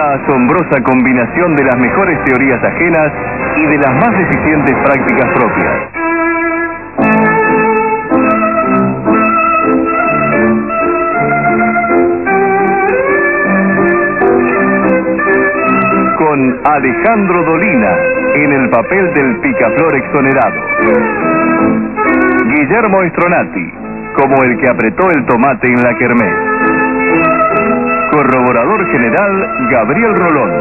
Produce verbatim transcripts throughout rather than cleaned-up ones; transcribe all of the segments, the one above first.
Una asombrosa combinación de las mejores teorías ajenas y de las más eficientes prácticas propias. Con Alejandro Dolina en el papel del picaflor exonerado. Guillermo Stronati como el que apretó el tomate en la kermés. Corroborador general Gabriel Rolón.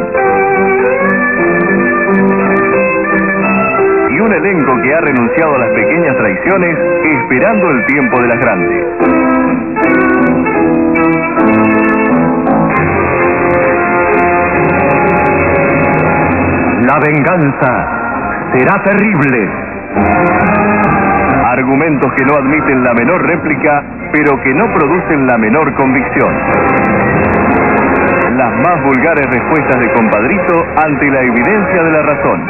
Y un elenco que ha renunciado a las pequeñas traiciones esperando el tiempo de las grandes. La venganza será terrible. Argumentos que no admiten la menor réplica, pero que no producen la menor convicción. Las más vulgares respuestas de compadrito ante la evidencia de la razón.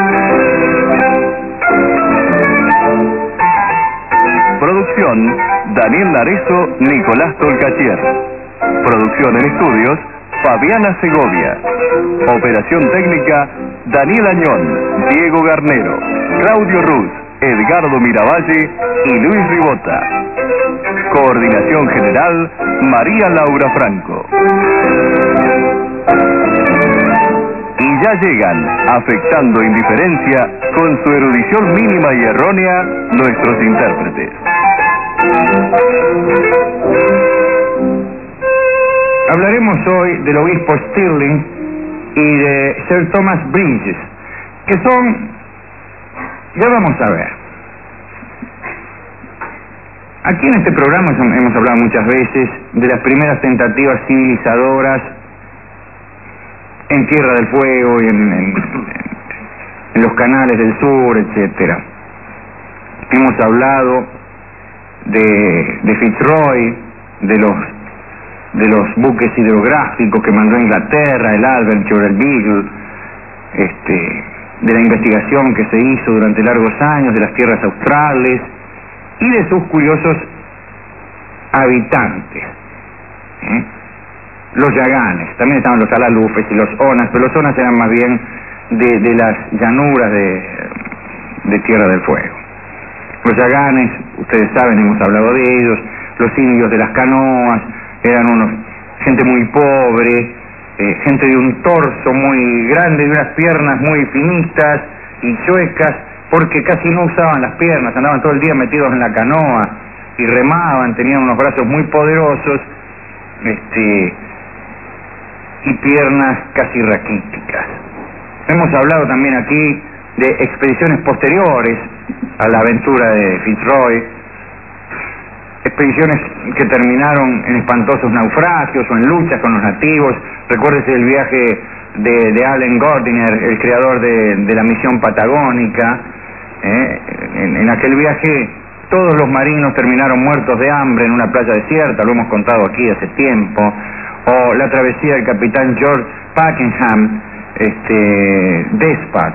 Producción, Daniel Narezo, Nicolás Tolcachier. Producción en estudios, Fabiana Segovia. Operación técnica, Daniel Añón, Diego Garnero, Claudio Ruz, Edgardo Miravalle y Luis Ribota. Coordinación general, María Laura Franco. Y ya llegan, afectando indiferencia, con su erudición mínima y errónea, nuestros intérpretes. Hablaremos hoy del obispo Stirling y de Sir Thomas Bridges, que son, ya vamos a ver. Aquí en este programa hemos hablado muchas veces de las primeras tentativas civilizadoras en Tierra del Fuego y en, en, en los canales del sur, etcétera. Hemos hablado de, de Fitzroy, de los de los buques hidrográficos que mandó Inglaterra, el Adventure, el Beagle, este, de la investigación que se hizo durante largos años de las tierras australes y de sus curiosos habitantes, ¿eh? Los yaganes. También estaban los alalufes y los onas, pero los onas eran más bien de, de las llanuras de, de Tierra del Fuego. Los yaganes, ustedes saben, hemos hablado de ellos. Los indios de las canoas eran unos gente muy pobre, eh, gente de un torso muy grande, de unas piernas muy finitas y chuecas, porque casi no usaban las piernas, andaban todo el día metidos en la canoa y remaban, tenían unos brazos muy poderosos, este, y piernas casi raquíticas. Hemos hablado también aquí de expediciones posteriores a la aventura de Fitzroy, expediciones que terminaron en espantosos naufragios o en luchas con los nativos. Recuérdese el viaje de, de Allen Gardiner, el creador de, de la misión patagónica. ¿eh? En, en aquel viaje todos los marinos terminaron muertos de hambre en una playa desierta, lo hemos contado aquí hace tiempo. O la travesía del capitán George Pakenham, este, Despard,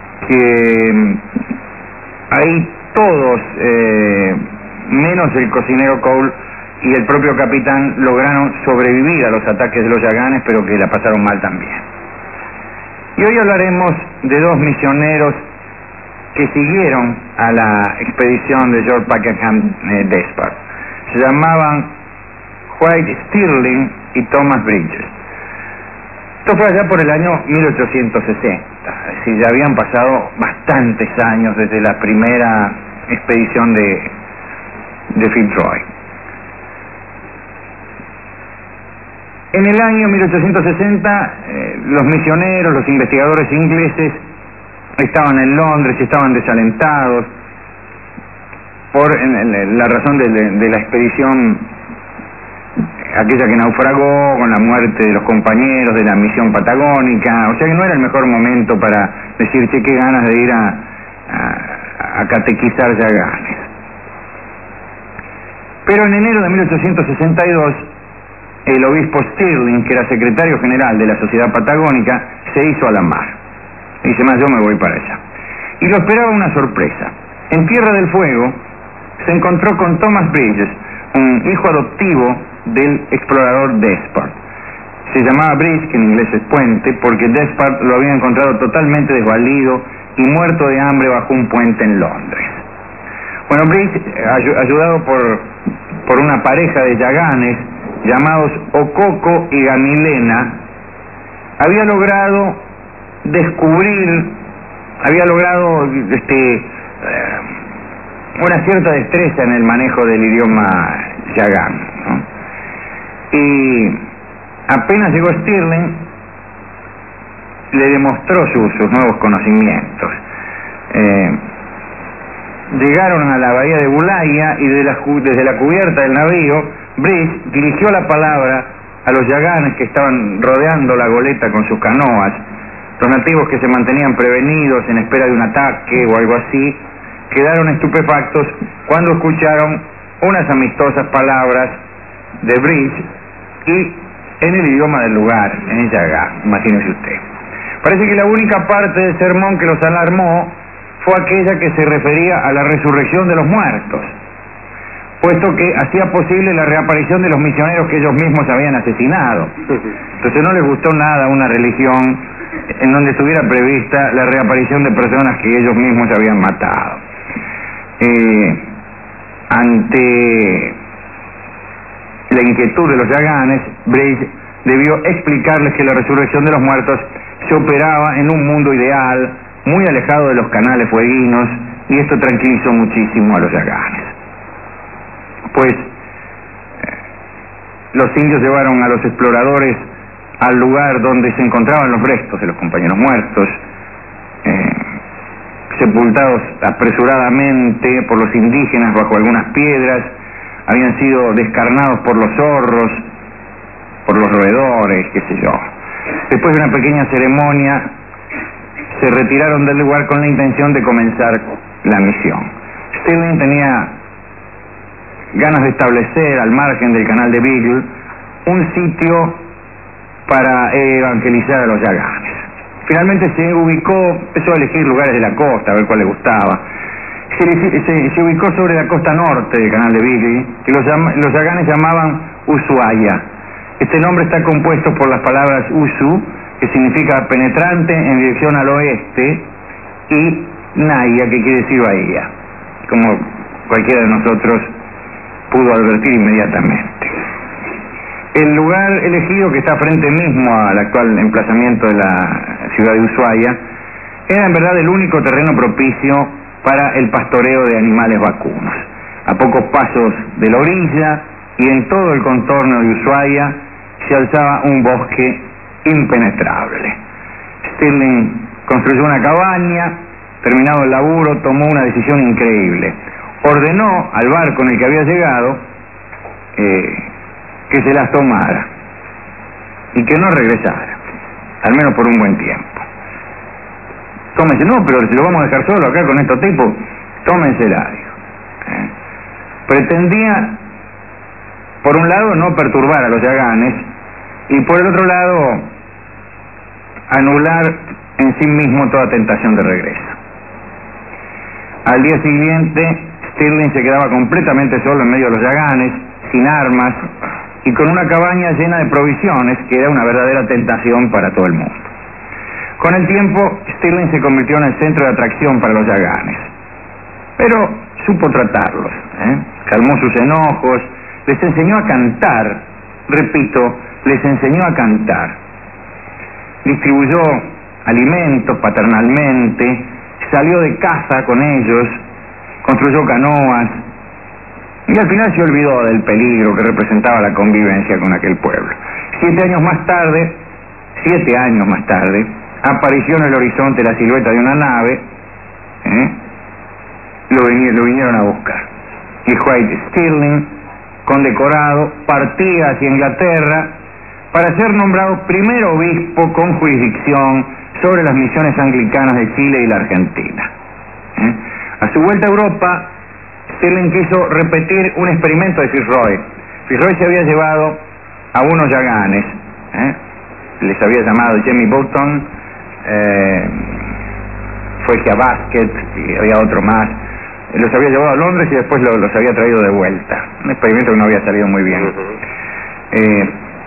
que ahí todos, eh, menos el cocinero Cole y el propio capitán, lograron sobrevivir a los ataques de los yaganes, pero que la pasaron mal también. Y hoy hablaremos de dos misioneros que siguieron a la expedición de George Pakenham eh, Despard. Se llamaban White Stirling y Thomas Bridges. Esto fue allá por el año mil ochocientos sesenta, es decir, ya habían pasado bastantes años desde la primera expedición de, de Fitzroy. En el año mil ochocientos sesenta, eh, los misioneros, los investigadores ingleses estaban en Londres y estaban desalentados por en, en, la razón de, de, de la expedición aquella que naufragó, con la muerte de los compañeros de la misión patagónica. O sea que no era el mejor momento para decir, che, qué ganas de ir a, a, a catequizar yaganes. Pero en enero de mil ochocientos sesenta y dos, el obispo Stirling, que era secretario general de la Sociedad Patagónica, se hizo a la mar. Dice, más, yo me voy para allá. Y lo esperaba una sorpresa. En Tierra del Fuego se encontró con Thomas Bridges, un hijo adoptivo del explorador Despard. Se llamaba bridge, que en inglés es puente, porque Despard lo había encontrado totalmente desvalido y muerto de hambre bajo un puente en Londres. Bueno, Bridge, ayudado por, por una pareja de yaganes llamados Ococo y Gamilena, había logrado descubrir, había logrado este, una cierta destreza en el manejo del idioma yagán, ¿no? Y apenas llegó Stirling, le demostró su, sus nuevos conocimientos. Eh, llegaron a la bahía de Bulaya y de la, desde la cubierta del navío, Bridge dirigió la palabra a los yaganes que estaban rodeando la goleta con sus canoas. Los nativos, que se mantenían prevenidos en espera de un ataque o algo así, quedaron estupefactos cuando escucharon unas amistosas palabras de Bridge y en el idioma del lugar, en el yagán, imagínese usted. Parece que la única parte del sermón que los alarmó fue aquella que se refería a la resurrección de los muertos, puesto que hacía posible la reaparición de los misioneros que ellos mismos habían asesinado. Entonces no les gustó nada una religión en donde estuviera prevista la reaparición de personas que ellos mismos habían matado. Eh, ante la inquietud de los yaganes, Bridge debió explicarles que la resurrección de los muertos se operaba en un mundo ideal, muy alejado de los canales fueguinos, y esto tranquilizó muchísimo a los yaganes. Pues eh, los indios llevaron a los exploradores al lugar donde se encontraban los restos de los compañeros muertos, eh, sepultados apresuradamente por los indígenas bajo algunas piedras. Habían sido descarnados por los zorros, por los roedores, qué sé yo. Después de una pequeña ceremonia, se retiraron del lugar con la intención de comenzar la misión. Stirling tenía ganas de establecer al margen del canal de Beagle un sitio para evangelizar a los yaganes. Finalmente se ubicó, empezó a elegir lugares de la costa, a ver cuál le gustaba. Se, se, se ubicó sobre la costa norte del canal de Beagle, que los, los yaganes llamaban Ushuaia. Este nombre está compuesto por las palabras Usu, que significa penetrante en dirección al oeste, y Naya, que quiere decir bahía, como cualquiera de nosotros pudo advertir inmediatamente. El lugar elegido, que está frente mismo al actual emplazamiento de la ciudad de Ushuaia, era en verdad el único terreno propicio para el pastoreo de animales vacunos. A pocos pasos de la orilla y en todo el contorno de Ushuaia se alzaba un bosque impenetrable. Stirling construyó una cabaña. Terminado el laburo, tomó una decisión increíble. Ordenó al barco en el que había llegado eh, que se las tomara y que no regresara, al menos por un buen tiempo. Tómense, no, pero si lo vamos a dejar solo acá con estos tipos, tómensela, dijo. ¿Eh? Pretendía, por un lado, no perturbar a los yaganes, y por el otro lado, anular en sí mismo toda tentación de regreso. Al día siguiente, Stirling se quedaba completamente solo en medio de los yaganes, sin armas, y con una cabaña llena de provisiones, que era una verdadera tentación para todo el mundo. Con el tiempo, Stirling se convirtió en el centro de atracción para los yaganes, pero supo tratarlos, ¿eh? Calmó sus enojos, les enseñó a cantar, repito, les enseñó a cantar, distribuyó alimentos paternalmente, salió de caza con ellos, construyó canoas, y al final se olvidó del peligro que representaba la convivencia con aquel pueblo. Siete años más tarde, siete años más tarde, apareció en el horizonte la silueta de una nave, ¿eh? lo, vin lo vinieron a buscar. Y White Stirling, condecorado, partía hacia Inglaterra para ser nombrado primer obispo con jurisdicción sobre las misiones anglicanas de Chile y la Argentina. ¿Eh? A su vuelta a Europa, Stirling quiso repetir un experimento de Fitzroy. Fitzroy se había llevado a unos yaganes, ¿eh? les había llamado Jemmy Button, eh, fue que a Basket, y había otro más, los había llevado a Londres y después lo, los había traído de vuelta. Un experimento que no había salido muy bien. Eh,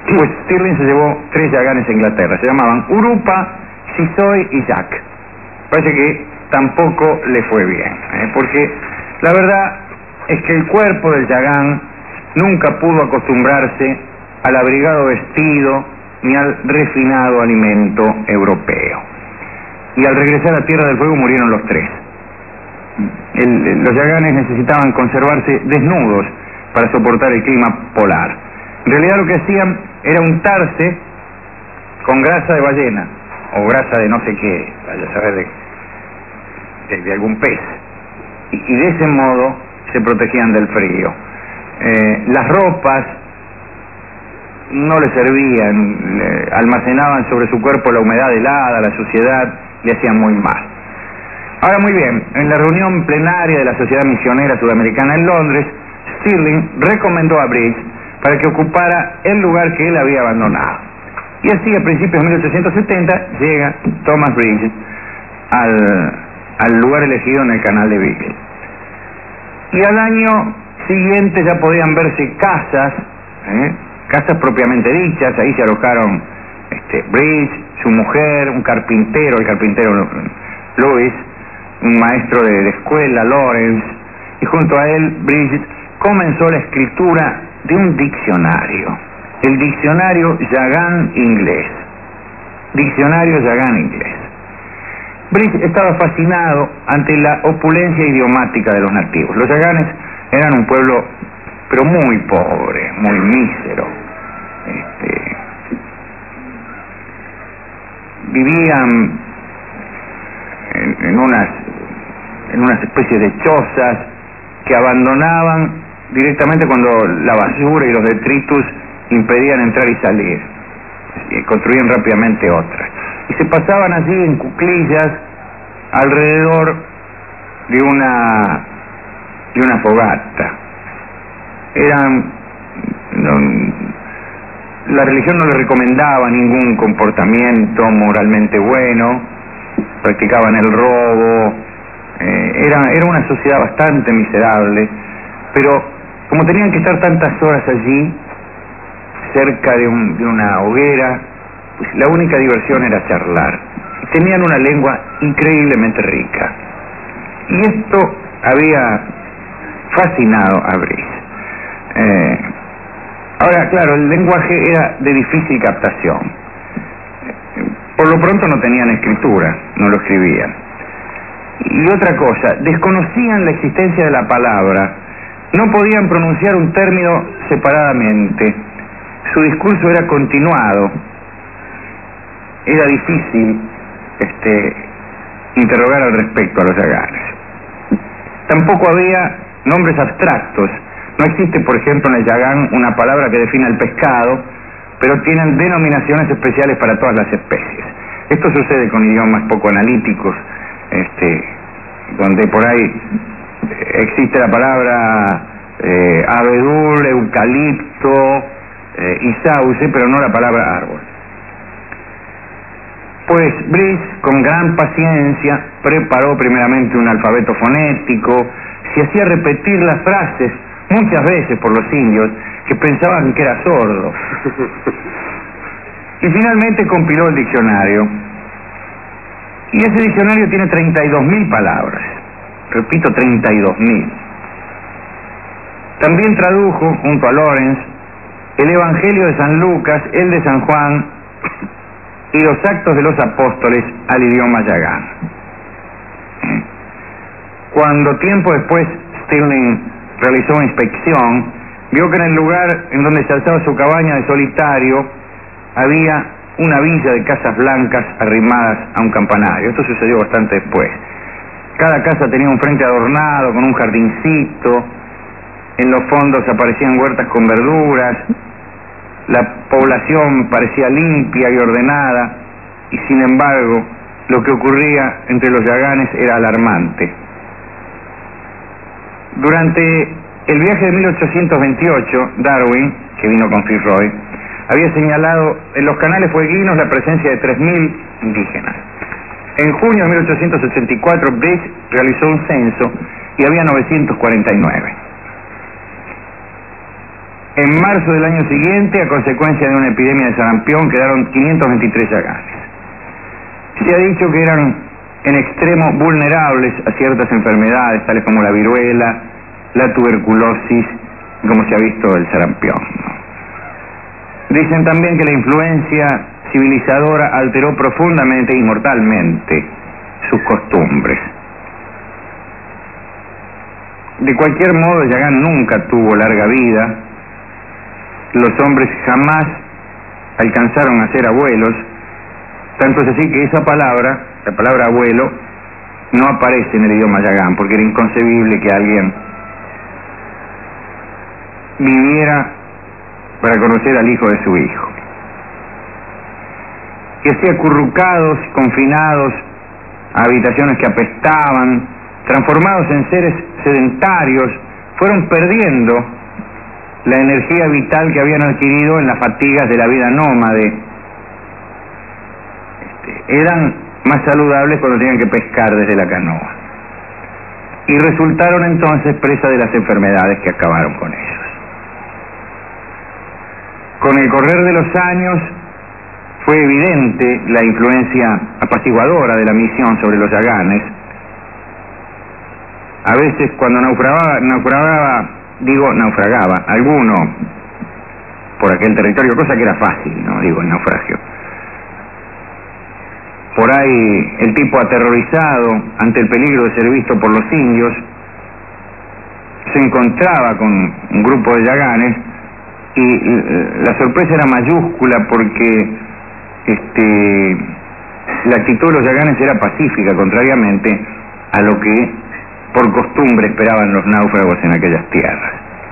Pues Stirling se llevó tres yaganes a Inglaterra, se llamaban Urupa, Sisoy y Jack. Parece que tampoco le fue bien, ¿eh? Porque la verdad es que el cuerpo del yagán nunca pudo acostumbrarse al abrigado vestido ni al refinado alimento europeo. Y al regresar a Tierra del Fuego murieron los tres. El, los yaganes necesitaban conservarse desnudos para soportar el clima polar. En realidad lo que hacían era untarse con grasa de ballena o grasa de no sé qué, vaya a saber de, de, de algún pez, y, y de ese modo se protegían del frío. Eh, las ropas no les servían, le almacenaban sobre su cuerpo la humedad helada, la suciedad, le hacían muy mal. Ahora, muy bien, en la reunión plenaria de la Sociedad Misionera Sudamericana en Londres, Stirling recomendó a Bridge para que ocupara el lugar que él había abandonado. Y así, a principios de mil ochocientos setenta, llega Thomas Bridges al, al lugar elegido en el canal de Beagle. Y al año siguiente ya podían verse casas, ¿eh? casas propiamente dichas. Ahí se alojaron este, Bridges, su mujer, un carpintero, el carpintero Lewis, un maestro de, de escuela, Lawrence, y junto a él Bridges comenzó la escritura de un diccionario, el diccionario Yagán inglés, diccionario Yagán inglés. Bridges estaba fascinado ante la opulencia idiomática de los nativos. Los yaganes eran un pueblo, pero muy pobre, muy mísero. Este, vivían en, en unas en unas especies de chozas que abandonaban directamente cuando la basura y los detritus impedían entrar y salir, y construían rápidamente otras, y se pasaban allí en cuclillas alrededor de una de una fogata. Eran no, la religión no les recomendaba ningún comportamiento moralmente bueno, practicaban el robo, eh, era, era una sociedad bastante miserable, pero como tenían que estar tantas horas allí, cerca de, un, de una hoguera, pues la única diversión era charlar. Y tenían una lengua increíblemente rica. Y esto había fascinado a Bridges. Eh, ahora, claro, el lenguaje era de difícil captación. Por lo pronto no tenían escritura, no lo escribían. Y otra cosa, desconocían la existencia de la palabra, no podían pronunciar un término separadamente, su discurso era continuado, era difícil este, interrogar al respecto a los yaganes. Tampoco había nombres abstractos, no existe, por ejemplo, en el yagán una palabra que defina el pescado, pero tienen denominaciones especiales para todas las especies. Esto sucede con idiomas poco analíticos, este, donde por ahí existe la palabra eh, abedul, eucalipto eh, y sauce, pero no la palabra árbol. Pues Bridges, con gran paciencia, preparó primeramente un alfabeto fonético, se hacía repetir las frases muchas veces por los indios que pensaban que era sordo. Y finalmente compiló el diccionario. Y ese diccionario tiene treinta y dos mil palabras. Repito, treinta y dos mil. También tradujo, junto a Lawrence, el Evangelio de San Lucas, el de San Juan y los Actos de los Apóstoles al idioma yagán. Cuando tiempo después Stirling realizó una inspección, vio que en el lugar en donde se alzaba su cabaña de solitario había una villa de casas blancas arrimadas a un campanario. Esto sucedió bastante después. Cada casa tenía un frente adornado con un jardincito, en los fondos aparecían huertas con verduras, la población parecía limpia y ordenada, y sin embargo lo que ocurría entre los yaganes era alarmante. Durante el viaje de mil ochocientos veintiocho, Darwin, que vino con Fitzroy, había señalado en los canales fueguinos la presencia de tres mil indígenas. En junio de mil ochocientos ochenta y cuatro, Bridges realizó un censo y había novecientos cuarenta y nueve. En marzo del año siguiente, a consecuencia de una epidemia de sarampión, quedaron quinientos veintitrés yaganes. Se ha dicho que eran en extremo vulnerables a ciertas enfermedades, tales como la viruela, la tuberculosis, como se ha visto el sarampión, ¿no? Dicen también que la influencia civilizadora alteró profundamente y mortalmente sus costumbres. De cualquier modo, Yagán nunca tuvo larga vida. Los hombres jamás alcanzaron a ser abuelos, tanto es así que esa palabra, la palabra abuelo, no aparece en el idioma Yagán, porque era inconcebible que alguien viviera para conocer al hijo de su hijo. Y así acurrucados, confinados a habitaciones que apestaban, transformados en seres sedentarios, fueron perdiendo la energía vital que habían adquirido en las fatigas de la vida nómade. Este, eran más saludables cuando tenían que pescar desde la canoa. Y resultaron entonces presa de las enfermedades que acabaron con ellos. Con el correr de los años fue evidente la influencia apaciguadora de la misión sobre los yaganes. A veces cuando naufragaba, naufragaba, digo naufragaba, alguno por aquel territorio, cosa que era fácil, no digo el naufragio. Por ahí el tipo aterrorizado ante el peligro de ser visto por los indios se encontraba con un grupo de yaganes y la sorpresa era mayúscula porque este, la actitud de los yaganes era pacífica, contrariamente a lo que por costumbre esperaban los náufragos en aquellas tierras.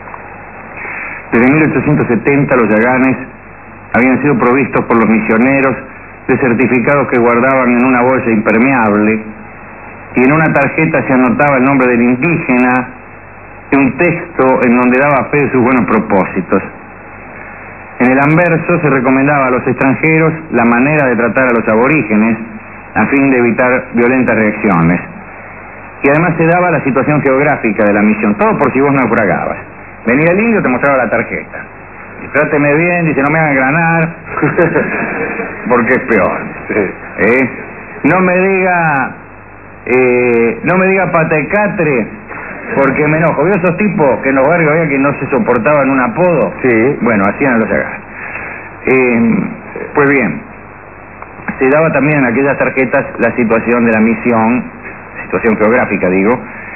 Desde mil ochocientos setenta los yaganes habían sido provistos por los misioneros de certificados que guardaban en una bolsa impermeable, y en una tarjeta se anotaba el nombre del indígena y un texto en donde daba fe de sus buenos propósitos. En el anverso se recomendaba a los extranjeros la manera de tratar a los aborígenes a fin de evitar violentas reacciones. Y además se daba la situación geográfica de la misión, todo por si vos naufragabas. Venía el indio, te mostraba la tarjeta. Y tráteme bien, dice, no me hagan granar, porque es peor. ¿Eh? No me diga, eh, no me diga patecatre, porque me enojo. ¿Vio esos tipos que en los barrios había que no se soportaban un apodo? Sí. Bueno, hacían los yaganes. Eh, pues bien, se daba también en aquellas tarjetas la situación de la misión, situación geográfica digo,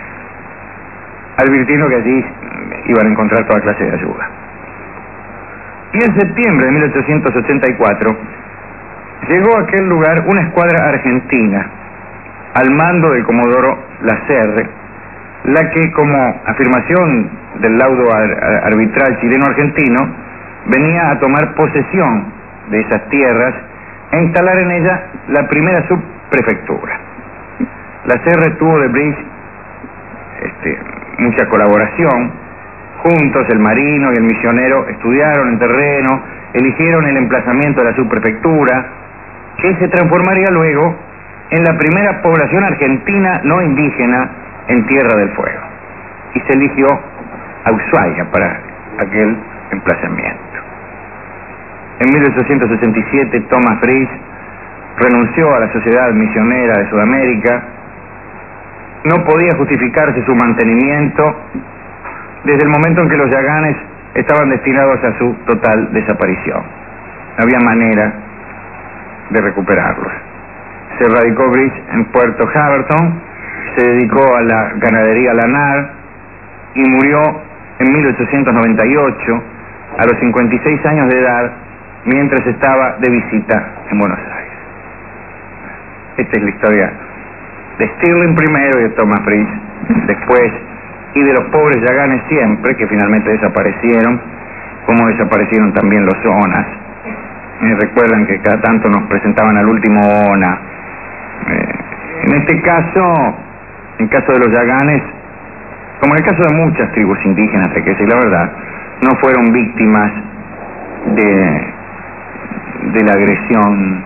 advirtiendo que allí iban a encontrar toda clase de ayuda. Y en septiembre de mil ochocientos ochenta y cuatro llegó a aquel lugar una escuadra argentina al mando del comodoro Lacerre, la que, como afirmación del laudo ar arbitral chileno-argentino, venía a tomar posesión de esas tierras e instalar en ella la primera subprefectura. Lacerre tuvo de Bridge este, mucha colaboración. Juntos el marino y el misionero estudiaron el terreno, eligieron el emplazamiento de la subprefectura, que se transformaría luego en la primera población argentina no indígena en Tierra del Fuego. Y se eligió a Ushuaia para aquel emplazamiento. En mil ochocientos ochenta y siete Thomas Bridge renunció a la Sociedad Misionera de Sudamérica. No podía justificarse su mantenimiento desde el momento en que los yaganes estaban destinados a su total desaparición. No había manera de recuperarlos. Se radicó Bridge en Puerto Haverton, se dedicó a la ganadería lanar y murió en mil ochocientos noventa y ocho a los cincuenta y seis años de edad mientras estaba de visita en Buenos Aires. Esta es la historia de Stirling primero y de Thomas Bridge después, y de los pobres yaganes siempre, que finalmente desaparecieron, como desaparecieron también los onas. Me recuerdan que cada tanto nos presentaban al último ona. Eh, en este caso, en el caso de los yaganes, como en el caso de muchas tribus indígenas, hay que decir la verdad, no fueron víctimas de, de la agresión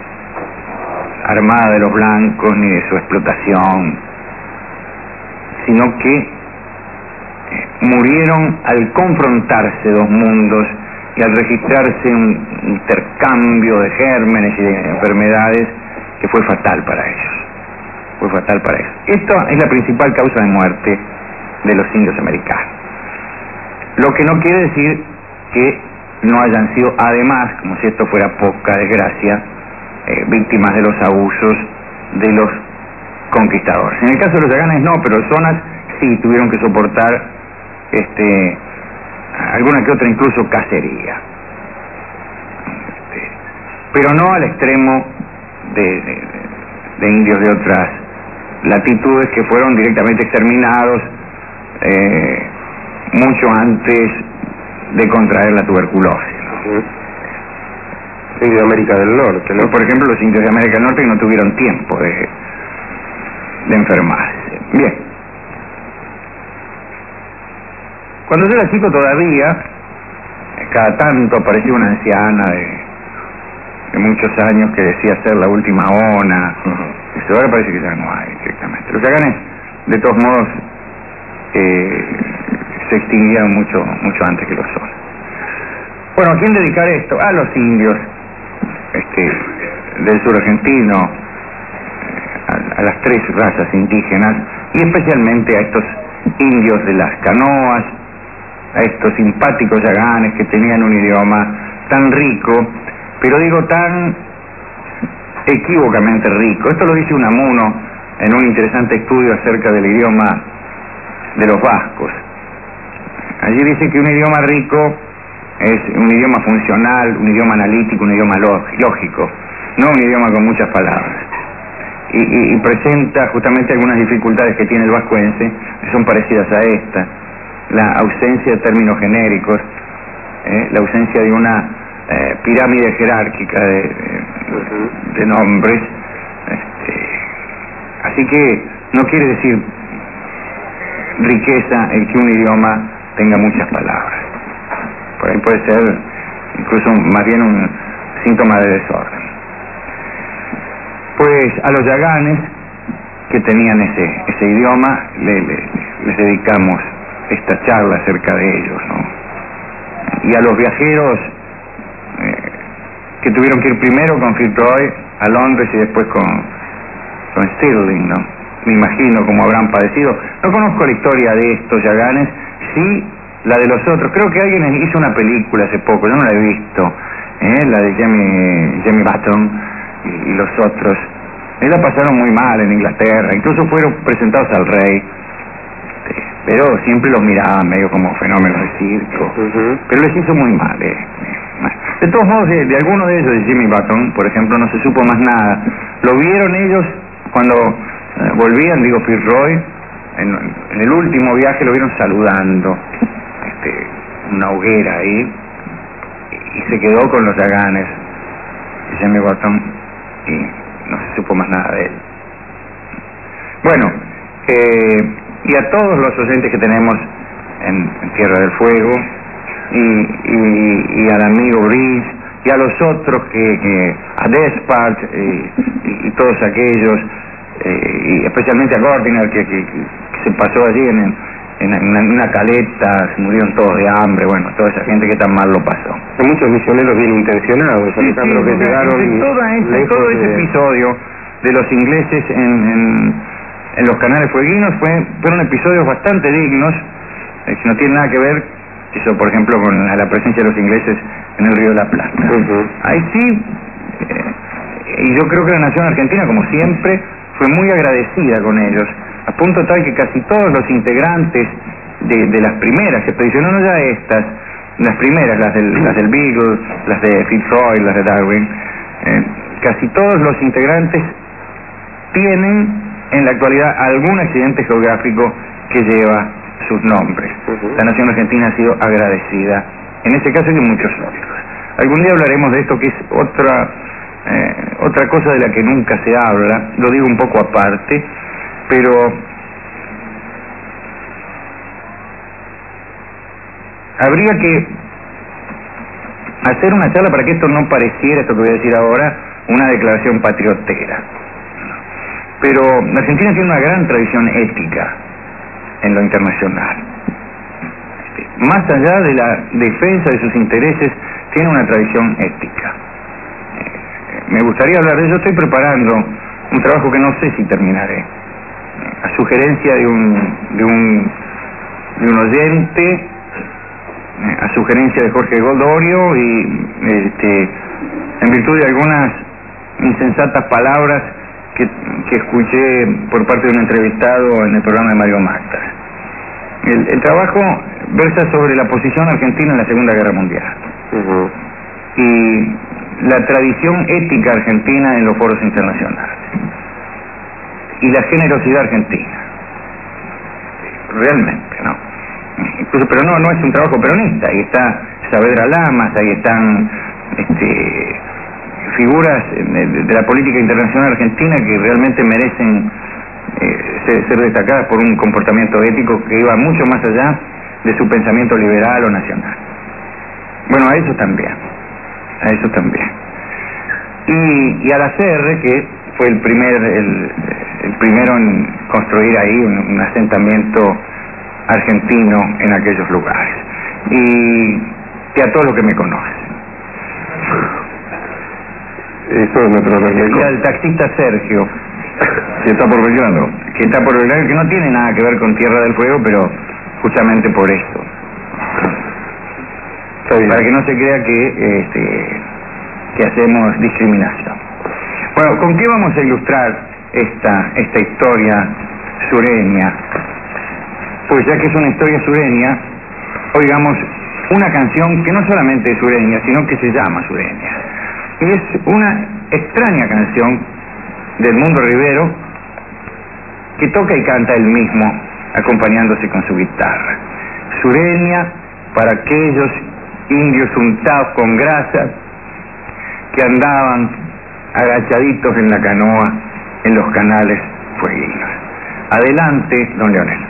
armada de los blancos ni de su explotación, sino que murieron al confrontarse dos mundos y al registrarse un intercambio de gérmenes y de enfermedades que fue fatal para ellos. Fue fatal para ellos. Esta es la principal causa de muerte de los indios americanos. Lo que no quiere decir que no hayan sido, además, como si esto fuera poca desgracia, eh, víctimas de los abusos de los conquistadores. En el caso de los yaganes no, pero los zonas sí tuvieron que soportar este, alguna que otra incluso cacería. Este, pero no al extremo de, de, de indios de otras latitudes que fueron directamente exterminados eh, mucho antes de contraer la tuberculosis, ¿no? Indios de América del Norte, ¿no? Por ejemplo, los indios de América del Norte que no tuvieron tiempo de, de enfermarse. Bien. Cuando yo era chico todavía, cada tanto aparecía una anciana de, de muchos años que decía ser la última ona. Uh-huh. Eso ahora parece que ya no hay directamente. Los yaganes, de todos modos, eh, se extinguieron mucho mucho antes que los zonas. Bueno, ¿a quién dedicar esto? A los indios este, del sur argentino, a, a las tres razas indígenas y especialmente a estos indios de las canoas, a estos simpáticos yaganes que tenían un idioma tan rico, pero digo tan equívocamente rico. Esto lo dice Unamuno en un interesante estudio acerca del idioma de los vascos. Allí dice que un idioma rico es un idioma funcional, un idioma analítico, un idioma lógico, no un idioma con muchas palabras. Y, y, y presenta justamente algunas dificultades que tiene el vascuense, que son parecidas a esta: la ausencia de términos genéricos, eh, la ausencia de una eh, pirámide jerárquica de, de, de nombres. Este, así que no quiere decir riqueza el que un idioma tenga muchas palabras. Por ahí puede ser incluso más bien un síntoma de desorden. Pues a los yaganes que tenían ese ese idioma le, le, les dedicamos esta charla acerca de ellos, ¿no? Y a los viajeros eh, que tuvieron que ir primero con Fitzroy a Londres y después con, con Stirling, ¿no? Me imagino cómo habrán padecido. No conozco la historia de estos yaganes, sí la de los otros. Creo que alguien hizo una película hace poco, yo no la he visto, ¿eh? La de Jamie, Jamie Button y, y los otros. Ellos la pasaron muy mal en Inglaterra, incluso fueron presentados al rey, pero siempre los miraban medio como fenómenos de circo. Uh-huh. Pero les hizo muy mal, eh. De todos modos, de, de alguno de ellos, de Jimmy Button, por ejemplo, no se supo más nada. Lo vieron ellos cuando eh, volvían, digo, Fitzroy, en, en el último viaje lo vieron saludando, este, una hoguera ahí, y se quedó con los yaganes, Jimmy Button, y no se supo más nada de él. Bueno, eh, y a todos los oyentes que tenemos en, en Tierra del Fuego, y, y, y al amigo Brice, y a los otros que, que a Despard y, y, y todos aquellos, eh, y especialmente a Gordiner que, que, que se pasó allí en, en, en, una, en una caleta, se murieron todos de hambre, bueno, toda esa gente que tan mal lo pasó. Hay muchos misioneros bien intencionados, sí, sí, que llegaron en toda esa, todo ese de... episodio de los ingleses en, en, en los canales fueguinos fue, fueron episodios bastante dignos, eh, que no tienen nada que ver, eso por ejemplo con la, la presencia de los ingleses en el Río de la Plata. Uh-huh. Ahí sí, eh, y yo creo que la nación argentina, como siempre, fue muy agradecida con ellos, a punto tal que casi todos los integrantes de, de las primeras expediciones, no ya estas, las primeras, las del, las del Beagle, las de Fitzroy, las de Darwin, eh, casi todos los integrantes tienen en la actualidad algún accidente geográfico que lleva sus nombres. Uh-huh. La nación argentina ha sido agradecida en este caso y en muchos otros. Algún día hablaremos de esto, que es otra eh, otra cosa de la que nunca se habla, lo digo un poco aparte, pero habría que hacer una charla para que esto no pareciera, esto que voy a decir ahora, una declaración patriotera. Pero la Argentina tiene una gran tradición ética en lo internacional. más allá de la defensa de sus intereses, tiene una tradición ética. Eh, me gustaría hablar de ello. Estoy preparando un trabajo que no sé si terminaré, a sugerencia de un de un de un oyente, a sugerencia de Jorge Godorio y este, en virtud de algunas insensatas palabras que, que escuché por parte de un entrevistado en el programa de Mario Mactas. El, el trabajo versa sobre la posición argentina en la Segunda Guerra Mundial. Uh-huh. Y la tradición ética argentina en los foros internacionales y la generosidad argentina, realmente, ¿no? Incluso, pero no, no es un trabajo peronista. Ahí está Saavedra Lamas, ahí están este, figuras de, de la política internacional argentina que realmente merecen eh, ser, ser destacadas por un comportamiento ético que iba mucho más allá de su pensamiento liberal o nacional. Bueno, a eso también, a eso también. Y, y a la C R, que fue el primer el, el primero en construir ahí un, un asentamiento argentino en aquellos lugares, y, y a todos los que me conocen. Eso es nuestro Y al taxista Sergio, que está por Belgrano. que está por Belgrano, que no tiene nada que ver con Tierra del Fuego, pero justamente por esto. Para que no se crea que, este, que hacemos discriminación. Bueno, ¿con qué vamos a ilustrar esta, esta historia sureña? Pues ya que es una historia sureña, oigamos una canción que no solamente es sureña, sino que se llama Sureña. Y es una extraña canción del Mundo Rivero que toca y canta él mismo, acompañándose con su guitarra. Sureña para aquellos indios untados con grasa que andaban agachaditos en la canoa en los canales fueguinos. Adelante, don Leonel.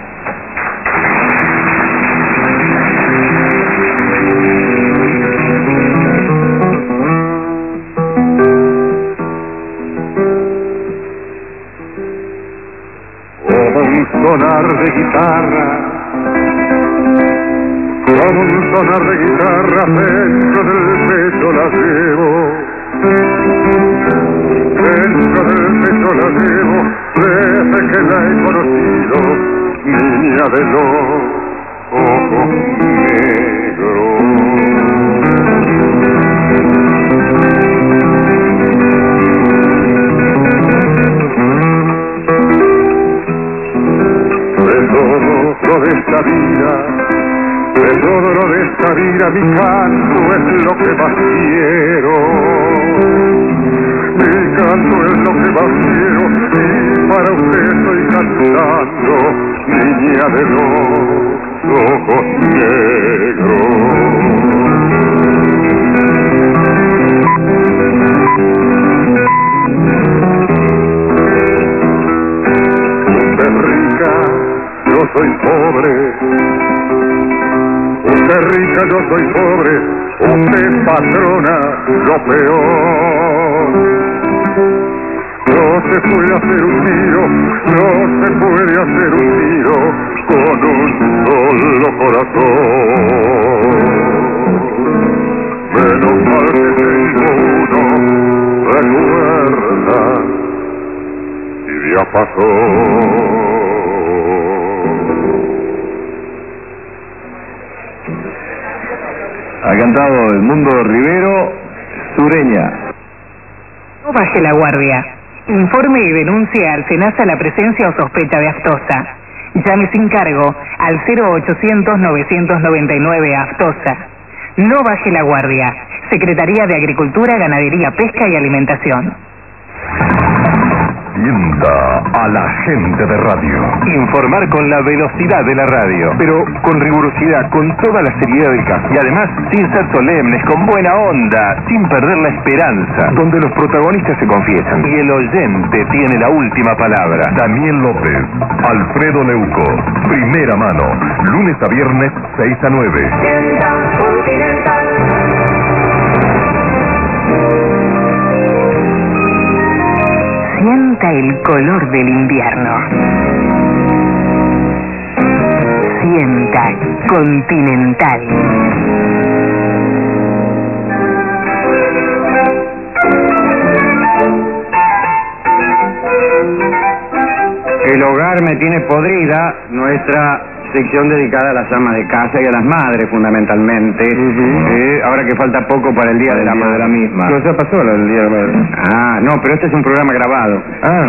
Sonar de guitarra, como un sonar de guitarra dentro del pecho la llevo, dentro del pecho la llevo desde que la he conocido, niña de los ojos negros. Lo de esta vida, de todo lo de esta vida, mi canto es lo que más quiero. Mi canto es lo que más quiero, y para usted estoy cantando, niña de los ojos negros. Usted rica, yo soy pobre, usted rica, yo soy pobre, usted patrona, lo peor. No se puede hacer un tiro, no se puede hacer un tiro con un solo corazón. Menos mal que tengo uno, recuerda, y ya pasó. Ha cantado el Mundo Rivero, Sureña. No baje la guardia. Informe y denuncie al SENASA la presencia o sospecha de aftosa. Llame sin cargo al cero ochocientos novecientos noventa y nueve aftosa. No baje la guardia. Secretaría de Agricultura, Ganadería, Pesca y Alimentación. Sienta a la gente de radio. Informar con la velocidad de la radio, Pero con rigurosidad, con toda la seriedad del caso. y además sin ser solemnes, con buena onda, sin perder la esperanza. Donde los protagonistas se confiesan. Y el oyente tiene la última palabra. Daniel López, Alfredo Leuco, Primera Mano, lunes a viernes, seis a nueve. Sienta el color del invierno. Sienta Continental. El hogar me tiene podrida, nuestra sección dedicada a las amas de casa y a las madres fundamentalmente. Uh-huh. eh, ahora que falta poco para el día, para de, el la día de la misma. No, ya pasó el día de la madre. Ah, no, pero este es un programa grabado. Ah.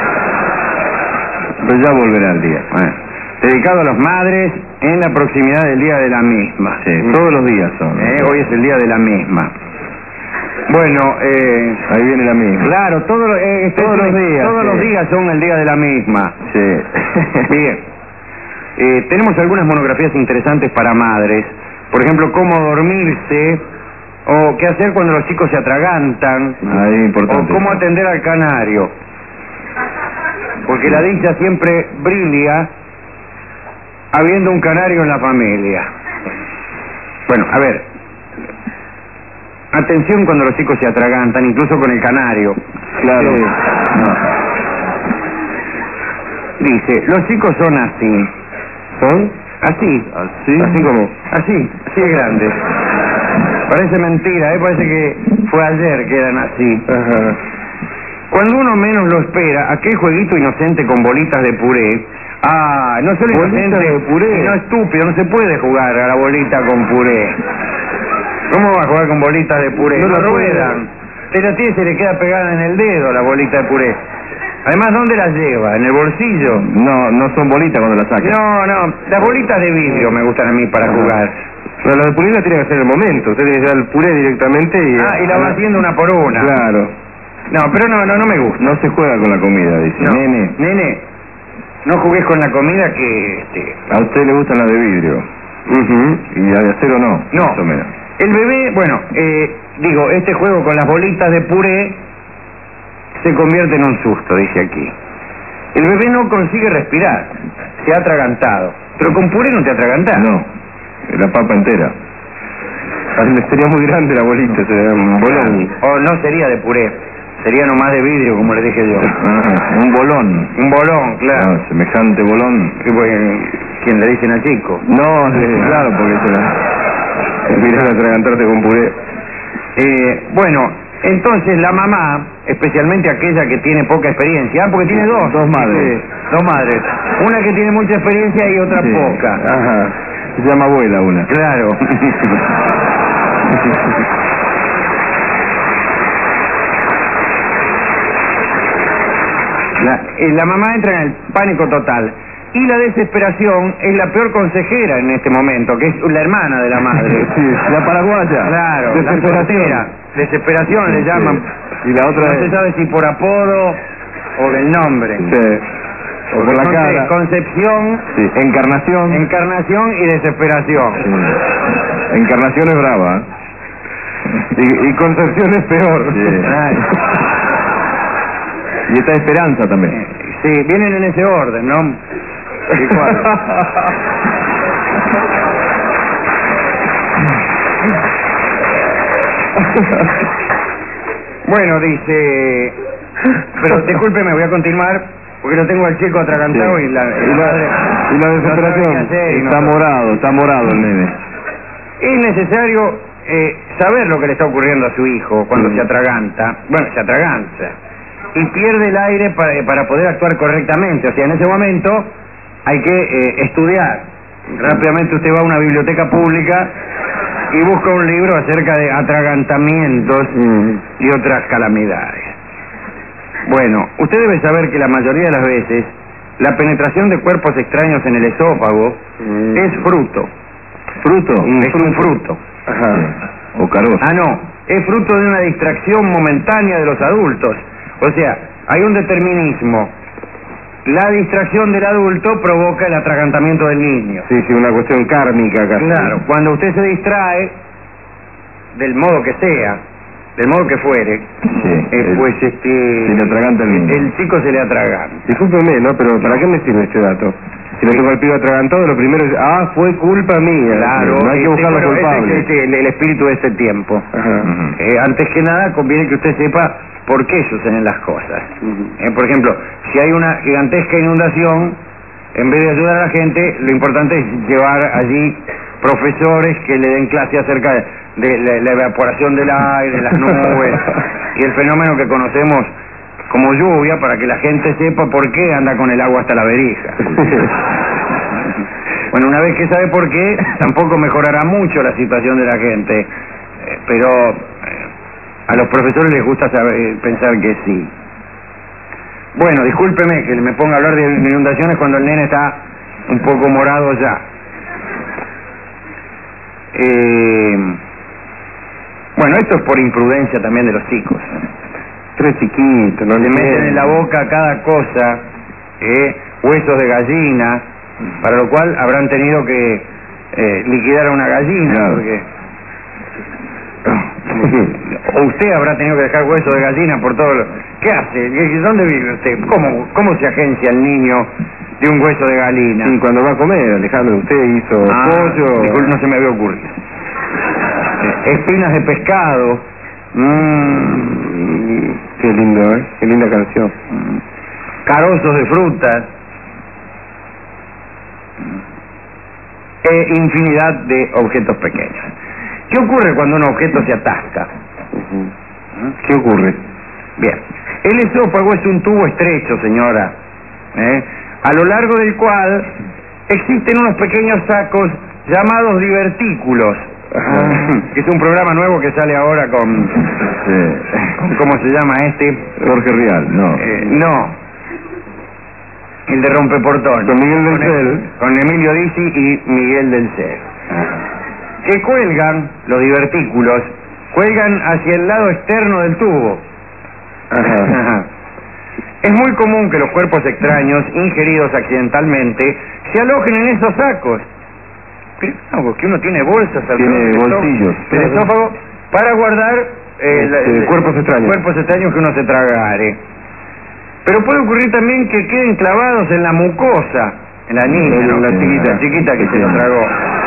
Pues ya volverá el día. Bueno, dedicado a las madres en la proximidad del día de la misma. Sí, uh-huh. Todos los días son. Eh, hoy es el día de la misma. Bueno, eh, ahí viene la misma. Claro, todo, eh, este todos los días. Todos sí. los días son el día de la misma. Sí. Bien. Eh, tenemos algunas monografías interesantes para madres. Por ejemplo, cómo dormirse, o qué hacer cuando los chicos se atragantan, ahí, importante. O cómo atender al canario. Porque la dicha siempre brilla habiendo un canario en la familia. Bueno, a ver. Atención cuando los chicos se atragantan, incluso con el canario. Claro. Eh, no. Dice, los chicos son así. ¿Son? Así. ¿Así? Así como. Así, así de grandes. Parece mentira, ¿eh? Parece que fue ayer que eran así. Ajá. Cuando uno menos lo espera, aquel jueguito inocente con bolitas de puré. Ah, no solo inocente, de puré. sino estúpido, no se puede jugar a la bolita con puré. ¿Cómo va a jugar con bolitas de puré? No No la ruedan. Se la tiene y se le queda pegada en el dedo la bolita de puré. Además, ¿dónde las lleva? ¿En el bolsillo? No, no son bolitas cuando las sacas. No, no, las bolitas de vidrio me gustan a mí para jugar. Pero las de puré las tiene que hacer en el momento. Usted tiene que llevar el puré directamente y... Ah, y la va haciendo una por una. Claro. No, pero no, no, no me gusta. No se juega con la comida, dice. No. Nene. Nene, no jugués con la comida que... Este... A usted le gustan las de vidrio. Uh-huh. Y las de acero no. No. Más o menos. El bebé, bueno, eh, digo, este juego con las bolitas de puré se convierte en un susto, dice aquí. El bebé no consigue respirar, se ha atragantado. Pero con puré no te atragantás. No, la papa entera. Sería muy grande la bolita, sería un bolón. O no sería de puré, sería nomás de vidrio, como le dije yo. Ah, un bolón. Un bolón, claro. Ah, semejante bolón. Y bueno, ¿quién le dicen al chico? No, eh, claro, porque se la... Miras a atragantarte con puré. Eh, bueno, entonces la mamá, especialmente aquella que tiene poca experiencia, ah, porque tiene dos. Dos madres. Sí, dos madres. Una que tiene mucha experiencia y otra Sí. poca. Ajá. Se llama abuela una. Claro. La, eh, la mamá entra en el pánico total. Y la desesperación es la peor consejera en este momento, que es la hermana de la madre. Sí, la paraguaya. Claro, Desesperación. la soltera. Desesperación le Sí. llaman. Y la otra No es... se sabe si por apodo o del nombre. Sí. O por la Conce- cara. Concepción, Sí. Encarnación. encarnación y desesperación. Sí. Encarnación es brava. ¿eh? Y, y Concepción es peor. Sí. Ay. Y está Esperanza también. Sí, vienen en ese orden, ¿no? ¿Y cuál? Bueno, dice... Pero discúlpeme, voy a continuar, porque lo tengo al chico atragantado Sí. y la... Y la, y la desesperación. No sabe qué hacer y no Está sabe. morado, está morado el nene. Es necesario eh, saber lo que le está ocurriendo a su hijo cuando Mm. se atraganta. Bueno, se atraganta. Y pierde el aire para, para poder actuar correctamente. O sea, en ese momento hay que eh, estudiar. Rápidamente usted va a una biblioteca pública y busca un libro acerca de atragantamientos Mm. y otras calamidades. Bueno, usted debe saber que la mayoría de las veces la penetración de cuerpos extraños en el esófago Mm. es fruto. ¿Fruto? Es un fruto. Ajá. O carozo. Ah, no, es fruto de una distracción momentánea de los adultos. O sea, hay un determinismo. La distracción del adulto provoca el atragantamiento del niño. Sí, sí, una cuestión kármica casi. Claro, cuando usted se distrae, del modo que sea, del modo que fuere, Sí. eh, el- pues este... se le atraganta el niño. El chico se le atraganta. Discúlpeme, ¿no? Pero ¿para qué me sirve este dato? Si lo tengo al pibe atragantado, lo primero es, ah, fue culpa mía. Claro, No hay que este, buscar los bueno, ese culpables. es este, el, el espíritu de este tiempo. Ajá. Ujú. Eh, antes que nada, conviene que usted sepa por qué suceden las cosas. Ujú. Eh, por ejemplo, si hay una gigantesca inundación, en vez de ayudar a la gente, lo importante es llevar allí profesores que le den clase acerca de, de la, la evaporación del aire, de las nubes y el fenómeno que conocemos como lluvia, para que la gente sepa por qué anda con el agua hasta la verija. Bueno, una vez que sabe por qué, tampoco mejorará mucho la situación de la gente, eh, pero eh, a los profesores les gusta saber, eh, pensar que sí. Bueno, discúlpeme que me ponga a hablar de inundaciones cuando el nene está un poco morado ya. Eh, bueno, esto es por imprudencia también de los chicos. Tres chiquitos, no Le meten en la boca cada cosa, eh, huesos de gallina, para lo cual habrán tenido que eh, liquidar a una gallina, Claro. porque... O usted habrá tenido que dejar huesos de gallina por todo lo... ¿Qué hace? ¿Dónde vive usted? ¿Cómo, cómo se agencia el niño de un hueso de gallina? Y cuando va a comer, Alejandro, usted hizo Ah, pollo... disculpe, no se me había ocurrido. Eh, Espinas de pescado. Mm, qué lindo, ¿eh? Qué linda canción. Carozos de frutas. E infinidad de objetos pequeños. ¿Qué ocurre cuando un objeto se atasca? Ujú. ¿Qué ocurre? Bien, el esófago es un tubo estrecho, señora, ¿eh? a lo largo del cual existen unos pequeños sacos llamados divertículos, Ajá. que es un programa nuevo que sale ahora con, con ¿cómo se llama este? Jorge Rial, no. Eh, no, el de Rompeportón. Con Miguel del Con, Cel. con Emilio Dizzi y Miguel del Cel. Que cuelgan, los divertículos, cuelgan hacia el lado externo del tubo. Ajá. Es muy común que los cuerpos extraños, ingeridos accidentalmente, se alojen en esos sacos. Pero, no, porque uno tiene bolsas alrededor Tiene del esófago- bolsillos. del esófago para guardar eh, la- Este, el- cuerpos extraños. cuerpos extraños que uno se tragare. Pero puede ocurrir también que queden clavados en la mucosa, en la niña, En ¿no? la chiquita. la chiquita que se lo Sí. tragó.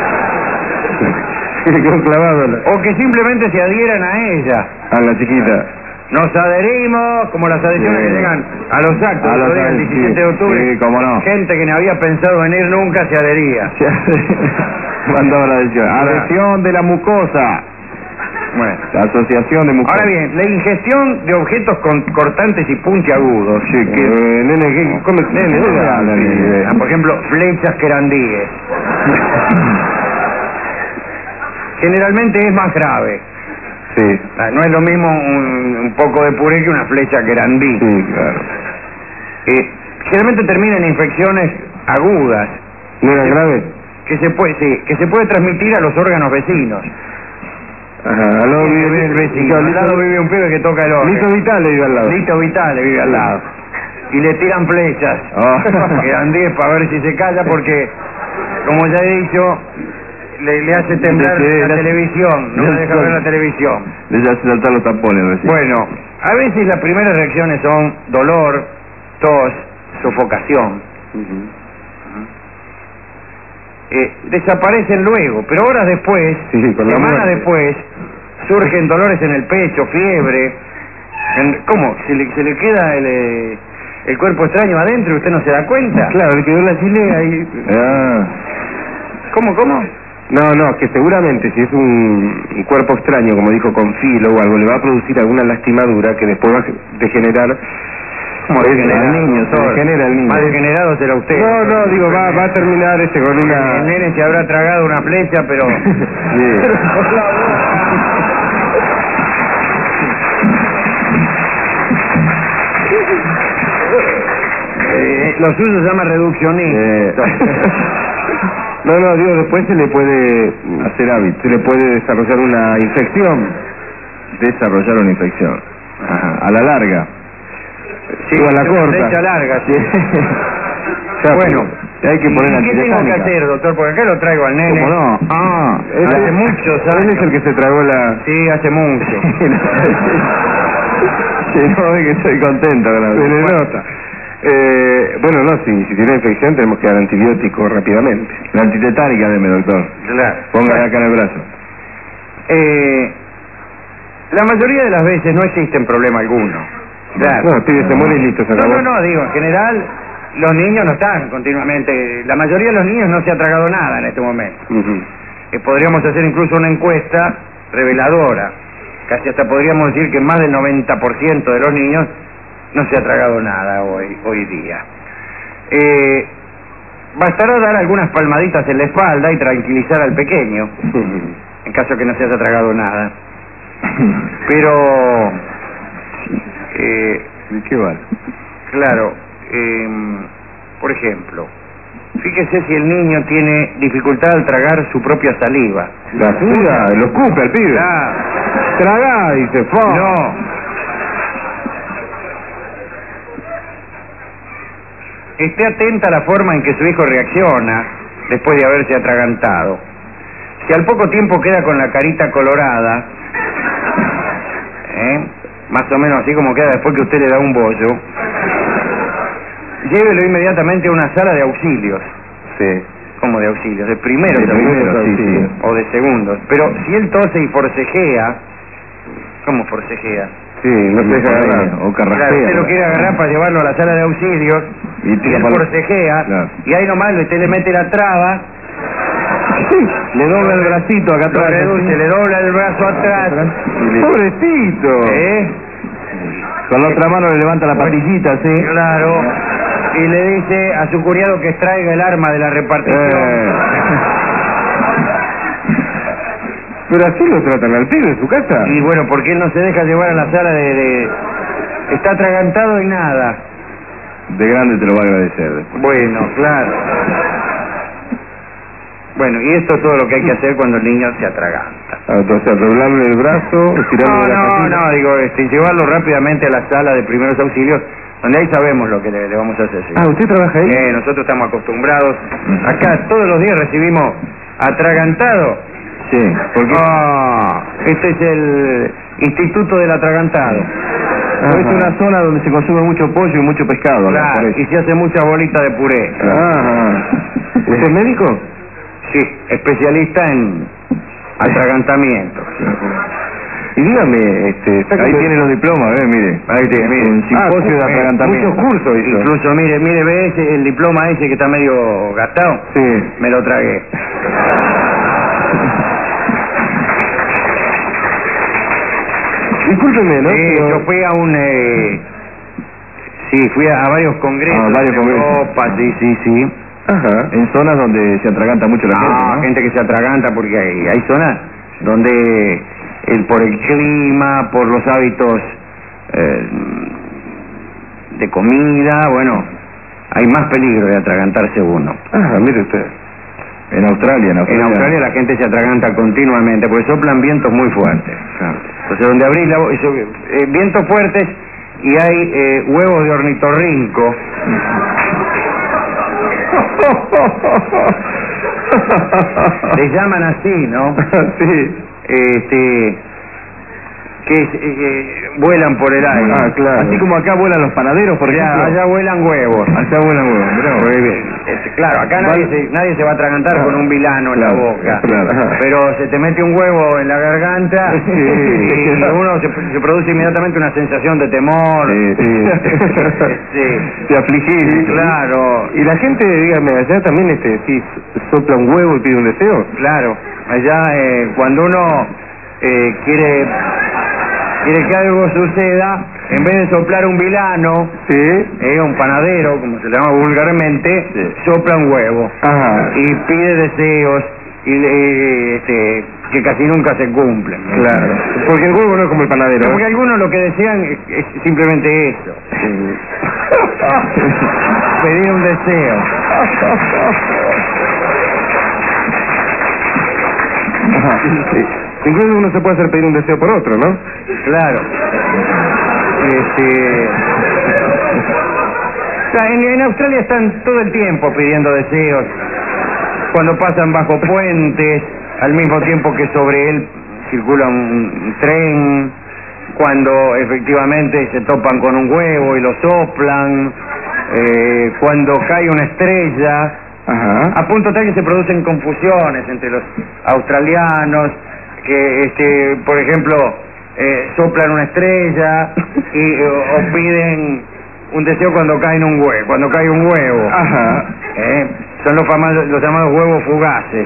Se quedó clavado la- O que simplemente se adhieran a ella. a la chiquita. Nos adherimos, como las adhesiones Sí. que llegan a los actos, A el los otro día, el actos, diecisiete de sí. octubre. Sí, cómo no. Gente que no había pensado venir nunca se adhería. Mandaba la adhesión. Adhesión de la mucosa. Bueno. La asociación de mucosa. Ahora bien, la ingestión de objetos con- cortantes y puntiagudos. Sí, que... Eh, nene, ¿qué? ¿Cómo- nene, ¿dónde hablan? Sí. Eh, Ah, por ejemplo, flechas querandíes. Generalmente es más grave. Sí, Ah, No es lo mismo un, un poco de puré que una flecha querandí. sí, claro. Eh, generalmente termina en infecciones agudas. ¿No era grave? que se puede sí, que se puede transmitir a los órganos vecinos. Ajá, al lado Vive vive el vecino, al lado vive un pibe que toca el órgano. Lito Vital le vive al lado. Lito Vitale vive al lado. Y le tiran flechas. Ah. Querandíes para ver si se calla porque, como ya he dicho, le, le hace temblar Sí, la le hace- televisión, no le le deja ver hace- la televisión. Les hace saltar los tapones recién. Bueno, a veces las primeras reacciones son dolor, tos, sofocación. Ujú. Eh, desaparecen luego, pero horas después, Sí, con la semanas muerte. después, surgen dolores en el pecho, fiebre. En- ¿Cómo? ¿Se le, se le queda el, eh, el cuerpo extraño adentro y usted no se da cuenta? Claro, le quedó la chilea ahí. Ah. ¿Cómo, cómo? No, no, que seguramente si es un, un cuerpo extraño, como dijo, con filo o algo, le va a producir alguna lastimadura que después va a degenerar. ¿Cómo Es degenerado? al niño, se Sor? degenera el niño. Más degenerado será usted. No, no, digo, va, va a terminar este con una... El nene se habrá tragado una flecha, pero... Sí. Pero por la boca. Eh, lo suyo se llama reduccionismo. Eh, No, no, digo, después se le puede hacer hábito, se le puede desarrollar una infección. Desarrollar una infección. Ajá, a la larga. Sí, o a la una corta. flecha larga, sí. Ya, Bueno, pero hay que ¿y poner la qué tengo que antitetánica. hacer, doctor? Porque acá lo traigo al nene. ¿Cómo no? Ah, él Hace es- muchos Él años. es el que se tragó la... Sí, hace mucho. Sí, no, ve que estoy contento con la... Se le nota. Eh, bueno, no, si, si tiene infección tenemos que dar antibiótico rápidamente. La antitetánica, deme, doctor. Claro. Póngala acá en el brazo. Eh, la mayoría de las veces no existe problema alguno. Claro. No, el pibe se muere y listo, se No, acabó. no, no, digo, en general los niños no están continuamente, la mayoría de los niños no se ha tragado nada en este momento. Ujú. Eh, podríamos hacer incluso una encuesta reveladora, casi hasta podríamos decir que más del noventa por ciento de los niños no se ha tragado nada hoy, hoy día. Eh, bastará dar algunas palmaditas en la espalda y tranquilizar al pequeño, en caso que no se haya tragado nada. Pero, eh, ¿De qué va? claro, eh, por ejemplo, fíjese si el niño tiene dificultad al tragar su propia saliva. La suya, lo escupe al pibe. Ah, Tragá, dice, ¡fo! no. Esté atenta a la forma en que su hijo reacciona después de haberse atragantado. Si al poco tiempo queda con la carita colorada, ¿eh? más o menos así como queda después que usted le da un bollo, llévelo inmediatamente a una sala de auxilios. Sí. ¿Cómo de auxilios? De primeros De auxilios. primeros, sí, sí. O de segundos. Pero si él tose y forcejea, ¿cómo forcejea? Sí, no se deja agarrar. O carrastea. Claro, usted lo quiere agarrar para llevarlo a la sala de auxilios Y y, tira él para- forcejea, Claro. y ahí nomás usted le mete la traba, Le dobla el bracito acá lo atrás. reduce, así. le dobla el brazo atrás, Y le- ¡Pobrecito! ¿eh? Con la otra mano le levanta la patillita, ¿sí? Claro, y le dice a su cuñado que extraiga el arma de la repartición. Eh. Pero así lo tratan al pibe en su casa. Y bueno, porque él no se deja llevar a la sala de... de... Está atragantado y nada. De grande te lo va a agradecer después. Bueno, claro. Bueno, y esto es todo lo que hay que hacer cuando el niño se atraganta. Ah, Entonces, doblarle el brazo, estirarle No, la no, patilla. no, digo, este, llevarlo rápidamente a la sala de primeros auxilios, donde ahí sabemos lo que le, le vamos a hacer. señor. Ah, ¿usted trabaja ahí? Eh, nosotros estamos acostumbrados. Acá todos los días recibimos atragantado. Sí, porque... Ah, este es el Instituto del Atragantado. Pues es una zona donde se consume mucho pollo y mucho pescado. acá, Claro, por eso. y se hace mucha bolita de puré. Ajá. ¿Usted es médico? Sí, especialista en atragantamiento. Y dígame, este... Ahí tiene los diplomas, ¿eh? Mire. Ahí tiene, mire. Un simposio Ah, de atragantamiento. Muchos cursos hizo. Incluso, mire, mire, ve ese, el diploma ese que está medio gastado. Sí. Me lo tragué. Discúlpeme, ¿no? Sí, Pero- yo fui a un... Eh, sí, fui a, a varios congresos. Ah, varios en congresos. Europa, sí, sí, sí. Ajá. En zonas donde se atraganta mucho la No, gente, ¿no? gente que se atraganta porque hay, hay zonas donde el, por el clima, por los hábitos eh, de comida, bueno, hay más peligro de atragantarse uno. Ah, mire usted. En Australia, en En Australia. Australia la gente se atraganta continuamente porque soplan vientos muy fuertes. Claro. Entonces donde abrís la bo- eso, eh, vientos fuertes y hay eh, huevos de ornitorrinco. Le llaman así, ¿no? Sí. Este, que eh, eh, vuelan por el aire. Ah, claro. Así como acá vuelan los panaderos, por Ya, ejemplo. allá vuelan huevos. Allá vuelan huevos, mirá vos. Muy bien. Este, claro, acá nadie se, nadie se va a atragantar Claro. con un vilano en Claro, la boca. claro. Pero se te mete un huevo en la garganta Sí. y uno se, se produce inmediatamente una sensación de temor. Sí, sí. Sí. Te afligís. Claro, Y la gente, dígame, allá también, este, sí, sopla un huevo y pide un deseo. claro. Allá eh, cuando uno eh, quiere quiere que algo suceda, en vez de soplar un vilano, Sí. eh, un panadero, como se le llama vulgarmente, Sí. sopla un huevo Ajá. y pide deseos y le- este, que casi nunca se cumplen. Claro. Porque el huevo no es como el panadero. Porque algunos lo que desean es, es simplemente eso. Pedir un deseo. Ajá. Sí. Incluso uno se puede hacer pedir un deseo por otro, ¿no? Claro. Este... o sea, en, en Australia están todo el tiempo pidiendo deseos. Cuando pasan bajo puentes, al mismo tiempo que sobre él circula un, un tren, cuando efectivamente se topan con un huevo y lo soplan, eh, cuando cae una estrella, Ajá. a punto tal que se producen confusiones entre los australianos, que, este, por ejemplo, eh, soplan una estrella y, o, o piden un deseo cuando cae en un huevo, cuando cae un huevo. Ajá. ¿Eh? Son los famosos, los llamados huevos fugaces.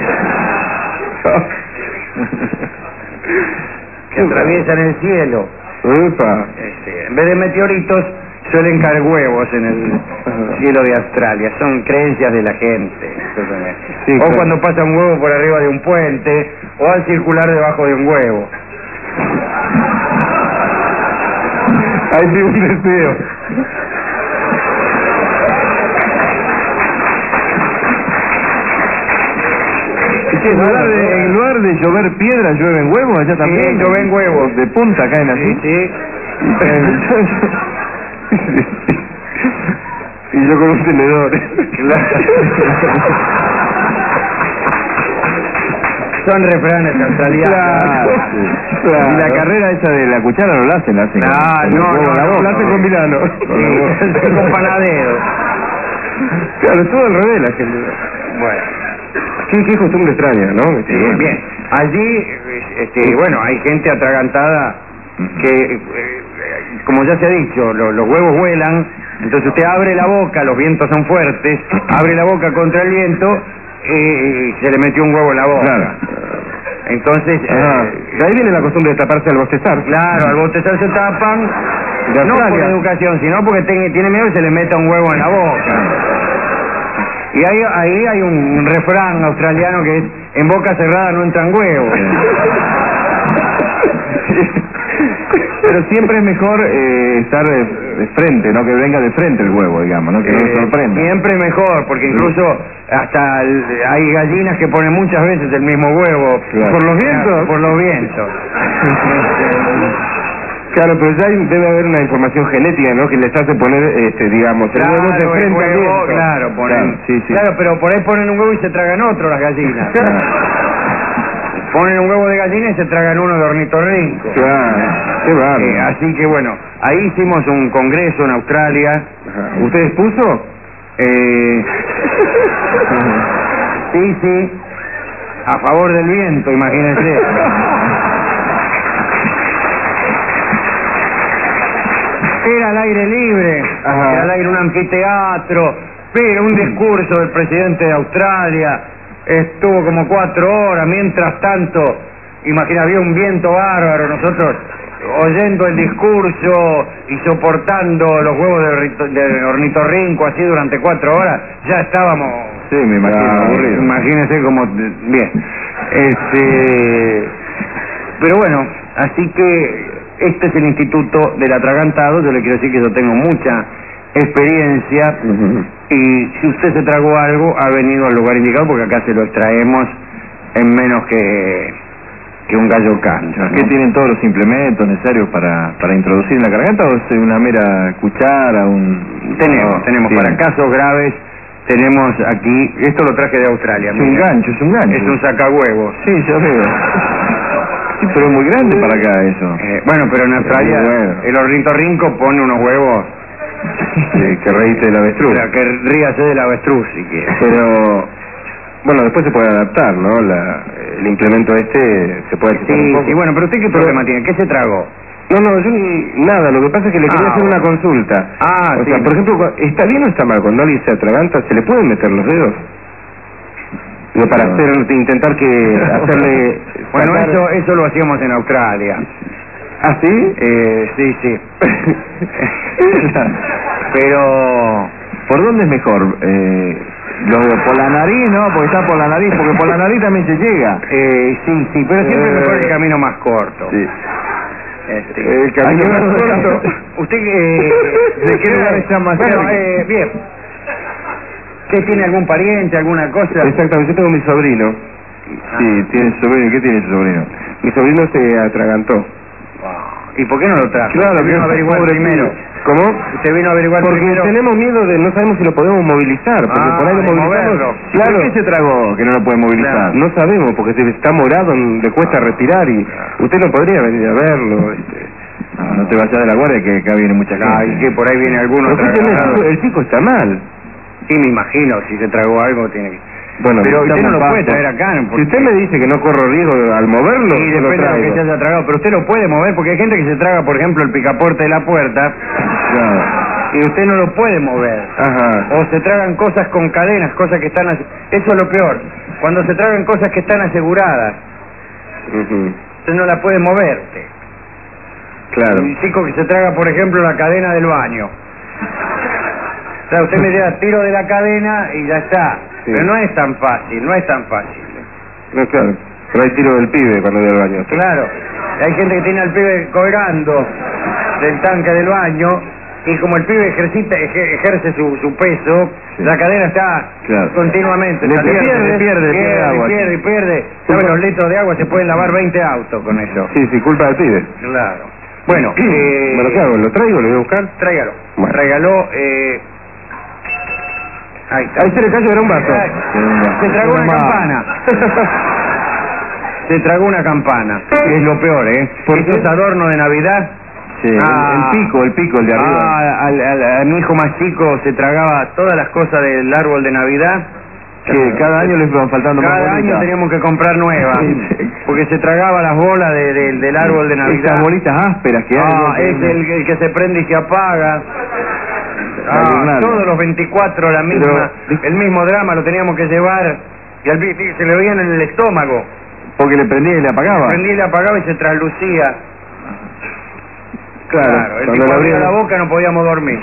Que atraviesan el cielo. Upa. Este, en vez de meteoritos, suelen caer huevos en el cielo de Australia. Son creencias de la gente. Sí, o claro. cuando pasa un huevo por arriba de un puente, o al circular debajo de un huevo. Ahí sí un deseo. En lugar, de, en lugar de llover piedras, llueven huevos allá también. Sí, llueven huevos. De punta caen así. Sí, sí. Y yo con un tenedor. Son refranes australianos. Claro, claro. Y la carrera esa de la cuchara no la hacen, la hacen. No, con el no, huevo no, en la no, boca. la hacen con Milano. Sí, con panadero. Claro, todo al revés la gente. Bueno. Sí, qué costumbre extraña, ¿no? Sí, bueno. Bien. Allí, este, bueno, hay gente atragantada que, eh, como ya se ha dicho, lo, los huevos vuelan, entonces usted abre la boca, los vientos son fuertes, abre la boca contra el viento y se le metió un huevo en la boca. Claro. Entonces, eh, de ahí viene la costumbre de taparse al bostezar. Claro, al bostezar se tapan, de no por educación, sino porque tiene, tiene miedo y se le meta un huevo en la boca. Y ahí, ahí hay un, un refrán australiano que es: en boca cerrada no entran huevos. Pero siempre es mejor eh, estar de, de frente, no que venga de frente el huevo, digamos, no que no Eh, sorprenda. Siempre mejor, porque incluso hasta el- hay gallinas que ponen muchas veces el mismo huevo. Claro. ¿Por los vientos? Por los vientos. Claro, pero ya hay- debe haber una información genética, ¿no? Que les hace poner, este, digamos, el Claro, huevo de el frente al huevo, viento. claro, ponen, Claro, sí, sí. claro, pero por ahí ponen un huevo y se tragan otro las gallinas. Ponen un huevo de gallina y se tragan uno de ornitorrinco. Claro, qué bárbaro. Eh, así que bueno, ahí hicimos un congreso en Australia. Ajá. ¿Usted expuso? Eh, sí, sí, a favor del viento, imagínense. Era al aire libre, Ajá. era al aire un anfiteatro, pero un discurso del presidente de Australia estuvo como cuatro horas. Mientras tanto, imagina, había un viento bárbaro, nosotros oyendo el discurso y soportando los huevos de, ornito- de ornitorrinco así durante cuatro horas, ya estábamos... Sí, me imagino, Ah, aburrido. imagínese como... Bien. Este... Pero bueno, así que este es el Instituto del Atragantado. Yo le quiero decir que yo tengo mucha experiencia y si usted se tragó algo, ha venido al lugar indicado, porque acá se lo extraemos en menos que, que un gallo canta, ¿no? ¿Qué tienen todos los implementos necesarios para, para introducir en la garganta o es una mera cuchara, un... Tenemos, no, tenemos sí. para casos graves, tenemos aquí, esto lo traje de Australia. Es un mira. gancho, es un gancho. Es un sacahuevos. Sí, yo veo. Sí, pero es muy grande para acá eso. Eh, bueno, pero en Australia muy bueno. el ornitorrinco pone unos huevos. Sí, que reíste del avestruz. O sea, que ríase del avestruz si quiere. Pero, bueno, después se puede adaptar, ¿no? La, el implemento este se puede quitar un Sí, poco. sí, bueno, pero usted qué Pero- problema tiene, ¿qué se tragó? No, no, yo ni nada, lo que pasa es que le quería Ah, hacer bueno. una consulta. Ah, o sí. sea, por ejemplo, cu- ¿está bien o está mal cuando alguien se atraganta, se le pueden meter los dedos? Digo, para No. hacer, intentar que hacerle... Bueno, sacar- eso eso lo hacíamos en Australia. ¿Ah, sí? Eh, sí, sí. Pero... ¿Por dónde es mejor? Eh, lo de por la nariz, ¿no? Porque está por la nariz, porque por la nariz también se llega. Eh, sí, sí, pero siempre Eh, mejor el camino más corto. Sí. Este, El camino hay que más ver- corto. ¿Usted eh, ¿De qué lugar está más Bueno, cerca? eh, bien. ¿Usted tiene algún pariente, alguna cosa? Exactamente, yo tengo mi sobrino. Sí, tiene sobrino. ¿Qué tiene su sobrino? Mi sobrino se atragantó. ¿Y por qué no lo trajo? Claro, Usted vino a que averiguar pobre primero. tío. ¿Cómo? Usted vino a averiguar Porque primero. tenemos miedo de, no sabemos si lo podemos movilizar, porque Ah, por ahí lo de movilizamos. moverlo. Claro. ¿Por qué se tragó que no lo puede movilizar? Claro, no sabemos, porque se está morado, le cuesta respirar y usted no podría venir a verlo. Este. No, no te vayas de la guardia que acá viene mucha gente. Ay, que por ahí viene alguno. Pero escúcheme, tragado. el chico está mal. Sí, me imagino, si se tragó algo tiene que... Bueno, Pero usted no necesitamos lo puede pasto. traer acá, ¿no? Si Porque- usted me dice que no corro riesgo al moverlo, Sí, yo lo depende de lo que traigo. se haya tragado, pero usted lo puede mover, porque hay gente que se traga, por ejemplo, el picaporte de la puerta, Claro. y usted no lo puede mover. Ajá. O se tragan cosas con cadenas, cosas que están... ase- Eso es lo peor. Cuando se tragan cosas que están aseguradas, Ujú. usted no la puede moverte. Claro. Un chico que se traga, por ejemplo, la cadena del baño. O sea, usted me dirá, tiro de la cadena y ya está. Sí. Pero no es tan fácil, no es tan fácil. No, claro. Pero hay tiro del pibe cuando voy al baño. Claro, hay gente que tiene al pibe colgando del tanque del baño y como el pibe ejercita, eje- ejerce su, su peso, Sí. la cadena está Claro. continuamente Le saliendo, pierde, le pierde, le pierde agua. pierde, y pierde. ¿Saben los litros de agua? Se pueden lavar veinte autos con eso. Sí, sí, culpa del pibe. Claro. Bueno, eh, Bueno, ¿qué hago? ¿Lo traigo? ¿Lo voy a buscar? tráigalo. Bueno. Tráigalo, eh... Ahí está. Ahí se le cayó, era un vaso. Ay, Se tragó una Mamá. campana. Se tragó una campana. Es lo peor, ¿eh? ¿Por Esos qué? adornos de Navidad. Sí, el- Ah. el pico, el pico, el de arriba. Ah, al- al- a mi hijo más chico se tragaba todas las cosas del árbol de Navidad. Que cada año les van faltando más Cada bolitas. año teníamos que comprar nuevas. Sí. Porque se tragaba las bolas de- de- del árbol de Navidad. Esas bolitas ásperas que hay. Ah, ¿no? es el, el que se prende y se apaga. La Ah, guirnalda. todos los veinticuatro la misma, Pero- el mismo drama lo teníamos que llevar y al pi- se le veían en el estómago. Porque le prendía y le apagaba. Prendía y le apagaba y se traslucía. Claro, el cuando tipo le abría abría la boca no podíamos dormir.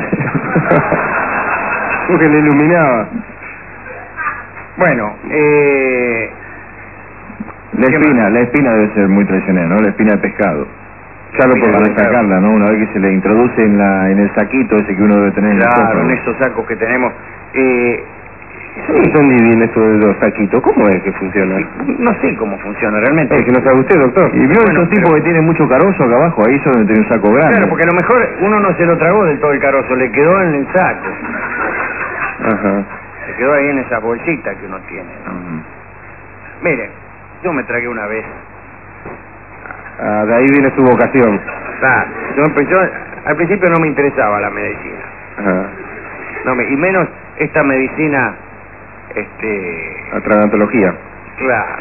Porque le iluminaba. Bueno, eh... La ¿Qué espina, más? la espina debe ser muy traicionera, ¿no? La espina de pescado. Claro, Espina por de pescado. sacarla, ¿no? Una vez que se le introduce en la en el saquito ese que uno debe tener en el Claro, estómago. en esos sacos que tenemos. Eh, Sí, son divinos esto de los saquitos. ¿Cómo es que funciona? no sé cómo funciona realmente. Es que no sabe usted, doctor. Y vio Bueno, esos tipos pero- que tienen mucho carozo acá abajo, ahí son donde tiene un saco grande. Claro, porque a lo mejor uno no se lo tragó del todo el carozo, le quedó en el saco. Ajá. Se quedó ahí en esa bolsita que uno tiene, ¿no? Ujú. Mire, yo me tragué una vez. Ah, de ahí viene su vocación. Claro, yo empecé, al principio no me interesaba la medicina. Ajá. No me, y menos esta medicina, este... Atragantología. Claro.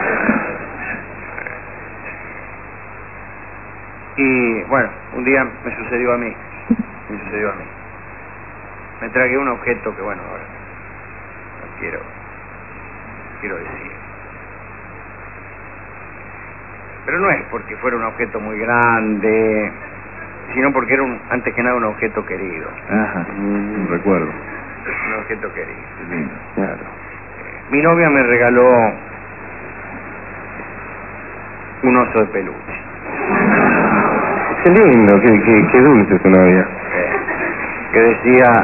Y bueno, un día me sucedió a mí. Me sucedió a mí. Me tragué un objeto que, bueno, ahora no quiero, quiero decir. Pero no es porque fuera un objeto muy grande, sino porque era un, antes que nada un objeto querido. Ajá. Un recuerdo. Un objeto querido. Lindo. Claro. Mi novia me regaló un oso de peluche. Qué lindo, qué, qué, qué dulce su novia. eh, que decía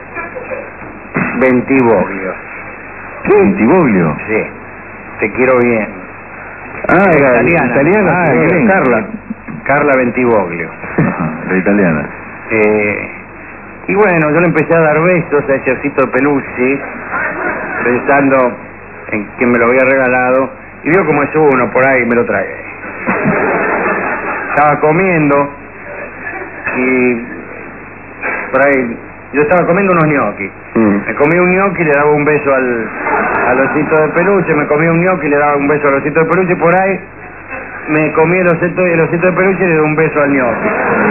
Bentivoglio. ¿Ventivoglio? Sí, te quiero bien. Ah, era Italiana. italiana. Ah, sí, bien. Carla. Carla Bentivoglio. La italiana. Eh, y bueno, yo le empecé a dar besos a ese osito de peluche, pensando en quién me lo había regalado, y vio como es uno por ahí, me lo tragué. Estaba comiendo y por ahí yo estaba comiendo unos gnocchi. Mm. Me comí un gnocchi y le daba un beso al, al osito de peluche, me comí un gnocchi y le daba un beso al osito de peluche, por ahí me comí el osito, el osito de peluche y le di un beso al gnocchi.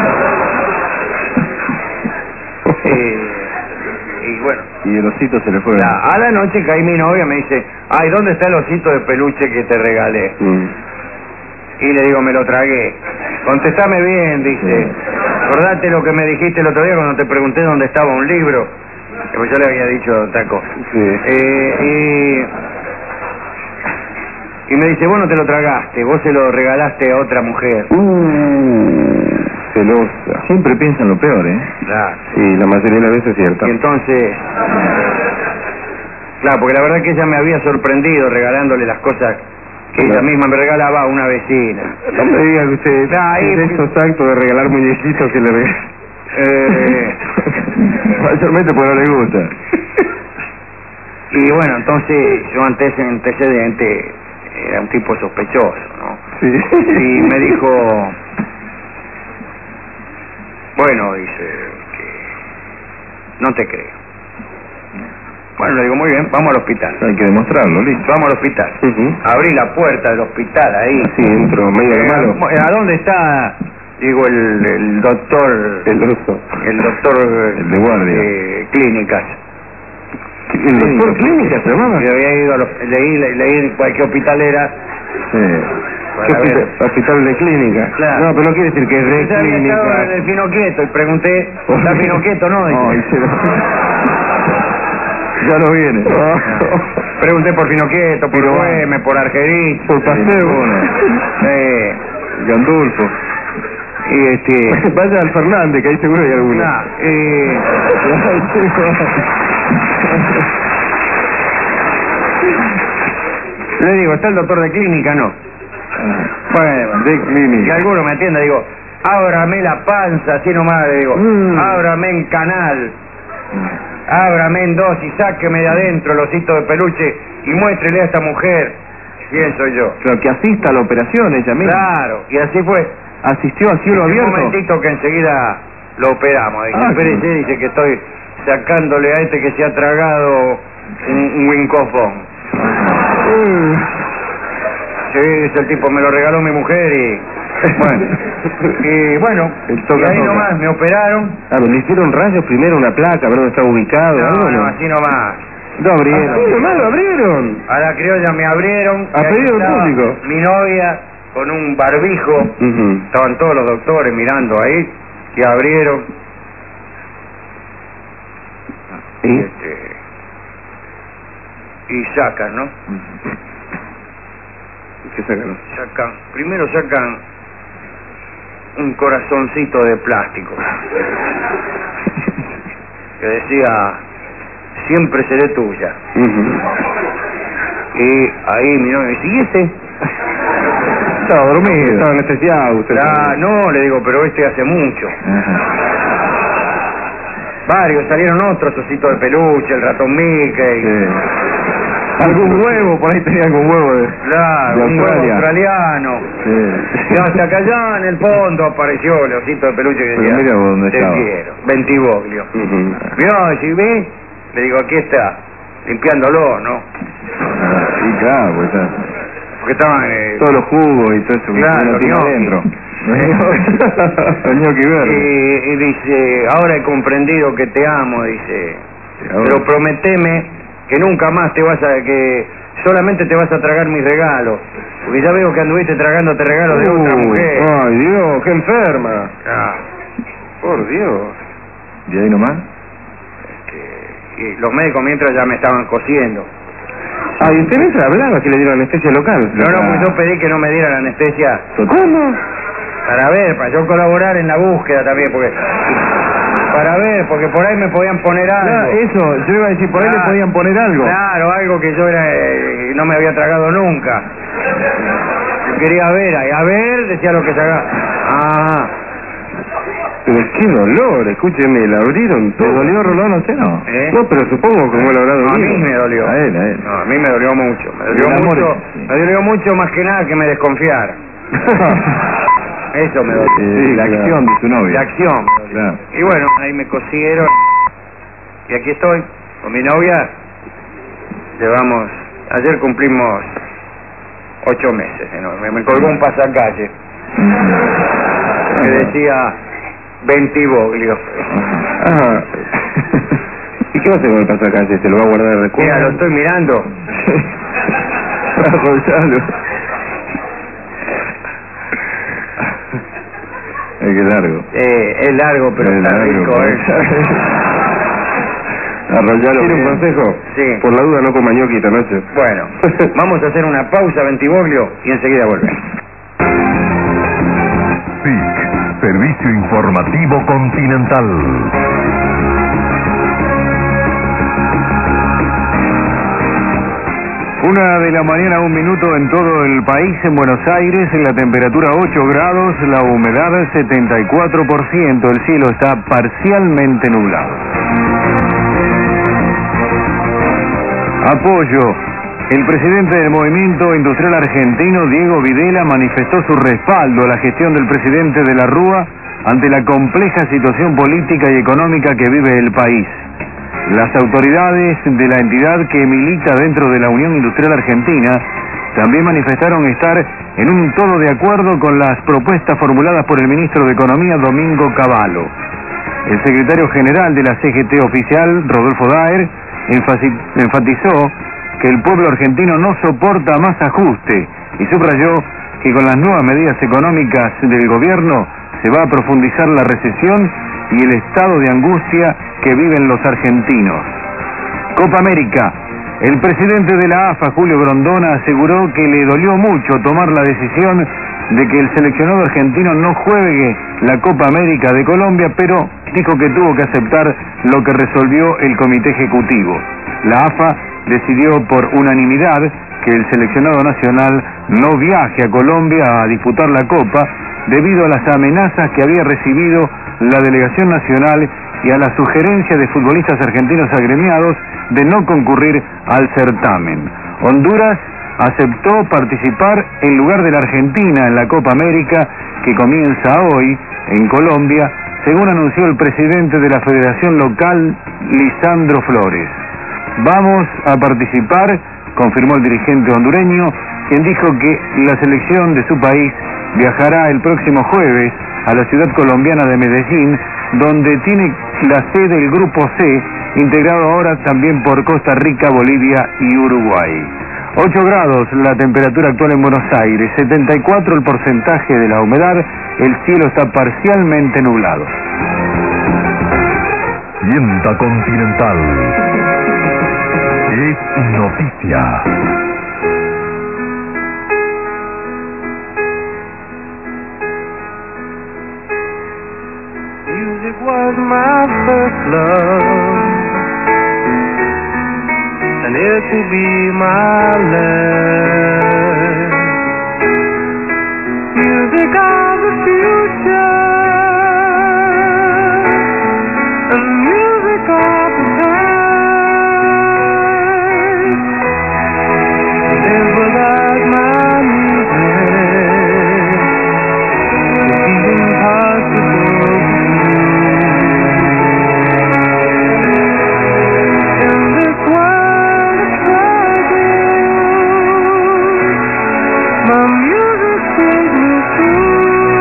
Eh, y bueno, Y el osito se le fue. la- a la noche caí mi novia, me dice, ay, ¿dónde está el osito de peluche que te regalé? Mm. Y le digo, me lo tragué. Contestame bien, dice. Acordate lo que me dijiste el otro día cuando te pregunté dónde estaba un libro. Pues yo le había dicho otra cosa. Sí. Eh, y, y me dice, vos no te lo tragaste, vos se lo regalaste a otra mujer. Uh, celosa. Siempre piensan lo peor, ¿eh? Claro. Sí, la mayoría de las veces es cierta. Y entonces, claro, porque la verdad que ella me había sorprendido regalándole las cosas que ella misma me regalaba a una vecina. No me diga que usted Ah, ahí- es esos actos de regalar muñequitos que le regalan. Eh, Mayormente porque no le gusta. y bueno, entonces yo ante ese antecedente era un tipo sospechoso, ¿no? Sí. Y me dijo, bueno, dice, que no te creo. Bueno, le digo, muy bien, vamos al hospital. Hay que demostrarlo, listo. Vamos al hospital. Ujú. Abrí la puerta del hospital ahí. Sí, entro medio Eh, malo. ¿A dónde está Digo, el, el doctor... El oso. El doctor... El de guardia. de clínicas. ¿El doctor Clínicas se llamaba? Yo había ido a los... Leí, le- leí en cualquier hospitalera. Sí. Para ¿Qué ver. hospital? Hospital de clínica. Claro. No, pero no quiere decir que es de Yo había estado en clínica. el Pinoquieto y pregunté, ¿está Pinoquieto no? Dice. No, dice, ya no viene. Pregunté por Pinoquieto, por Pero- Güemes, por Argerich. Por paseo. Eh, Gandulfo. y este... Vaya al Fernández, que ahí seguro hay alguno. nah, eh, le digo, ¿está el doctor de clínica? No. Bueno, De y clínica. alguno me atiende, digo, ábrame la panza, así nomás, le digo, Mm. ábrame en canal, ábrame en dos y sáqueme de adentro el osito de peluche y muéstrele a esta mujer quién soy yo. Pero que asista a la operación ella misma. Claro, y así fue. Asistió a cielo Un abierto. momentito que enseguida lo operamos. Dice, Ah, espérese, sí. dice que estoy sacándole a este que se ha tragado un, un wincofón. Mm. Sí, dice el tipo, me lo regaló mi mujer y... Bueno, y bueno, El toca, y ahí toca. nomás me operaron. Ah, ¿le hicieron rayos primero una placa, ver dónde está ubicado? No, algo, no, así nomás. No abrieron. Así nomás lo abrieron. A la criolla me abrieron. ¿A y ahí pedido del estaba público? Mi novia con un barbijo. Ujú. Estaban todos los doctores mirando ahí. Y abrieron. ¿Y? Este, y sacan, ¿no? ¿Qué sacaron? Sacan, primero sacan un corazoncito de plástico que decía, siempre seré tuya. Ujú. Y ahí mi novia me dice, ¿y este? Estaba dormido. Estaba anestesiado usted. Ah, no, le digo, pero este hace mucho. Ajá. Varios, salieron otros ositos de peluche, el ratón Mickey. Sí. Algún huevo, por ahí tenía algún huevo de... Claro, de un huevo Australia. australiano. Sí. Y hasta que allá en el fondo apareció el osito de peluche que Pero decía, mira vos dónde te estaba. quiero, Bentivoglio. Ujú. Vio, si ve, le digo, aquí está, limpiándolo, ¿no? Sí, claro, pues está. Porque estaban... Eh, Todos los jugos y todo eso que Claro, uno tiene gnocchi. adentro. Los gnocchi verdes. y, y dice, ahora he comprendido que te amo, dice, Ahora. pero prometeme que nunca más te vas a... que solamente te vas a tragar mis regalos, porque ya veo que anduviste tragándote regalos de otra Uy, mujer. Ay, Dios, qué enferma. Ah, Por Dios. ¿Y ahí nomás? este, y los médicos mientras ya me estaban cosiendo. Ah, ¿y usted mientras hablaba que le dieron anestesia local? No, no, pues yo pedí que no me dieran anestesia ¿Cómo? para ver, para yo colaborar en la búsqueda también, porque... Para ver, porque por ahí me podían poner algo. Ah, eso, yo iba a decir, por ahí le Claro, podían poner algo. Claro, algo que yo era, eh, no me había tragado nunca. Yo quería ver, ahí, a ver, decía lo que sacaba. Ah, Pero qué dolor, escúcheme, ¿le abrieron todo? ¿Le dolió, Rolón, a usted no? ¿Eh? No, pero supongo que no le habrá no, a dolido. mí me dolió. A él, a él. No, a mí me dolió mucho. Me dolió El amor mucho, es- sí. me dolió mucho más que nada que me desconfiara. Eso me dolió. Sí, la claro. acción de su novia. La acción. me dolió. Claro. Y bueno, ahí me cosieron. Y aquí estoy, con mi novia. Llevamos, ayer cumplimos ocho meses. ¿no? Me, me colgó un pasacalle que decía Bentivoglio. Ah. ¿Y qué va a hacer con el pasacalle? ¿Se lo va a guardar de recuerdo? Mira, lo estoy mirando. Arrollalo. Ay, qué largo. Eh, es largo, pero Es está largo, rico, pues. ¿eh? Arrollalo. ¿Quiere un bien. consejo? Sí. Por la duda no coma ñoqui esta noche. Bueno, vamos a hacer una pausa, Bentivoglio, y enseguida volvemos. S I C, Servicio Informativo Continental. Una de la mañana, un minuto en todo el país. En Buenos Aires, en la temperatura ocho grados, la humedad setenta y cuatro por ciento, el cielo está parcialmente nublado. Apoyo. El presidente del Movimiento Industrial Argentino, Diego Videla, manifestó su respaldo a la gestión del presidente de la Rúa ante la compleja situación política y económica que vive el país. Las autoridades de la entidad que milita dentro de la Unión Industrial Argentina también manifestaron estar en un todo de acuerdo con las propuestas formuladas por el ministro de Economía, Domingo Cavallo. El secretario general de la C G T oficial, Rodolfo Daer, enfatizó que el pueblo argentino no soporta más ajuste y subrayó que con las nuevas medidas económicas del gobierno se va a profundizar la recesión y el estado de angustia que viven los argentinos. Copa América. El presidente de la A F A, Julio Grondona, aseguró que le dolió mucho tomar la decisión de que el seleccionado argentino no juegue la Copa América de Colombia, pero dijo que tuvo que aceptar lo que resolvió el comité ejecutivo. La A F A decidió por unanimidad que el seleccionado nacional no viaje a Colombia a disputar la Copa debido a las amenazas que había recibido la delegación nacional y a la sugerencia de futbolistas argentinos agremiados de no concurrir al certamen. Honduras aceptó participar en lugar de la Argentina en la Copa América que comienza hoy en Colombia, según anunció el presidente de la Federación Local, Lisandro Flores. Vamos a participar, confirmó el dirigente hondureño, quien dijo que la selección de su país viajará el próximo jueves a la ciudad colombiana de Medellín, donde tiene la sede del Grupo C, integrado ahora también por Costa Rica, Bolivia y Uruguay. ocho grados la temperatura actual en Buenos Aires, setenta y cuatro el porcentaje de la humedad, el cielo está parcialmente nublado. Tienda Continental. Es noticia. Music was my first love, and it will be my last. Music of the future, and music of the past. Live without my music, it seems impossible. In this world of trouble, my music brings me through.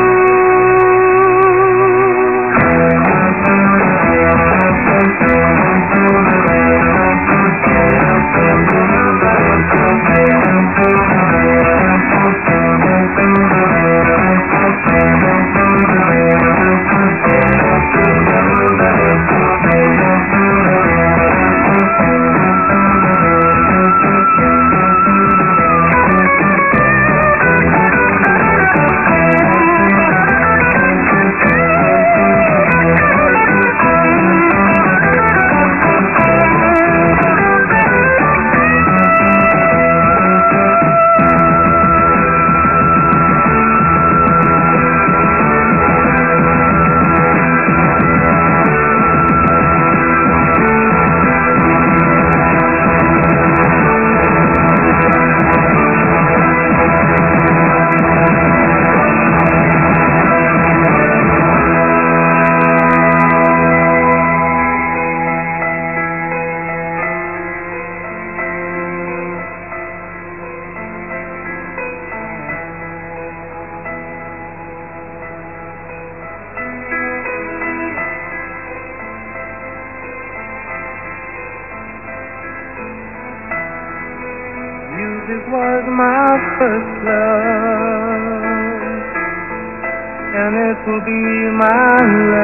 Music was my first love, and it will be my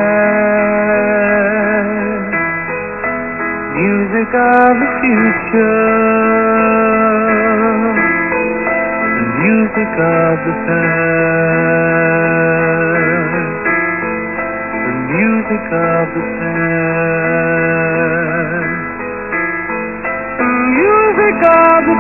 last. Music of the future, and music of the past, and music of the past. Music of the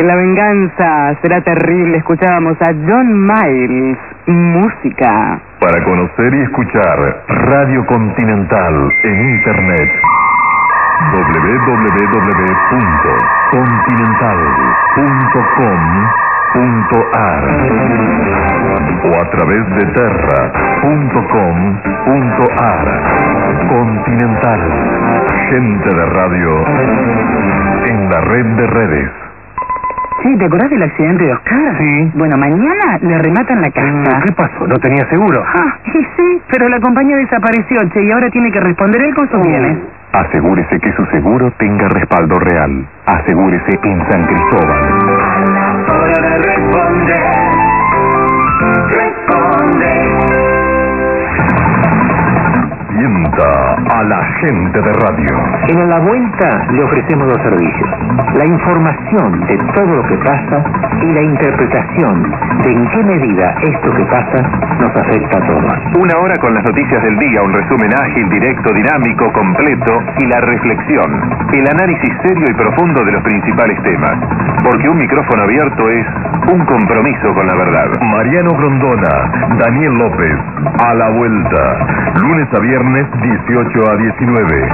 En La Venganza Será Terrible escuchábamos a John Miles, música. Para conocer y escuchar Radio Continental en Internet, doble u doble u doble u punto continental punto com punto a r o a través de terra punto com punto a r. Continental, gente de radio en la red de redes. Sí, ¿te acordás del accidente de Oscar? Sí. Bueno, mañana le rematan la casa. ¿Qué pasó? ¿No tenía seguro? Ah, sí, sí, pero la compañía desapareció, che, y ahora tiene que responder él con sus bienes. Asegúrese que su seguro tenga respaldo real. Asegúrese en San Cristóbal. Hora de responder, responde. Sienta a la gente de radio. En La Vuelta le ofrecemos dos servicios: la información de todo lo que pasa y la interpretación de en qué medida esto que pasa nos afecta a todos. Una hora con las noticias del día, un resumen ágil, directo, dinámico, completo y la reflexión. El análisis serio y profundo de los principales temas. Porque un micrófono abierto es un compromiso con la verdad. Mariano Grondona, Daniel López, a la vuelta. Lunes a viernes, dieciocho a diecinueve.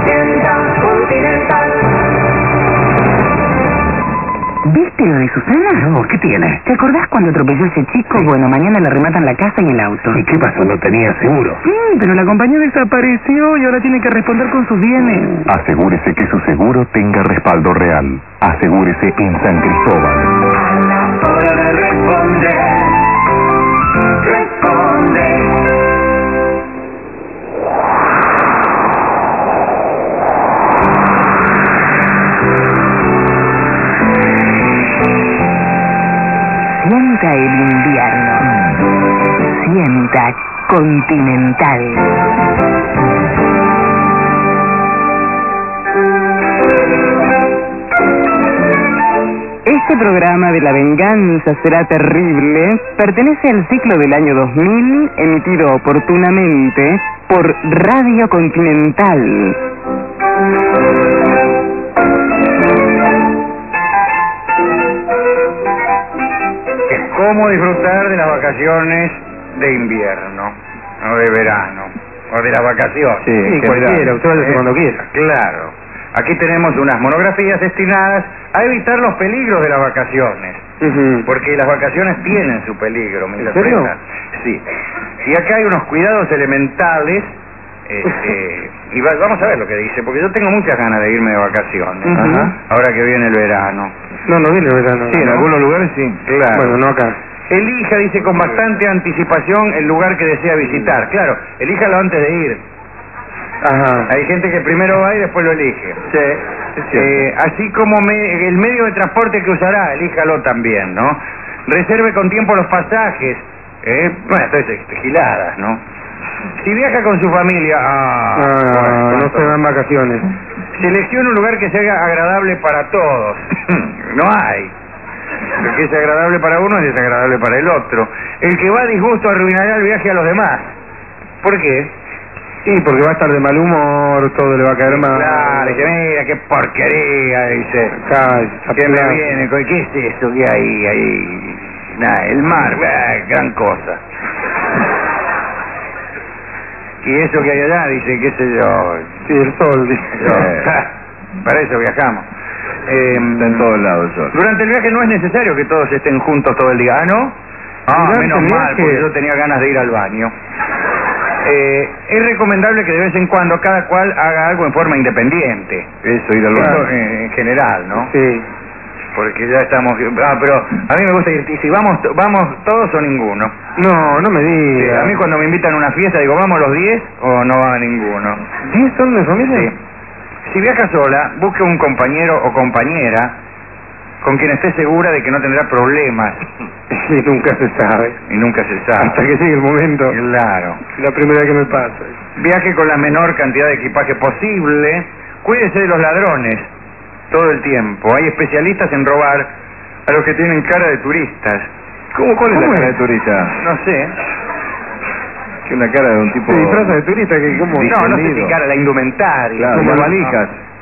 ¿Viste lo de Susana? No, ¿qué tiene? ¿Te acordás cuando atropelló a ese chico? Sí. Bueno, mañana le rematan la casa y el auto. ¿Y qué pasó? ¿No tenía seguro? Sí, pero la compañía desapareció y ahora tiene que responder con sus bienes. Asegúrese que su seguro tenga respaldo real. Asegúrese en San Cristóbal. Hora de responder, responde. Sienta el invierno. Sienta Continental. Este programa de La Venganza Será Terrible pertenece al ciclo del año dos mil, emitido oportunamente por Radio Continental. ¿Cómo disfrutar de las vacaciones de invierno? O de verano. O de las vacaciones. Sí, cualquiera, usted lo hace Eh, cuando quiera. Claro. Aquí tenemos unas monografías destinadas a evitar los peligros de las vacaciones. Porque las vacaciones tienen su peligro, ¿me ¿En serio? interpreta? Sí. Y acá hay unos cuidados elementales. Este, y va- vamos a ver lo que dice, porque yo tengo muchas ganas de irme de vacaciones. Ujú. Ajá. Ahora que viene el verano. No, no viene el verano. Sí, en algunos lugares sí. Claro. Bueno, no acá. Elija, dice, con bastante anticipación el lugar que desea visitar. Claro, elíjalo antes de ir. Ajá. Hay gente que primero va y después lo elige. Sí, Eh, así como me- el medio de transporte que usará, elíjalo también, ¿no? Reserve con tiempo los pasajes. ¿eh? Bueno, entonces, giladas, ¿no? Si viaja con su familia, ah, Ah, bueno, no ¿cuánto? se dan vacaciones. Seleccione un lugar que sea agradable para todos. No hay. Lo que es agradable para uno es desagradable para el otro. El que va a disgusto arruinará el viaje a los demás. ¿Por qué? Sí, porque va a estar de mal humor, todo le va a caer mal. Claro, dice, mira, qué porquería, dice. Ay, ¿Qué me apenas- viene? ¿Qué es eso que hay ahí? Nada, el mar, ah, gran cosa. Y eso que hay allá, dice, qué sé yo. Sí, el sol, dice. yo, para eso viajamos. Eh, Está en todos lados el sol. Durante el viaje no es necesario que todos estén juntos todo el día, ¿ah, no? Ah, Durante menos el mal, viaje- porque yo tenía ganas de ir al baño. Eh, es recomendable que de vez en cuando cada cual haga algo en forma independiente. Eso, ir al Eso, baño. eh, en general, ¿no? Sí. Porque ya estamos... Ah, pero a mí me gusta ir... ¿Y si vamos vamos todos o ninguno? No, no me Sí, digas. a mí cuando me invitan a una fiesta digo, ¿vamos los diez o no va ninguno? ¿diez son de familia? Sí. Si viaja sola, busque un compañero o compañera con quien esté segura de que no tendrá problemas. Y nunca se sabe. Y nunca se sabe. Hasta que llegue el momento. Claro. La primera vez que me pasa. Viaje con la menor cantidad de equipaje posible. Cuídese de los ladrones todo el tiempo. Hay especialistas en robar a los que tienen cara de turistas. ¿Cómo, ¿Cuál es la ¿Cómo cara es? de turista? No sé. Que una cara de un tipo... Se disfraza de turista que como... No, no sé si cara, la indumentaria. Claro, Como las no. valijas.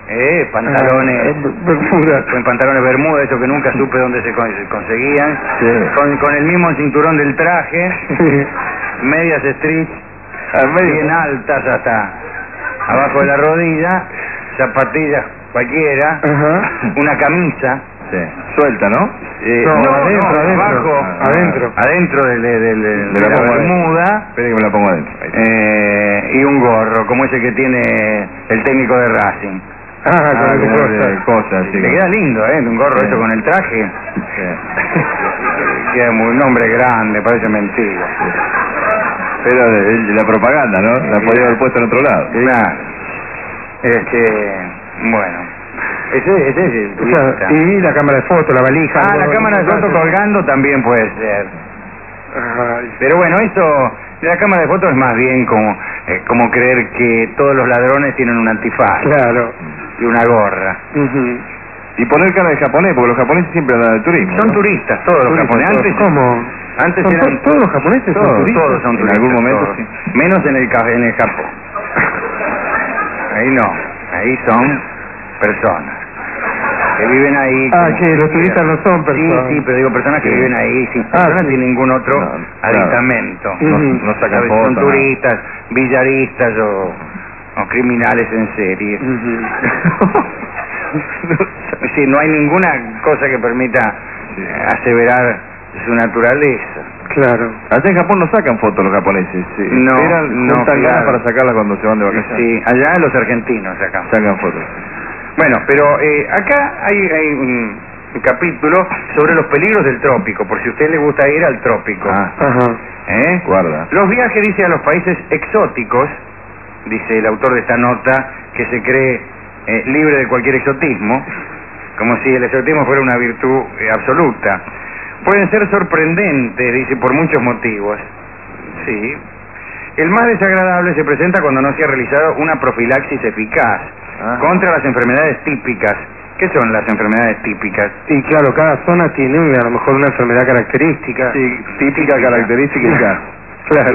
Eh, pantalones, Ah, bermuda. con pantalones bermuda, eso que nunca supe dónde se con- se conseguían, Sí. con, con el mismo cinturón del traje, Sí. medias stretch, Al medio. bien altas hasta abajo de la rodilla, zapatillas cualquiera, Ajá. una camisa, Sí. Suelta, ¿no? eh, No, no, adentro, no, adentro. abajo, Ah, adentro. adentro del- del- del- De de la la, pongo adentro. bermuda, Espera que me la pongo adentro. Ahí. eh, y un gorro, como ese que tiene el técnico de Racing. Ah, con Ah, el bien, cosa. bien. Cosas, sí. Le queda lindo, ¿eh? Un gorro Sí. hecho con el traje. Sí. Queda muy, un hombre grande, parece mentira. Pero de, de la propaganda, ¿no? La podía haber puesto en otro lado. Claro. Este, bueno. Ese, ese es el O sea, turista. y la cámara de foto, la valija. Ah, todo- la cámara de foto todo- colgando también puede ser. Ay, Pero bueno, eso, la cámara de fotos es más bien como, eh, como creer que todos los ladrones tienen un antifaz claro. y una gorra. Ujú. Y poner cara de japonés, porque los japoneses siempre andan de turismo. Son ¿no? turistas, todos los Turistas, japoneses. todos. ¿Cómo? Antes ¿Son eran to- todos los japoneses son todos, turistas? todos son En turistas. algún momento, todos. sí. Menos en el ca- en el Japón. Ahí no, ahí son personas que viven ahí. Ah, como- que los turistas no son personas. Sí, sí, pero digo personas que Sí. viven ahí sin, Ah, personas sí. sin ningún otro No, claro. aditamento. No, no sacan ¿Sabes? fotos, Son nada. turistas, billaristas o, o criminales en serie. Ujú. Es decir, no hay ninguna cosa que permita eh, aseverar su naturaleza. Claro. Allá en Japón no sacan fotos los japoneses. Sí. No, Esperan, no, juntan claro. ganas para sacarlas cuando se van de vacaciones. Sí, allá los argentinos acá. Sacan fotos. Bueno, pero eh, acá hay, hay un, un capítulo sobre los peligros del trópico, por si a usted le gusta ir al trópico. Ah, Ajá. ¿Eh? guarda. Los viajes, dice, a los países exóticos, dice el autor de esta nota, que se cree eh, libre de cualquier exotismo, como si el exotismo fuera una virtud eh, absoluta. Pueden ser sorprendentes, dice, por muchos motivos. Sí. El más desagradable se presenta cuando no se ha realizado una profilaxis eficaz Ah. contra las enfermedades típicas. ¿Qué son las enfermedades típicas? Y claro, cada zona tiene a lo mejor una enfermedad característica. Sí, típica, característica y ya. Claro.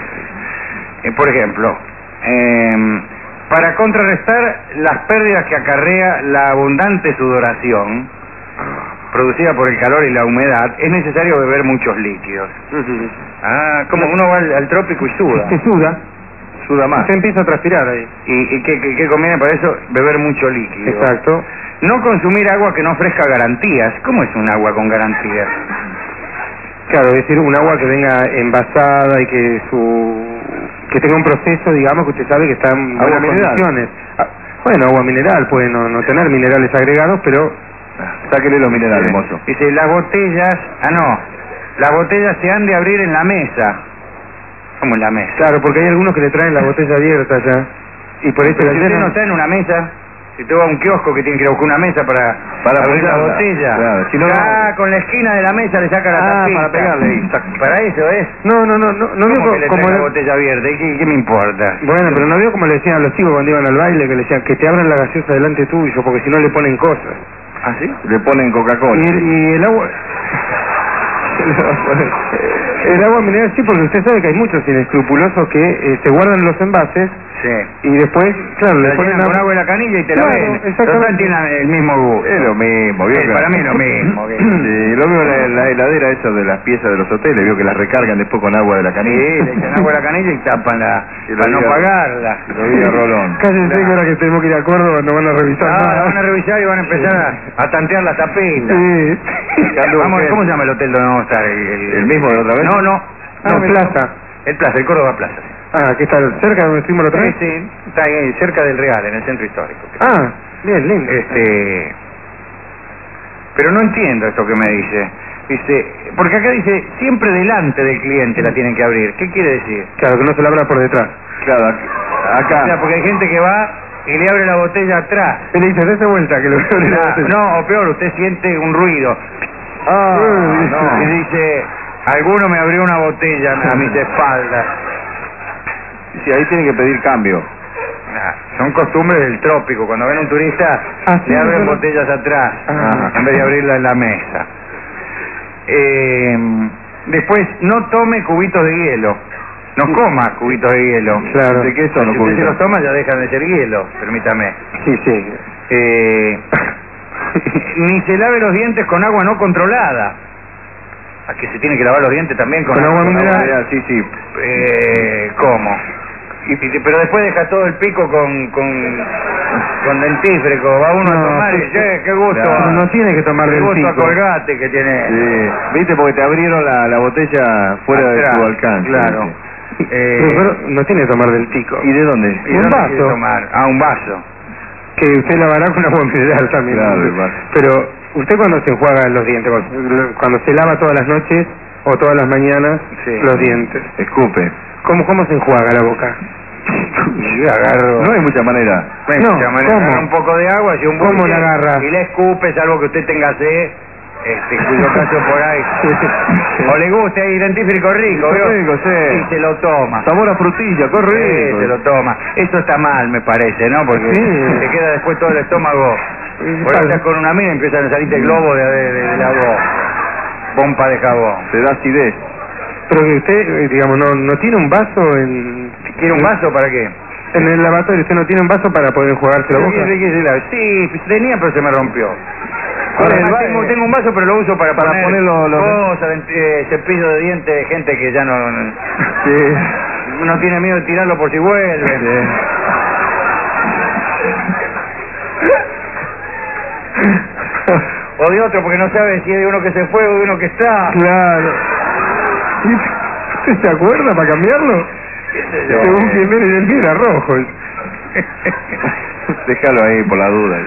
Eh, por ejemplo, eh, para contrarrestar las pérdidas que acarrea la abundante sudoración producida por el calor y la humedad, es necesario beber muchos líquidos. Ujú. Ah, como uno va al, al trópico y suda. Se suda, suda más. Se empieza a transpirar ahí. ¿Y, y qué, qué- qué conviene para eso? Beber mucho líquido. Exacto. No consumir agua que no ofrezca garantías. ¿Cómo es un agua con garantías? Claro, es decir, un agua que venga envasada y que su que tenga un proceso, digamos, que usted sabe que está en Agua buenas mineral. condiciones. Ah, bueno, agua mineral, puede no, no tener minerales agregados, pero sáquele los minerales, mozo. Dice, las botellas... Ah, no. Las botellas se han de abrir en la mesa. ¿Cómo en la mesa? Claro, porque hay algunos que le traen la botella abierta ya. Y por eso Pero la si usted llenan- no está en una mesa, si usted va a un kiosco que tiene que ir a buscar una mesa para, Para abrir la apoyarla. botella, Claro, si no, ya no. con la esquina de la mesa le saca la Ah, tapita. para pegarle ahí. Para eso es. No, no, no, no, no ¿Cómo veo que co- le como trae la le- botella abierta? ¿Y qué, qué me importa? Bueno, pero no veo como le decían a los chicos cuando iban al baile, que le decían que te abran la gaseosa delante tuyo, porque si no le ponen cosas. ¿Ah, sí? Le ponen Coca-Cola. Y, y el agua... el agua mineral sí, porque usted sabe que hay muchos inescrupulosos que eh, se guardan los envases Sí. y después, claro, le La ponen llenan con agua- agua de la canilla y te la Claro, ven. exactamente. Total tiene el mismo gusto. Es lo mismo, vio Sí, que- para mí es lo mismo. que- Sí, lo mismo la, la heladera esa de las piezas de los hoteles, vio que las recargan después con agua de la Sí, canilla. le echan agua a la canilla y tapan la... Y lo para no diga- pagarla. Lo diga Rolón. Cállense que ahora que tenemos que ir a Córdoba no van a revisar Ah, nada. la van a revisar y van a empezar a, a tantear las tapitas. Sí. Vamos, ¿cómo se llama el hotel donde vamos a estar? ¿El, ¿El mismo de la otra vez? No, no. Ah, no, Plaza. El Plaza, el Córdoba Plaza. Ah, ¿qué está? ¿Cerca de donde estuvimos la otra Sí, vez? sí, está ahí cerca del Real, en el centro histórico. Ah, bien, lindo. Este... Pero no entiendo esto que me dice. Dice, porque acá dice, siempre delante del cliente la tienen que abrir. ¿Qué quiere decir? Claro, que no se la abra por detrás. Claro, acá. O sea, porque hay gente que va y le abre la botella atrás. Y le dice, dése vuelta que lo abre la Ah, botella. no, o peor, usted siente un ruido. Ah, No, y dice, alguno me abrió una botella a mis espaldas. Sí, ahí tienen que pedir cambio. Ah, son costumbres del trópico. Cuando ven a un turista, Ah, sí, le abren eso no- botellas atrás, Ah. en vez de abrirla en la mesa. Eh, después, no tome cubitos de hielo. No coma cubitos de hielo. Claro. ¿De qué son los cubitos? Si usted se los toma, ya dejan de ser hielo, permítame. Sí, sí. Eh, ni se lave los dientes con agua no controlada. ¿A que se tiene que lavar los dientes también con, con agua mineral? mineral? Sí, sí. Eh, ¿Cómo? Y, y, pero después deja todo el pico con con, con dentífrico. Va uno no, a tomar y dice, qué gusto. Claro, no tiene que tomar qué gusto dentífrico. a Colgate que tiene. Sí. Viste, porque te abrieron la, la botella fuera Atrás, de tu alcance. Claro. Sí. Eh, pero, pero no tiene que tomar del tico. ¿Y de dónde? ¿Y un dónde vaso. quiere tomar? Ah, un vaso. Que usted lavará con agua mineral también. Claro, el vaso. Pero usted cuando se enjuaga los dientes, cuando se lava todas las noches o todas las mañanas sí. los dientes. Escupe. ¿Cómo, cómo se enjuaga la boca? Agarro. No hay mucha manera. No hay no, mucha manera. ¿cómo? Agarra un poco de agua y un ¿Cómo la agarra? Y le escupe, salvo que usted tenga sed. Este, cuyo caso por ahí. O le guste, hay dentífrico rico, ¿vio? Rico, sí. Y se lo toma. Sabor a frutilla, corre. Sí, se lo toma. Eso está mal, me parece, ¿no? Porque sí. te queda después todo el estómago. Por ahí estás con una mina y empiezan a salirte globos de, de, de, de la voz. Pompa de jabón. Te da acidez. Pero que usted, digamos, no, no tiene un vaso en... ¿Quiere un vaso para qué? En el lavatorio, ¿usted no tiene un vaso para poder enjuagarse la boca? Sí, tenía, pero se me rompió. Ahora, tengo, tengo un vaso, pero lo uso para, para poner ponerlo los... cosas, eh, cepillo de dientes de gente que ya no... no sí. No tiene miedo de tirarlo por si vuelve. Sí. O de otro, porque no sabe si es de uno que se fue o de uno que está. Claro. ¿Usted se acuerda para cambiarlo? Según quien viene y él mira rojo. Déjalo ahí por la duda.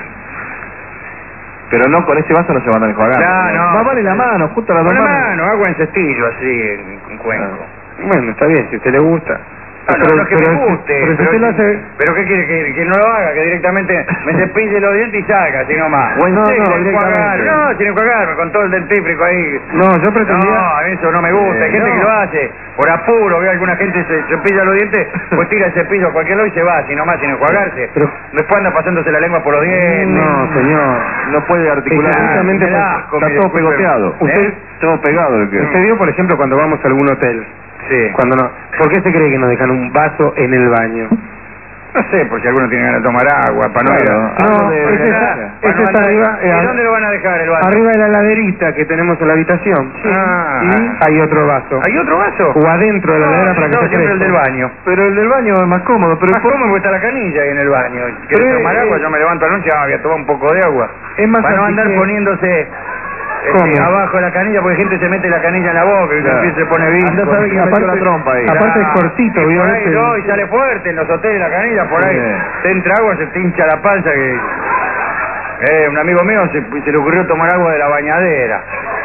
Pero no, con ese vaso no se van a enjuagar. No, no. Va vale la mano, justo la dos manos. manos. La mano, agua en cestillo, así, en, en cuenco. Ah. Bueno, está bien, si a usted le gusta. No, no, pero, no es que pero, me guste. Pero, pero, si usted lo hace... pero ¿qué quiere? Que, que no lo haga, que directamente me cepille los dientes y salga, así nomás. Bueno, no, sí, no, sin enjuagar. No, sin enjuagarme, con todo el dentífrico ahí. No, yo pretendía... No, eso no me gusta. Hay gente no. que lo hace por apuro. Veo alguna gente se cepilla los dientes, pues tira el cepillo a cualquier lado y se va, así nomás, sin enjuagarse. Pero... Después anda pasándose la lengua por los dientes. No, señor, no puede articular. Exactamente, está todo pegoteado. Usted, ¿Eh? todo pegado. El que... Usted vio, por ejemplo, cuando vamos a algún hotel. Sí. Cuando no, ¿por qué se cree que nos dejan un vaso en el baño? No sé, por si alguno tiene ganas de tomar agua, para no ir a... No, de, ese está, ese está arriba... ¿Y eh, dónde lo van a dejar el vaso? Arriba de la laderita que tenemos en la habitación. Sí. Ah. Y hay otro vaso. ¿Hay otro vaso? O adentro de la no, ladera para no, que se siempre el del baño. Pero el del baño es más cómodo. Pero más por... cómodo porque está la canilla ahí en el baño. ¿Quieres tomar agua? Yo me levanto anoche, ah, voy a tomar un poco de agua. Es más para no andar que... poniéndose... Este, abajo de la canilla, porque gente se mete la canilla en la boca y claro. Se pone visco. No sabe que aparte, la trompa ahí. Aparte claro. Es cortito, y por ahí no, y sale fuerte en los hoteles la canilla, por ahí sí. Te entra agua, se te hincha la panza que... Eh, un amigo mío se, se le ocurrió tomar agua de la bañadera.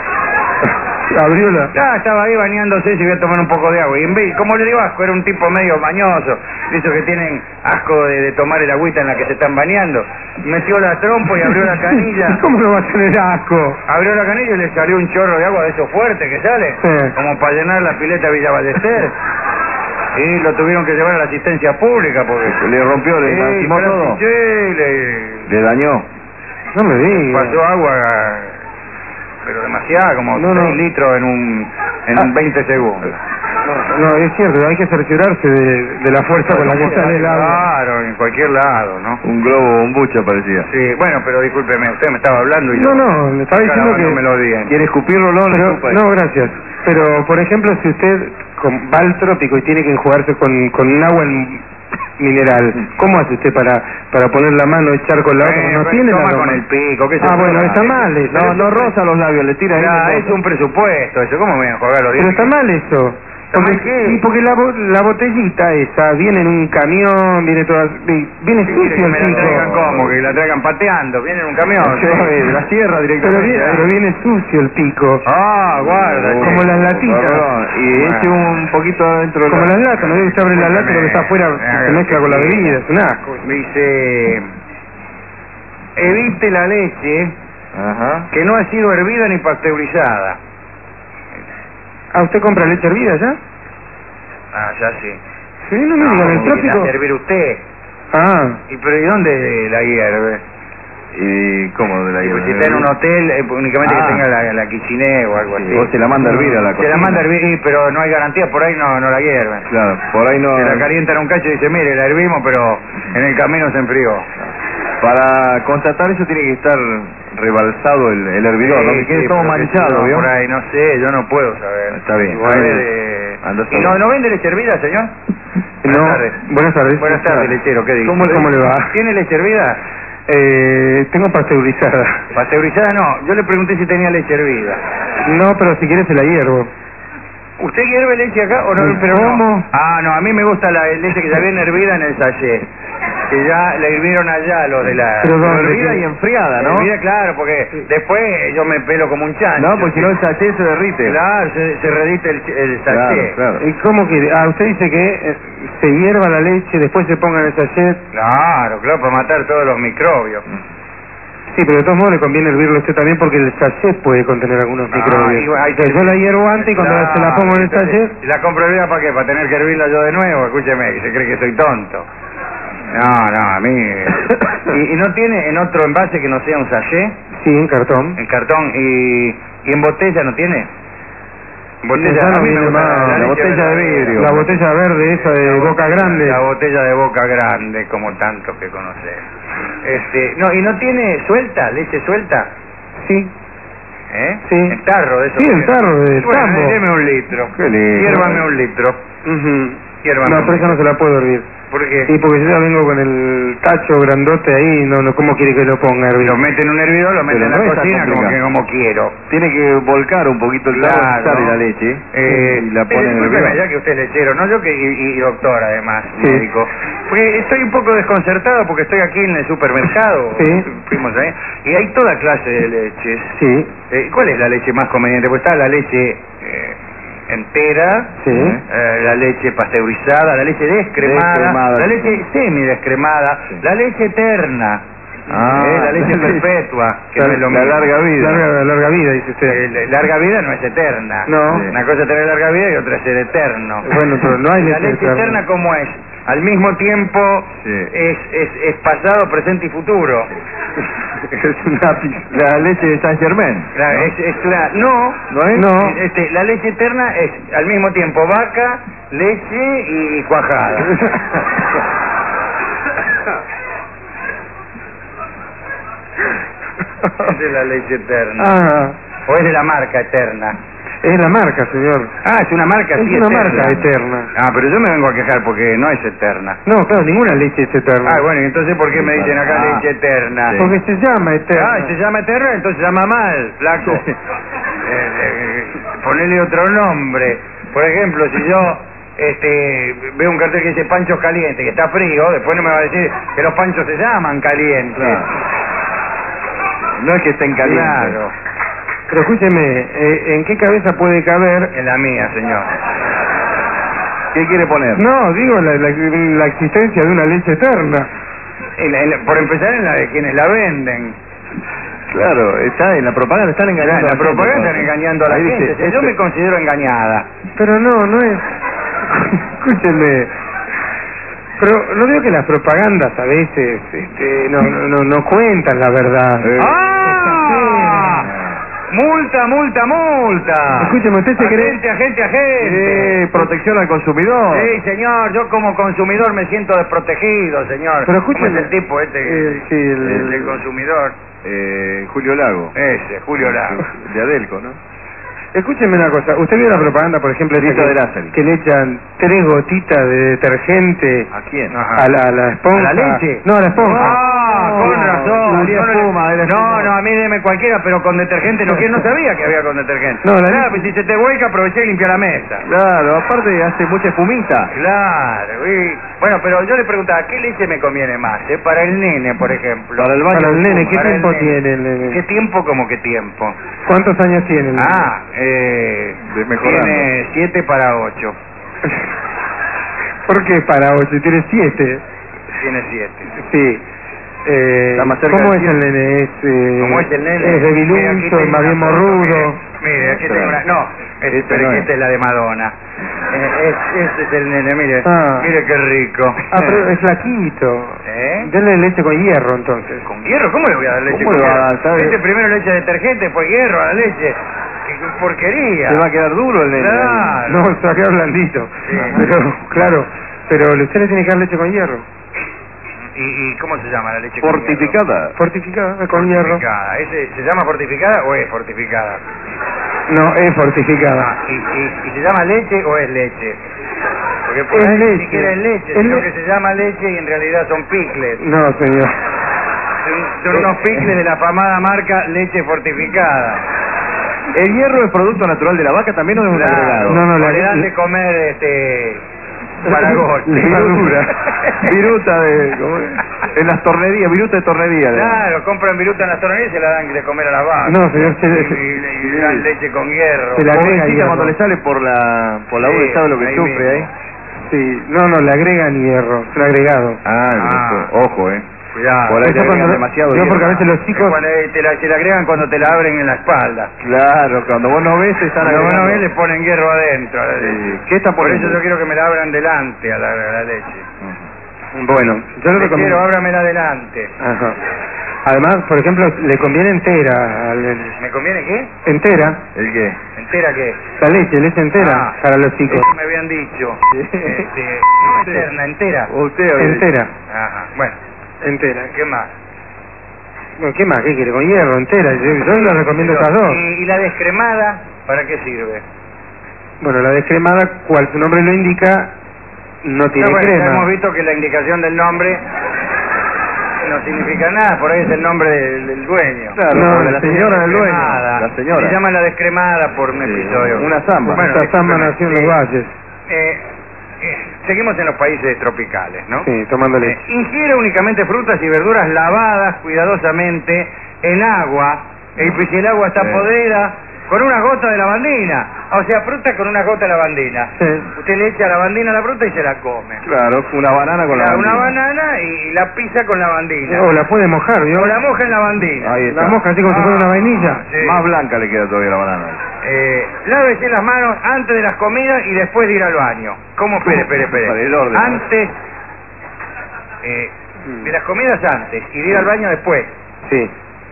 Abrió la... Ah, estaba ahí bañándose y se iba a tomar un poco de agua. Y en vez, como le digo asco, era un tipo medio bañoso, de esos que tienen asco de, de tomar el agüita en la que se están bañando. Metió la trompa y abrió la canilla. ¿Cómo no va a tener asco? Abrió la canilla y le salió un chorro de agua de esos fuertes que sale, sí. Como para llenar la pileta Villa Ballester. Y lo tuvieron que llevar a la asistencia pública porque... ¿Le rompió, le lastimó sí, todo? Sí, le... ¿Le dañó? No me digas. Pasó agua... pero demasiado, como no, seis no. litros en un en ah. veinte segundos. No, no, es cierto, hay que cerciorarse de, de la fuerza con la que sale el agua. Claro, en cualquier lado, ¿no? Un globo, un bucha parecía. Sí, bueno, pero discúlpeme, usted me estaba hablando y... No, yo, no, le estaba diciendo que... No me lo digan. ¿Quiere escupirlo o no? Pero, no, gracias. Pero, por ejemplo, si usted con, va al trópico y tiene que enjuagarse con, con un agua en, mineral, ¿cómo hace usted para para poner la mano, echar con la otra? Eh, no tiene toma la con el pico, ¿qué se Ah, bueno, está mal eso. No, no roza los labios, le tira ahí. Ya, es un presupuesto eso, ¿cómo me voy a enjuagar los dientes? Pero está mal eso. Porque, ¿qué? Porque la, la botellita esa viene en un camión, viene toda, viene sucio el me la traigan como, que la traigan pateando, viene en un camión. Sí, de la sierra directamente. Pero viene, pero viene sucio el pico. Ah, guarda. Oh, como las latitas. Perdón, y bueno. Eche un poquito adentro de como la... las latas, no debe abre la lata, lo que está afuera se mezcla con la bebida, es un asco. Dice, evite la leche Ajá. que no ha sido hervida ni pasteurizada. ¿Ah, usted compra leche hervida ya? Ah, ya sí. Sí, no me digan, el trópico... ¿La servir usted? Ah. ¿Y pero y dónde la hierve? ¿Y cómo de la hierve? Pues si está en un hotel, eh, únicamente ah. que tenga la, la quichiné o algo así. O se la manda a hervir a la cocina. Se la manda a hervir, pero no hay garantía, por ahí no, no la hierven. Claro, por ahí no... Se la calientan un cacho y dice, mire, la hervimos, pero en el camino se enfrió. Para constatar eso tiene que estar rebalsado el, el hervidor, Sí, ¿no? Que quede sí, todo pero manchado, no, ¿vio? por ahí, no sé, yo no puedo saber. Está bien. Igual Está bien. de- Anda a ¿Y saber. no, no vende leche hervida, señor? Buenas No, tardes. buenas tardes. Buenas tardes, lechero, ¿qué dice? ¿Cómo, cómo le va? ¿Tiene leche hervida? Eh, tengo pasteurizada. Pasteurizada no, yo le pregunté si tenía leche hervida. No, pero si quieres se la hiervo. ¿Usted hierve leche acá o no? Pero ¿Cómo? no. Ah, no, a mí me gusta la leche que ya viene hervida en el sachet. Que ya le hirvieron allá los de la... Pero ¿dónde? Hervida y enfriada, ¿no? Hervida, claro, porque después yo me pelo como un chancho. No, porque si no el sachet se derrite. Claro, se, se redite el, el sachet. Claro, claro. ¿Y cómo quiere? Ah, usted dice que eh, se hierva la leche, después se ponga en el sachet. Claro, claro, para matar todos los microbios. Sí, pero de todos modos le conviene hervirlo a usted también porque el sachet puede contener algunos Ah, microbios. igual, ahí Entonces, se- yo la hiervo antes y cuando Claro, se la pongo en el entonces, sachet... ¿y la compro hervida para qué? ¿Para tener que hervirla yo de nuevo? Escúcheme, que se cree que soy tonto. No, no, a mí... ¿Y, y no tiene en otro envase que no sea un sachet? Sí, en cartón. En cartón. ¿Y, y en botella no tiene? Botella, Ya no a mí me viene gusta más, la la leche botella de verdadera. vidrio. La botella verde esa de La boca botella- grande. La botella de boca grande, como tantos que conocer. Este, no, ¿y no tiene suelta, leche suelta? Sí. ¿Eh? Sí. En tarro de eso. Sí, en tarro de Bueno, tambo. deme un litro. Qué lindo. Hiérvame un litro. Ujú. Hiérvame No, un pero esa no litro. se la puedo hervir. ¿Por qué? Sí, porque yo ya vengo con el tacho grandote ahí, no, no, ¿cómo quiere que lo ponga a hervir? Lo mete en un hervidor, lo mete Pero en la no es tan cocina como, complicado. que, como quiero. Tiene que volcar un poquito el tarro, Claro. sale la leche Eh, y la pero pone en el discúlpeme, hervidor. ya que usted es lechero, no yo que y, y doctor además, Sí. médico. Porque estoy un poco desconcertado porque estoy aquí en el supermercado, Sí. fuimos ahí, y hay toda clase de leches. Sí, Eh, ¿Cuál es la leche más conveniente? Pues está la leche eh, entera, sí. eh, la leche pasteurizada, la leche descremada, Descremada, la sí. leche semidescremada, Sí. la leche eterna, Ah, eh, la leche la leche- perpetua, que la- no es lo la mismo. larga vida. Larga, larga vida, dice usted. Eh, la- larga vida no es eterna. No. Una cosa es tener larga vida y otra es ser eterno. Bueno, pero no hay La leche leche eterna. eterna, ¿cómo es? Al mismo tiempo Sí. es, es, es pasado, presente y futuro. Es una pi- la leche de Saint Germain. La- ¿no? es, es la- no, ¿No es? No. Este, la leche eterna es al mismo tiempo vaca, leche y cuajada. Es de la leche eterna. Ah, ¿O es de la marca eterna? es la marca, señor. Ah, es una marca, Es sí, una eterna. marca eterna. Ah, pero yo me vengo a quejar porque no es eterna. No, claro, ninguna leche es eterna. Ah, bueno, ¿y entonces por qué me dicen acá Ah, leche eterna? sí. Porque se llama eterna. Ah, se llama eterna, entonces se llama mal, flaco. Sí. Eh, eh, ponele otro nombre. Por ejemplo, si yo este, veo un cartel que dice panchos calientes, que está frío, después no me va a decir que los panchos se llaman calientes. Claro. No es que estén calientes. Claro, Pero escúcheme, eh, ¿en qué cabeza puede caber? en la mía, señor. ¿Qué quiere poner? No, digo, la, la, la existencia de una leche eterna. En la- en la- por empezar, en la de quienes la venden. Claro, está en la propaganda, están La, engañando la a la gente, propaganda están entonces. engañando a la Ahí gente. dice, O sea, yo este- me considero engañada. Pero no, no es... Escúcheme. Pero no digo que las propagandas a veces este, no, no, no, no cuentan la verdad. Eh. ¡Ah! ¡Multa, multa, multa! Escúcheme, ¿usted se cree? Agente, agente, agente. Eh, protección al consumidor. Sí, señor, yo como consumidor me siento desprotegido, señor. Pero ¿Cómo escúcheme. es el tipo este? Eh, sí, el- el, el consumidor. Eh, Julio Lago. Ese, Julio Lago. De Adelco, ¿no? Escúcheme una cosa, ¿usted vio la propaganda, por ejemplo, esa Lito que, de Láser. que le echan tres gotitas de detergente ¿A quién? Ajá. a la, a la esponja? ¿A la leche? No, a la esponja. Ah, No, con razón. salía Yo no, le- espuma, era no, espuma. no, a mí deme cualquiera, pero con detergente no, que no sabía que había con detergente. No, la Claro, leche- pues si se te vuelca, aproveché y limpié la mesa. Claro, aparte hace mucha espumita. Claro, y, bueno, pero yo le preguntaba, ¿qué leche me conviene más? eh? Para el nene, por ejemplo. Para el baño Para el de nene, espuma. ¿qué Para el tiempo nene. tiene el nene? ¿Qué tiempo como qué tiempo? ¿Cuántos años tiene el nene? Ah, eh, De mejorando. tiene siete para ocho. ¿Por qué para ocho? Tiene siete. Tiene siete. Sí. Eh, Está más cerca ¿Cómo del es el siete. nene? Es, eh, ¿Cómo es el nene? Es de Mire, aquí biluncho, tengo más bien una foto, morrudo. Mire, mire, aquí tengo una... No, es, Este pero no que es. esta es la de Madonna. Eh, es, este es el nene, mire. Ah. Mire qué rico. Ah, pero es flaquito. ¿Eh? Denle leche con hierro, entonces. ¿Con hierro? ¿Cómo le voy a dar leche ¿Cómo con le va a hierro? dar? ¿Sabe? Este primero le echa detergente, después hierro a la leche. ¡Qué qué porquería! Se va a quedar duro el nene. Claro. No, se va a quedar blandito. Sí. Pero, claro, pero usted le tiene que dar leche con hierro. ¿Y, ¿Y cómo se llama la leche con Fortificada. Fortificada, con hierro. Fortificada. ¿Ese, ¿Se llama fortificada o es fortificada? No, es fortificada. Ah, ¿y, y, ¿Y se llama leche o es leche? Porque por Es ahí leche. ni siquiera es leche, Es sino le- que se llama leche y en realidad son picles. No, señor. Son, son unos picles de la afamada marca leche fortificada. ¿El hierro es producto natural de la vaca también o es un Claro. agregado? No, no, O la- le dan de comer este paragoche. Viruta. Viruta de... ¿cómo es? En las tornerías, viruta de tornería. de- Claro, compran viruta en las tornerías y se la dan de comer a la vaca. No, señor, se- Y, y- y le dan leche con hierro. Se la agrega Pobrecita hierro. cuando le sale por la por la Sí, uva, ¿sabe lo que ahí sufre mismo. ahí? Sí, no, no, le agregan hierro, es un agregado. Ah, Ah. ojo, eh. Cuidado. Por ahí Eso le agregan cuando- demasiado no, hierro. porque a veces los Es chicos... cuando te la, se la agregan cuando te la abren en la espalda. Claro, cuando vos no ves, te están Cuando agregando. uno ve le ponen hierro adentro a la Sí. leche. ¿Qué está Por poniendo? eso yo quiero que me la abran delante a la, a la leche. Bueno, yo le Te recomiendo... quiero, ábramela delante. Ajá. Además, por ejemplo, le conviene entera, al- ¿Me conviene qué? entera, ¿El qué? ¿Entera qué? la leche, leche entera Ah, para los chicos. eso me habían dicho. Este, no eterna, entera. Usted, oye. Entera, Ajá, bueno, entera. ¿qué más? Bueno, ¿qué más? ¿Qué quiere? Con hierro, entera. Yo, yo le recomiendo Pero, estas dos. ¿Y, y la descremada para qué sirve? Bueno, la descremada, cual su nombre lo indica, no tiene No, bueno, ya crema. hemos visto que la indicación del nombre no significa nada, por ahí es el nombre del, del dueño. Claro, No, porque la señora del dueño. Descremada. La señora. Se llama la descremada por un Sí, episodio. una zamba. Bueno, Esta zamba discúlpeme, nació en sí. los valles. Eh, eh, seguimos en los países tropicales, ¿no? Sí, tomando Eh, leche. ingiere únicamente frutas y verduras lavadas cuidadosamente en agua, y pues si el agua está Sí. podrida, con una gota de lavandina. O sea, fruta con una gota de lavandina. Sí. Usted le echa lavandina a la fruta y se la come. Claro, una banana con la La- una bandina. banana y la pisa con lavandina. O la puede mojar, ¿vio? O la moja en lavandina. Ahí está. La moja así como si fuera una vainilla. Sí. Más blanca le queda todavía la banana. Eh, lávese las manos antes de las comidas y después de ir al baño. ¿Cómo? Espere, espere, espere. Para el orden, ¿no? Antes, eh, de las comidas antes y de ir al baño después. Sí.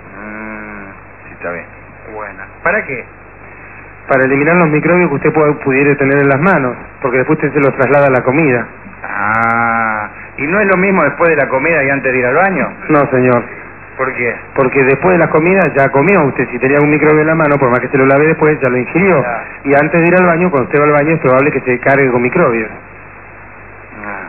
Mm, sí, está bien. Bueno. ¿Para qué? Para eliminar los microbios que usted pueda- pudiera tener en las manos, porque después usted se los traslada a la comida. Ah, ¿y no es lo mismo después de la comida y antes de ir al baño? No, señor. ¿Por qué? Porque después de la comida ya comió usted. Si tenía un microbio en la mano, por más que se lo lave después, ya lo ingirió. Claro. Y antes de ir al baño, cuando usted va al baño, es probable que se cargue con microbios. Ah.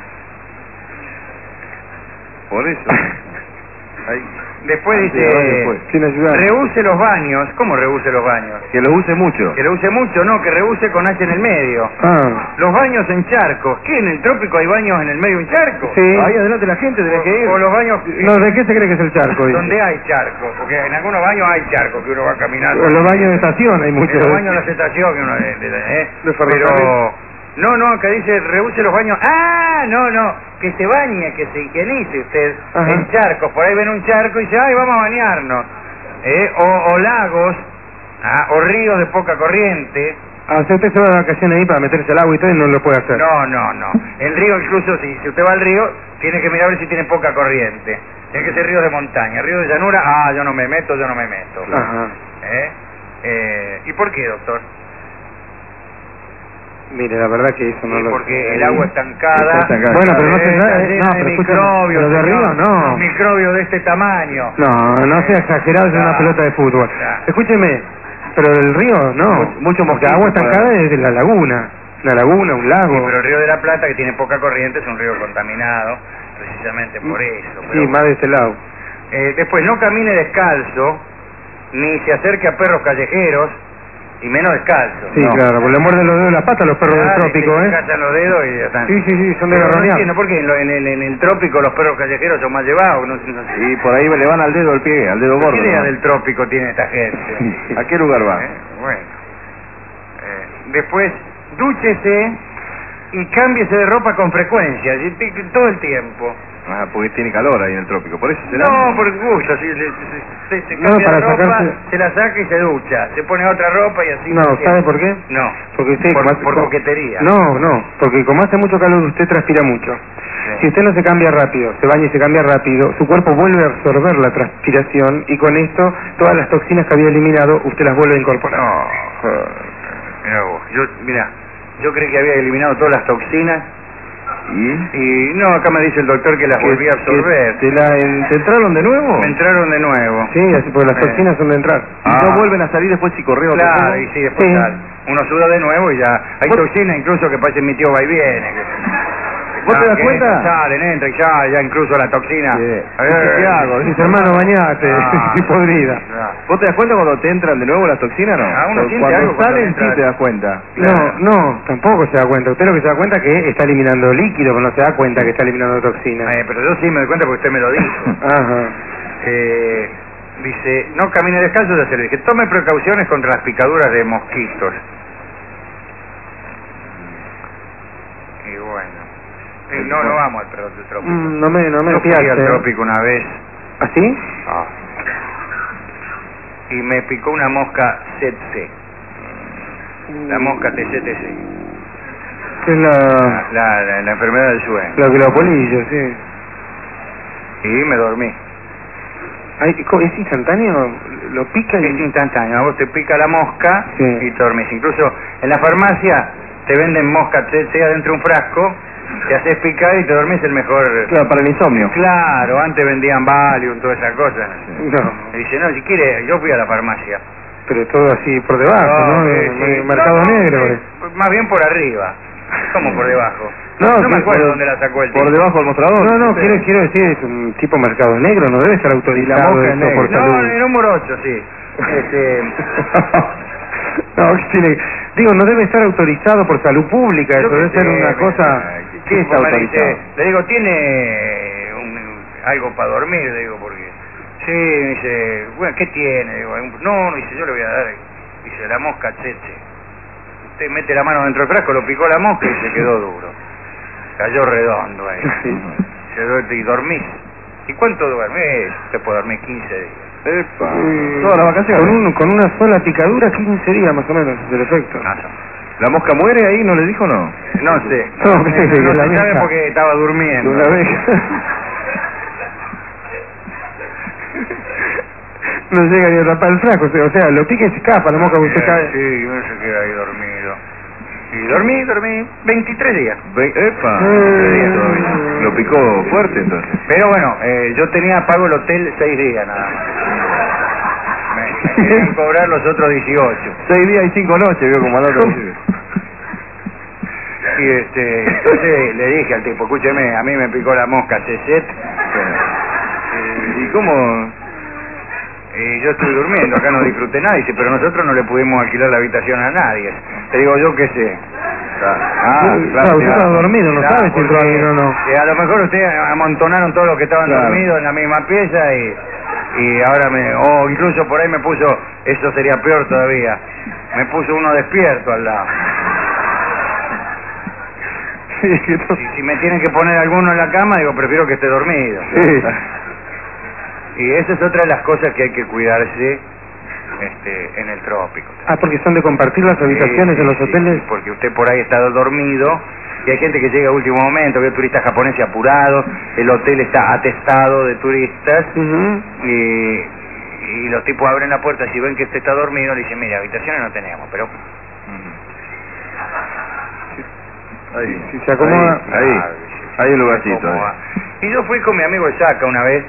Por eso. Ahí. Después Antes dice, del baño, después. Sin ayudar. rehúse los baños. ¿Cómo rehúse los baños? Que lo use mucho. Que lo use mucho, no, que rehúse con H en el medio. Ah, Los baños en charcos. ¿Qué? ¿En el trópico hay baños en el medio de un charco? sí. Ahí adelante la gente tiene que ir. O, o los baños No, ¿de qué se cree que es el charco? dice? donde hay charcos, porque en algunos baños hay charcos que uno va caminando. O los baños de estación, hay muchos. En los baños de la estación que uno de, de- de- ¿eh? De ferrocarril. Pero no, no, que dice rehúse los baños. Ah, no, no, que se bañe, que se higienice usted Ajá. en charcos. Por ahí ven un charco y dice, ay, vamos a bañarnos. ¿Eh? O, o lagos, ah, o ríos de poca corriente. Ah, o sea, usted se va de vacaciones ahí para meterse al agua y todo y no lo puede hacer. No, no, no. El río incluso, si, si usted va al río, tiene que mirar a ver si tiene poca corriente. Tiene que ser ríos de montaña. Ríos de llanura, ah, yo no me meto, yo no me meto. Ajá. ¿Eh? Eh, ¿Y por qué, doctor? Mire, la verdad que eso no Sí, lo... porque el agua estancada... Está estancada. Bueno, pero no se está sabe... llena No, de pero escúchame, microbios, pero de señor. arriba no. Microbios de este tamaño. No, no sea exagerado, es una Claro. pelota de fútbol. Claro. Escúcheme, pero del río no. Mucho- mucho Porque mosquito, agua estancada para- es de la laguna. Una laguna, un lago. Sí, pero el río de la Plata, que tiene poca corriente, es un río contaminado, precisamente por eso. Sí, Pero, más de este lado. eh, después, no camine descalzo, ni se acerque a perros callejeros, y menos descalzo. Sí, No. claro, porque le muerden los dedos de la pata a los perros del Claro, trópico, y se ¿eh? cazan los dedos y ya están. Sí, sí, sí, son de Pero no garronear. entiendo por qué en, lo- en el, en el trópico los perros callejeros son más llevados. No, no- Y por ahí le van al dedo al pie, al dedo ¿Qué gordo. idea ¿no? del trópico tiene esta gente? ¿A qué lugar va? ¿Eh? Bueno. Eh, después, dúchese y cámbiese de ropa con frecuencia, y t- todo el tiempo. Ah, porque tiene calor ahí en el trópico. Por eso será. No, por gusto, si se, se- se- se No, cambia para de ropa, sacarse- se la saca y se ducha, se pone otra ropa y así. No, ¿sabe por qué? No, Porque usted... por, como hace- por coquetería. No, no, porque como hace mucho calor usted transpira mucho. Si usted no se cambia rápido, se baña y se cambia rápido, su cuerpo vuelve a absorber la transpiración y con esto todas las toxinas que había eliminado usted las vuelve a incorporar. No, mira vos, yo, mira, yo creí que había eliminado todas las toxinas ¿Y? Y no, acá me dice el doctor que las ¿Que- volví a absorber. que ¿Te, la, ¿Te entraron de nuevo? Me entraron de nuevo. Sí, así porque las Eh. toxinas son de entrar. ¿Y Ah. no vuelven a salir después si correo? Claro, y sí, después Sí. sale. Uno suda de nuevo y ya. Hay toxinas incluso que parece mi tío va y viene. que- ¿Vos te Ah, das que cuenta? entran, Salen, entran y ya, ya incluso la toxina. Sí. Eh, ¿Qué hago? Dice, hermano, bañate, Ah. y podrida. Ah. ¿Vos te das cuenta cuando te entran de nuevo las toxinas, no? Ah, uno Cuando siente algo cuando salen, entra. sí te das cuenta. No, no, tampoco se da cuenta. Usted lo que se da cuenta es que está eliminando líquido, pero no se da cuenta que está eliminando toxinas. Eh, pero yo sí me doy cuenta porque usted me lo dijo. Ajá. Eh, dice, no camine descalzo, ya se le dije, tome precauciones contra las picaduras de mosquitos. Y bueno, y no, no vamos al perro del trópico. Mm, no me, no me Yo fui piace. al trópico una vez. ¿Así? Ah. Y me picó una mosca tsetse. La mosca T C T C. Que es la... La, la, la enfermedad del sueño. La glopolillo, sí. Y me dormí. Ay, co- ¿es instantáneo? Lo pica y... Es instantáneo. A vos te pica la mosca Sí. y te dormís. Incluso en la farmacia te venden mosca tsetse adentro de un frasco. Te haces picar y te dormís el mejor... Claro, para el insomnio. Claro, antes vendían Valium, todas esas cosas. No, Y dice, no, si quiere, yo fui a la farmacia. pero todo así por debajo, ¿no? sí, Eh, sí. eh, Mercado No, no, negro. sí, eh. más bien por arriba. ¿Cómo por debajo? No, no me sí, acuerdo por- dónde la sacó el Por tipo. debajo del mostrador. No, no, Sí. quiero, quiero decir, es un tipo mercado negro, no debe estar autorizado mosca eso negra. por No, salud. era un morocho, sí. Este, No, ¿qué tiene? Digo, no debe estar autorizado por salud pública, yo eso qué debe sé, ser una me- cosa... ¿Qué está me dice- autorizado? le digo, ¿tiene un- algo para dormir? Le digo, porque... Sí, me dice, bueno, ¿qué tiene? Digo, "Un- no, no, dice, yo le voy a dar, dice, la mosca tsetse. Usted mete la mano dentro del frasco, lo picó la mosca y se quedó duro. Cayó redondo ahí. Se duerme y dormís. ¿Y cuánto duerme? Usted puede dormir quince días. Epa. Eh, Todas las vacaciones. Con, un- con una sola picadura, quince días más o menos, es el efecto. No, no. ¿La mosca muere ahí? ¿No le dijo no? No sé. No, No, que se la sabe abeja. porque estaba durmiendo. Una abeja. No llega ni a tapar el frasco, o sea, o sea, lo pica y se escapa la mosca que usted cae. Sí, uno se queda ahí dormido. Y dormí, dormí veintitrés días. Ve- Epa. Eh. Lo picó fuerte entonces. Pero bueno, eh, yo tenía pago el hotel seis días nada más. Me, me querían cobrar los otros dieciocho. Seis días y cinco noches, vio como al otro. Y este, entonces le dije al tipo, escúcheme, a mí me picó la mosca Cecet. ¿Y cómo? Y yo estuve durmiendo, acá no disfruté nada, dice, pero nosotros no le pudimos alquilar la habitación a nadie. Te digo, yo qué sé. Ah, Claro, usted claro. estaba dormido, no Claro, sabe si entró porque, alguien o no. eh, a lo mejor ustedes amontonaron todos los que estaban Claro. dormidos en la misma pieza y, y ahora me... O incluso por ahí me puso, eso sería peor todavía, me puso uno despierto al lado. Sí, que no- Y si me tienen que poner alguno en la cama, digo, prefiero que esté dormido. Sí. Y esa es otra de las cosas que hay que cuidarse este, en el trópico. Ah, porque son de compartir las habitaciones Sí, en los sí, hoteles. sí, porque usted por ahí está dormido y hay gente que llega a último momento, ve turistas japoneses apurados, el hotel está atestado de turistas Ujú. y, y los tipos abren la puerta, si ven que usted está dormido le dicen, mira, habitaciones no tenemos, pero... Ahí. Si se acomoda. Ahí, ahí. Ah, Hay un lugarcito. ¿cómo ahí. va? Y yo fui con mi amigo Saca una vez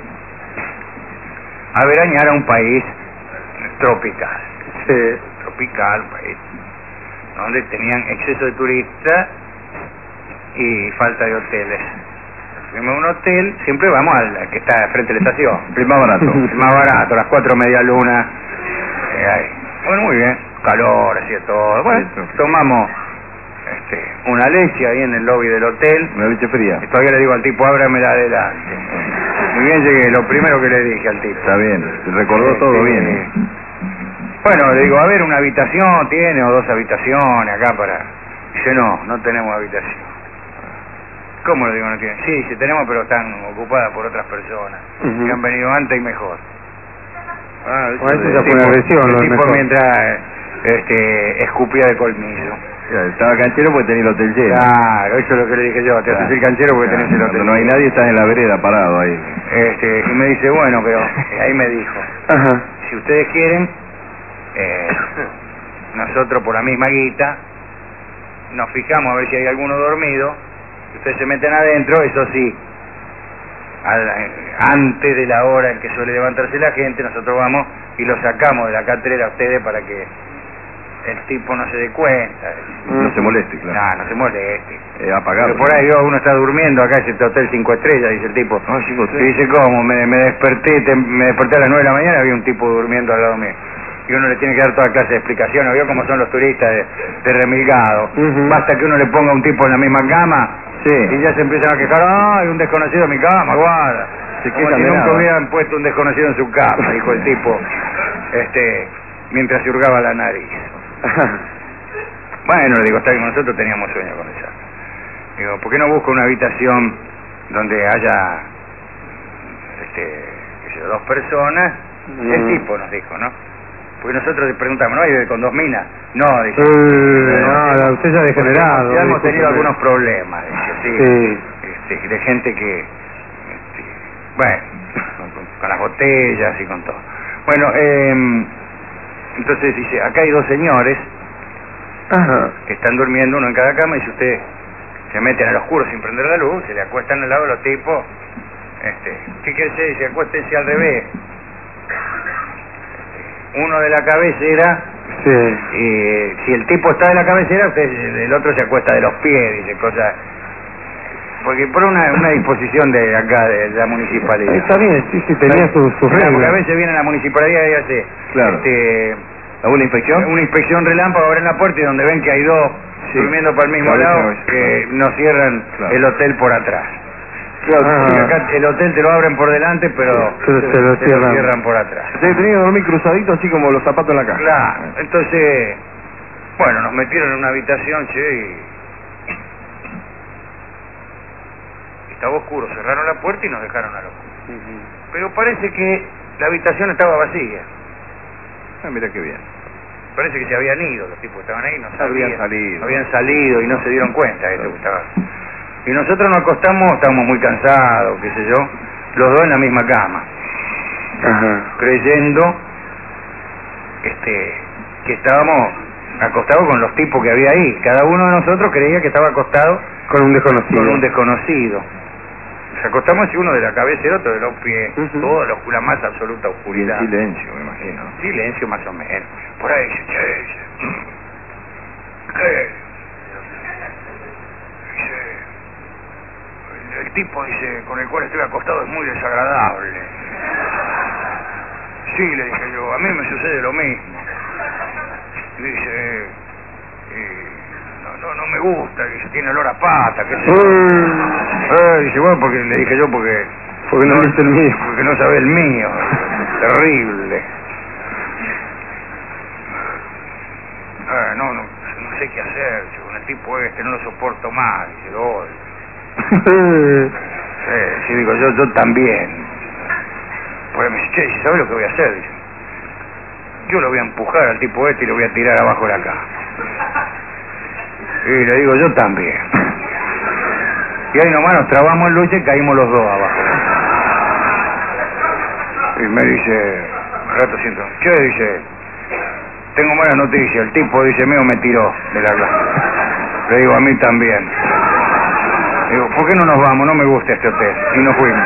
a veranear a un país tropical. Sí. Tropical, un país donde tenían exceso de turistas y falta de hoteles. Fuimos a un hotel, siempre vamos al al que está frente a la estación. El más barato. El más barato, las cuatro media luna. eh, ahí. Bueno, muy bien. Calor, así de todo. Bueno, tomamos este, una leche ahí en el lobby del hotel. Una leche fría. Y todavía le digo al tipo, ábramela adelante. Muy bien llegué, lo primero que le dije al tipo. Está bien. Recordó Sí, todo sí. bien. ¿eh? Bueno, le digo, a ver, una habitación tiene o dos habitaciones acá para... Dice, no, no tenemos habitación. ¿Cómo le digo no tiene? Sí, dice, tenemos, pero están ocupadas por otras personas Ujú. que han venido antes y mejor. Ah, O eso de- ya fue una agresión, el lo tipo mejor. mientras este, escupía de colmillo. Ya, estaba canchero porque tenía el hotel lleno. Claro, eso es lo que le dije yo, te Claro. haces el canchero porque Claro, tenés el cuando hotel. no hay nadie, estás en la vereda parado ahí. Este, y me dice, bueno, pero ahí me dijo, Ajá. si ustedes quieren, eh, nosotros por la misma guita nos fijamos a ver si hay alguno dormido Ustedes se meten adentro, eso sí, al, antes de la hora en que suele levantarse la gente, nosotros vamos y lo sacamos de la catrera a ustedes para que el tipo no se dé cuenta. No se moleste, claro. No, no se moleste. Eh, apagado. Pero por ahí yo, uno está durmiendo acá, es este hotel cinco estrellas, dice el tipo. Ah, cinco Y estrellas. dice, ¿cómo? Me, me desperté, te- me desperté a las nueve de la mañana, había un tipo durmiendo al lado mío. Y uno le tiene que dar toda clase de explicaciones, ¿vio cómo son los turistas de, de remilgado? Ujú. Basta que uno le ponga un tipo en la misma cama, Sí. y ya se empiezan a quejar, ¡ah, hay un desconocido en mi cama, guarda! Se Como quejan si de nunca nada. hubieran puesto un desconocido en su cama, dijo el tipo, este, mientras se hurgaba la nariz. Bueno, le digo, está bien, nosotros teníamos sueño con ella. Digo, ¿por qué no busca una habitación donde haya, este, qué sé yo, dos personas? El Mm. tipo nos dijo, ¿no? Porque nosotros le preguntamos, ¿no hay con dos minas? No, dice. Eh, no, usted ya ha degenerado. Ya hemos discúlpeme. tenido algunos problemas, dice, sí. Sí. Este, de gente que, este, bueno, con, con las botellas y con todo. Bueno, eh, entonces dice, acá hay dos señores Ajá. que están durmiendo uno en cada cama y si usted se meten al oscuro sin prender la luz, se le acuestan al lado de los tipos, este, ¿qué quiere decir? Dice, acuéstense al revés. Uno de la cabecera, Sí. eh, si el tipo está de la cabecera, usted, el otro se acuesta de los pies, dice cosas. Porque por una, una disposición de acá, de la municipalidad. Está bien, sí, sí, tenía sus su Claro, porque a reglas. veces viene la municipalidad y hace Claro. este, ¿Alguna inspección? una inspección relámpago, abren la puerta y donde ven que hay dos Sí. durmiendo para el mismo Cabeza, lado, cabeza. que no cierran Claro. el hotel por atrás. Ah. Porque acá el hotel te lo abren por delante, pero Pero se lo te cierran. por atrás. Ustedes tenían que dormir cruzaditos así como los zapatos en la casa. Claro, entonces, bueno, nos metieron en una habitación, che, y estaba oscuro, cerraron la puerta y nos dejaron a los oscuro. Pero parece que la habitación estaba vacía. Ah, mira qué bien. Parece que se habían ido, los tipos que estaban ahí, no Habían sabían, salido. habían salido y no se dieron cuenta de esto que estaba. Y nosotros nos acostamos, estábamos muy cansados, qué sé yo, los dos en la misma cama, Ajá. creyendo este, que estábamos acostados con los tipos que había ahí. Cada uno de nosotros creía que estaba acostado Con un desconocido. con un desconocido. Nos acostamos y uno de la cabeza y el otro de los pies, Ujú. toda la oscura, más absoluta Y en oscuridad. silencio, me imagino. Silencio más o menos. Por ahí dice, che, dice, ¿qué? Dice, el, el tipo dice, con el cual estoy acostado es muy desagradable. Sí, le dije yo, a mí me sucede lo mismo. Dice, eh, no, no, no me gusta, dice, tiene olor a pata, qué sé yo. Eh, dice, bueno, porque le dije yo, porque... Porque no viste el mío. Porque no sabe el mío. Terrible. Ah, no, no, no sé qué hacer, dice, con el tipo este no lo soporto más, dice, lo odio. Eh, sí, digo, yo, yo también. Porque me dice, che, ¿sabes lo que voy a hacer? Dice, yo lo voy a empujar al tipo este y lo voy a tirar abajo de la cama. Y le digo, yo también. Y ahí nomás nos trabamos en lucha y caímos los dos abajo. Y me dice, al rato siento, che, dice, tengo malas noticias, el tipo, dice, mío me tiró de la clase. Le digo, a mí también. Digo, ¿por qué no nos vamos? No me gusta este hotel. Y nos fuimos.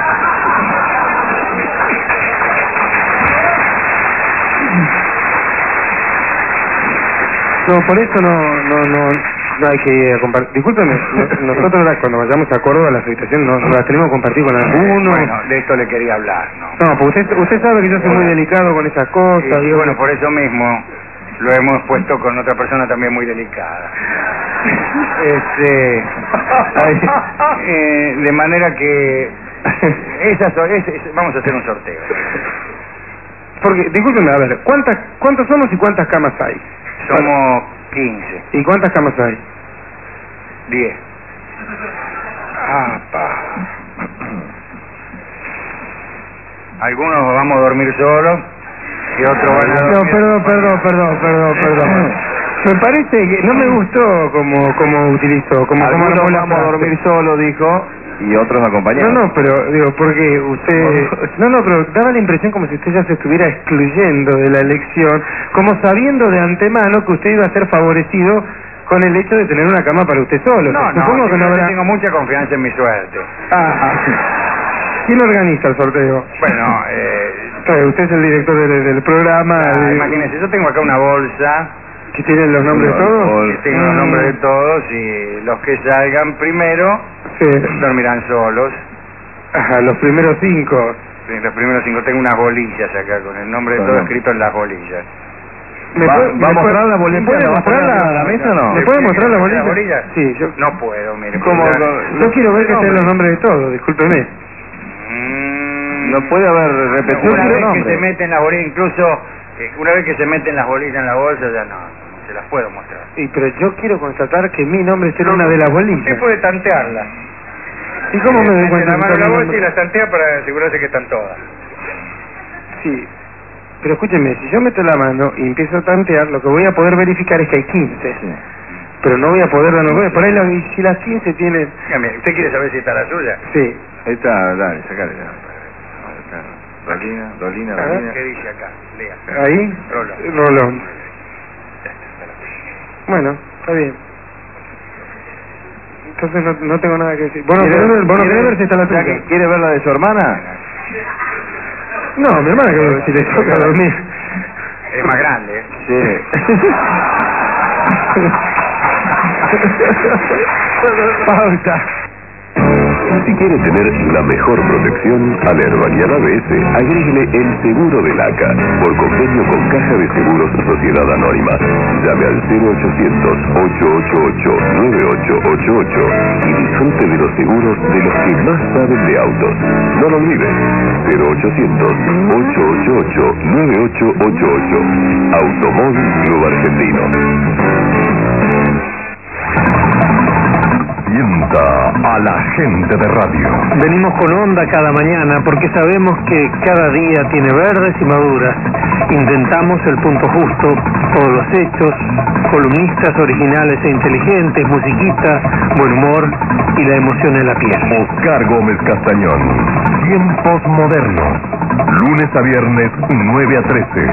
No, por eso no, no, no, no hay que compartir. Discúlpeme, no- nosotros la- cuando vayamos a Córdoba las habitaciones no, no las tenemos que compartir con alguno. Bueno, de esto le quería hablar, ¿no? No, porque usted, usted sabe que yo soy muy delicado con esas cosas. Y, y bueno, por eso mismo lo hemos puesto con otra persona también muy delicada. Este, ay, eh, de manera que esas, son- es- es- vamos a hacer un sorteo. Porque, discúlpeme, a ver, ¿cuántas, ¿cuántos somos y cuántas camas hay? Somos quince, ¿Y cuántas camas hay? diez. Apa. Algunos vamos a dormir solos y otros van a No, dormir. perdón, perdón, perdón, perdón, perdón. Me parece que no me gustó como, como utilizó, como, como Algunos armó la vamos a frase. dormir solo, dijo, y otros No, acompañados. no, pero digo, porque usted... No, no, pero daba la impresión como si usted ya se estuviera excluyendo de la elección, como sabiendo de antemano que usted iba a ser favorecido con el hecho de tener una cama para usted solo. No, no, Supongo que no yo habrá... tengo mucha confianza en mi suerte. Ah, ah. ¿Quién organiza el sorteo? Bueno, eh... Claro, usted es el director del, del programa. ah, de- imagínese, yo tengo acá una bolsa ¿Que tiene los nombres de todos? que tengo los nombres de todos y los que salgan primero Sí. dormirán solos. Ajá, los primeros cinco. Sí, los primeros cinco, tengo unas bolillas acá con el nombre de Bueno. todo escrito en las bolillas. ¿Me Va- puede- va me a puede- mostrar la bolilla, ¿Me puede ¿la va a mostrar poner la, arriba de la mesa o no? ¿Me puede mostrar la bolilla? bolilla? Sí, yo... No puedo, mire. ¿Cómo? porque ya- No, Yo quiero ver que estén los nombres de todos, discúlpeme. Mm, No puede haber repetido Una el vez que nombre. se meten las bolillas, incluso eh, una vez que se meten las bolillas en la bolsa, ya no, no se las puedo mostrar. Sí, pero yo quiero constatar que mi nombre está en una de las bolillas. Usted puede tantearla. ¿Y cómo me doy Mete cuenta la que mano está en la mi bolsa nombre? y las tantea para asegurarse que están todas. Sí, pero escúcheme, si yo meto la mano y empiezo a tantear, lo que voy a poder verificar es que hay quince. Pero no voy a poder darme cuenta. Por ahí, la- y si las quince tienen... Dígame, ¿usted quiere saber si está la suya? Sí. Ahí está, dale, sacale ya. Dolina, Dolina, Ah, Dolina. ¿Qué dice acá? Lea. ¿Ahí? Rolón. Rolón. Bueno, está bien. Entonces no, no tengo nada que decir. Bueno, ¿Quiere- pero, bueno, quiere- quiere ver si está la ya tuya. que- ¿Quiere ver la de su hermana? No, mi hermana que si le toca dormir. Es más grande, ¿eh? Sí. Pausa. Si quiere tener la mejor protección, al Airbag y a la A B S, agréguele el seguro del A C A, por convenio con Caja de Seguros Sociedad Anónima. Llame al cero ochocientos, ocho ocho ocho, nueve ocho ocho ocho y disfrute de los seguros de los que más saben de autos. No lo olvide, cero ochocientos, ocho ocho ocho, nueve ocho ocho ocho. Automóvil Club Argentino. Sienta a la gente de radio. Venimos con onda cada mañana porque sabemos que cada día tiene verdes y maduras. Intentamos el punto justo, todos los hechos, columnistas originales e inteligentes, musiquita, buen humor y la emoción en la piel. Oscar Gómez Castañón. Tiempos modernos. Lunes a viernes, nueve a trece.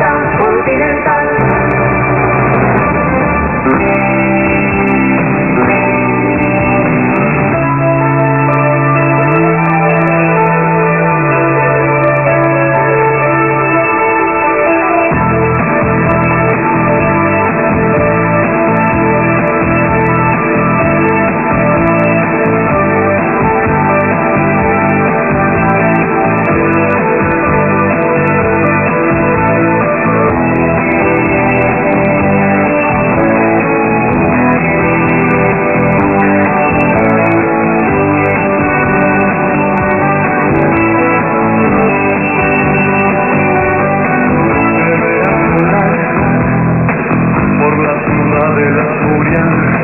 Por la ciudad de la furia,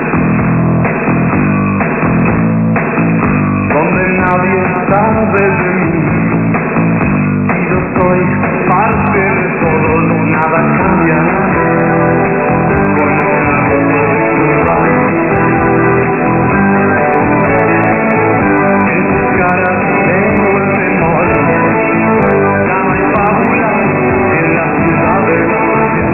donde nadie sabe de mí, y yo soy parte de todo, nada cambia. Con el roto de cruzar, en tus caras tengo el temor, ya no hay fábula en la ciudad de la furia.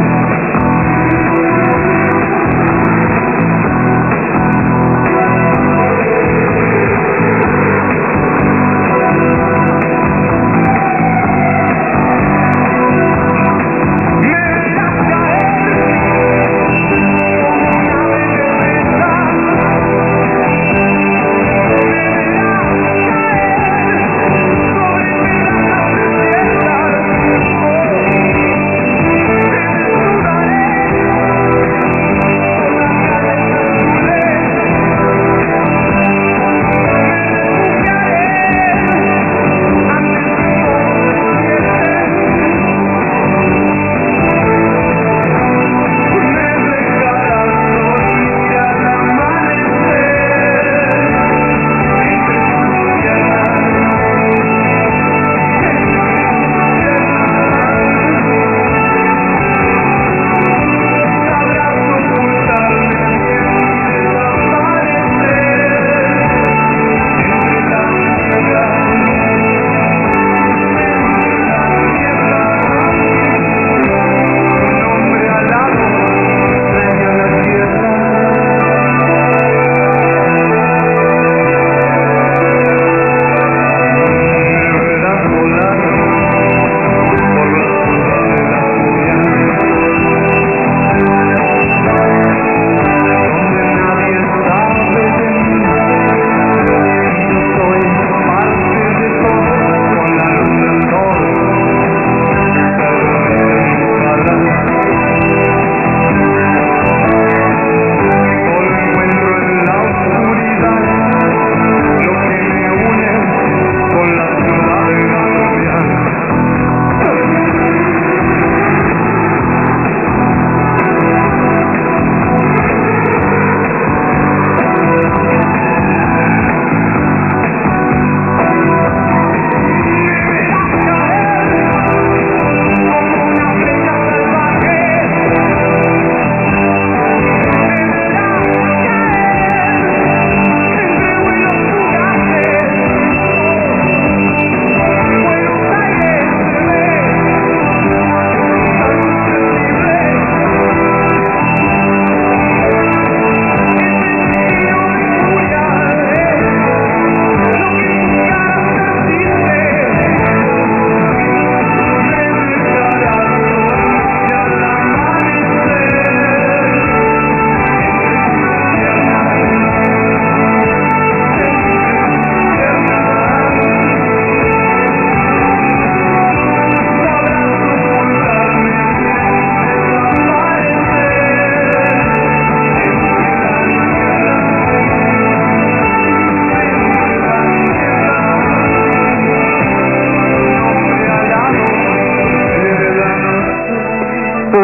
Me dejas caer.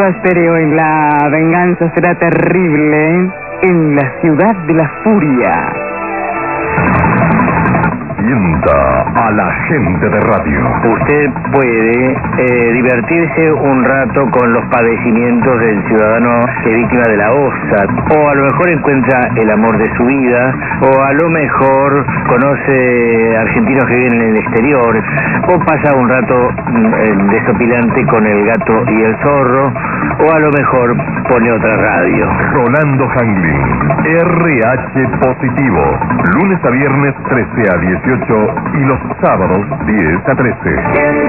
Soda Stereo en La Venganza Será Terrible, en la ciudad de la furia. Sienta a la gente de radio. Usted puede eh, divertirse un rato con los padecimientos del ciudadano que es víctima de la OSA, o a lo mejor encuentra el amor de su vida, o a lo mejor conoce argentinos que viven en el exterior, o pasa un rato mm, desopilante con El Gato y el Zorro, o a lo mejor pone otra radio. Rolando Hangling, R H positivo, lunes a viernes trece a dieciocho y los sábados diez a trece.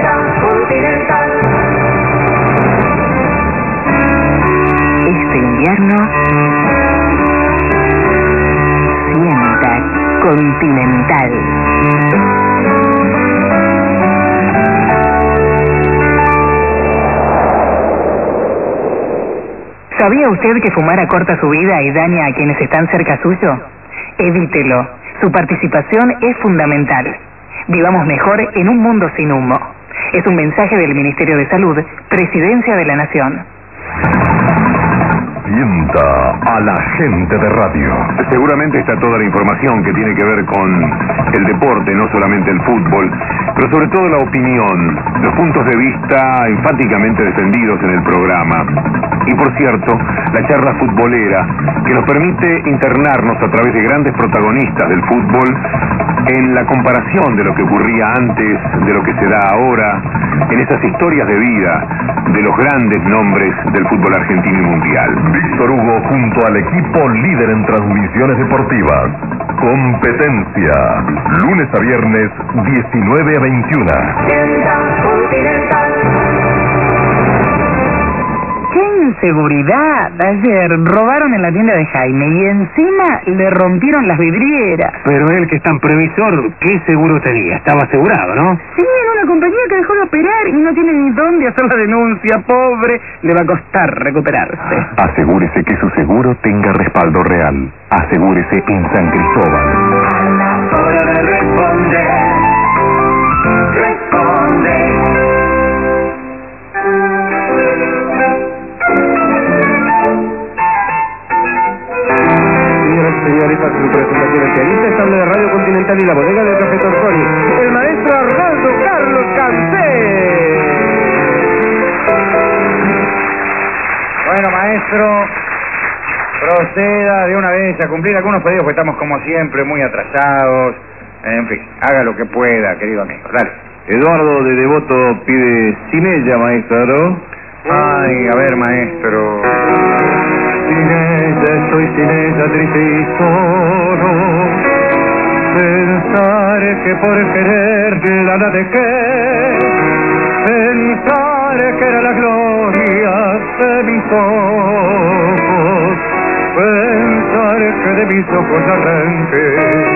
Este invierno, sienta Continental. ¿Sabía usted que fumar acorta su vida y daña a quienes están cerca suyo? Evítelo. Su participación es fundamental. Vivamos mejor en un mundo sin humo. Es un mensaje del Ministerio de Salud, Presidencia de la Nación. Sienta a la gente de radio. Seguramente está toda la información que tiene que ver con el deporte, no solamente el fútbol, pero sobre todo la opinión, los puntos de vista enfáticamente defendidos en el programa. Y por cierto, la charla futbolera, que nos permite internarnos a través de grandes protagonistas del fútbol en la comparación de lo que ocurría antes, de lo que se da ahora, en esas historias de vida de los grandes nombres del fútbol argentino y mundial. Víctor Hugo junto al equipo líder en transmisiones deportivas. Competencia. Lunes a viernes, diecinueve a veintiuno. ¡Qué inseguridad! Ayer robaron en la tienda de Jaime y encima le rompieron las vidrieras. Pero él, que es tan previsor, ¿qué seguro tenía? Estaba asegurado, ¿no? Sí, en una compañía que dejó de operar y no tiene ni dónde hacer la denuncia. Pobre, le va a costar recuperarse. Asegúrese que su seguro tenga respaldo real. Asegúrese en San Cristóbal. A la hora de responder, responde. Señoras y señores, a su presentación el pianista estable de Radio Continental y la bodega del Café Torconi, el maestro Arnaldo Carlos Cancé. Bueno, maestro, proceda de una vez a cumplir algunos pedidos, porque estamos como siempre muy atrasados. En fin, haga lo que pueda, querido amigo. Dale. Eduardo de Devoto pide Cinella, maestro. Ay, a ver, maestro. Sin ella estoy sin ella triste y solo. Pensar que por quererla la dejé. Pensar que era la gloria de mis ojos. Pensar que de mis ojos arranqué.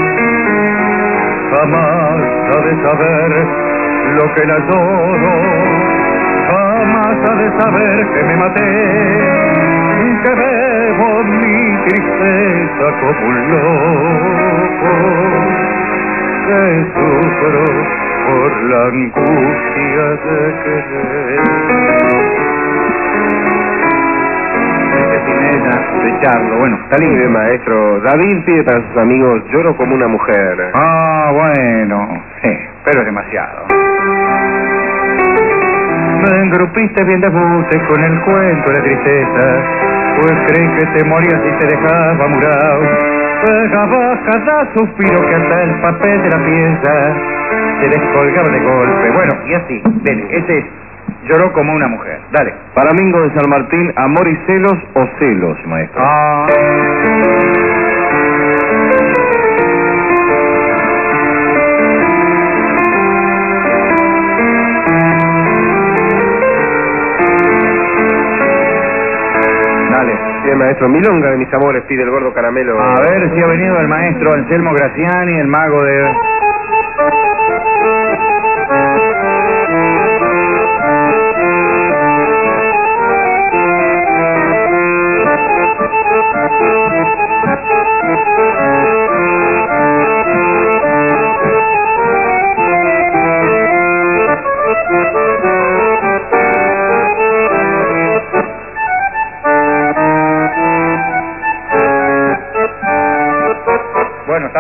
Jamás ha de saber lo que la lloro. Jamás ha de saber que me maté. Que bebo mi tristeza como un loco, que sufro por la angustia de querer. Este Cinella de Charlo, bueno, está Muy lindo. bien, maestro. David pide para sus amigos Lloro como una mujer. Ah, bueno, sí, pero es demasiado. Me engrupiste bien de buce con el cuento de la tristeza, pues creí que te morías y te dejaba murado. Pegaba cada suspiro que hasta el papel de la pieza se descolgaba de golpe. Bueno, y así, dele, ese es Lloró como una mujer. Dale. Para Mingo de San Martín, Amor y celos o celos, maestro. Ah. Bien, maestro. Milonga de mis amores pide el gordo caramelo. A ver si ha venido el maestro Anselmo Graciani, el mago de...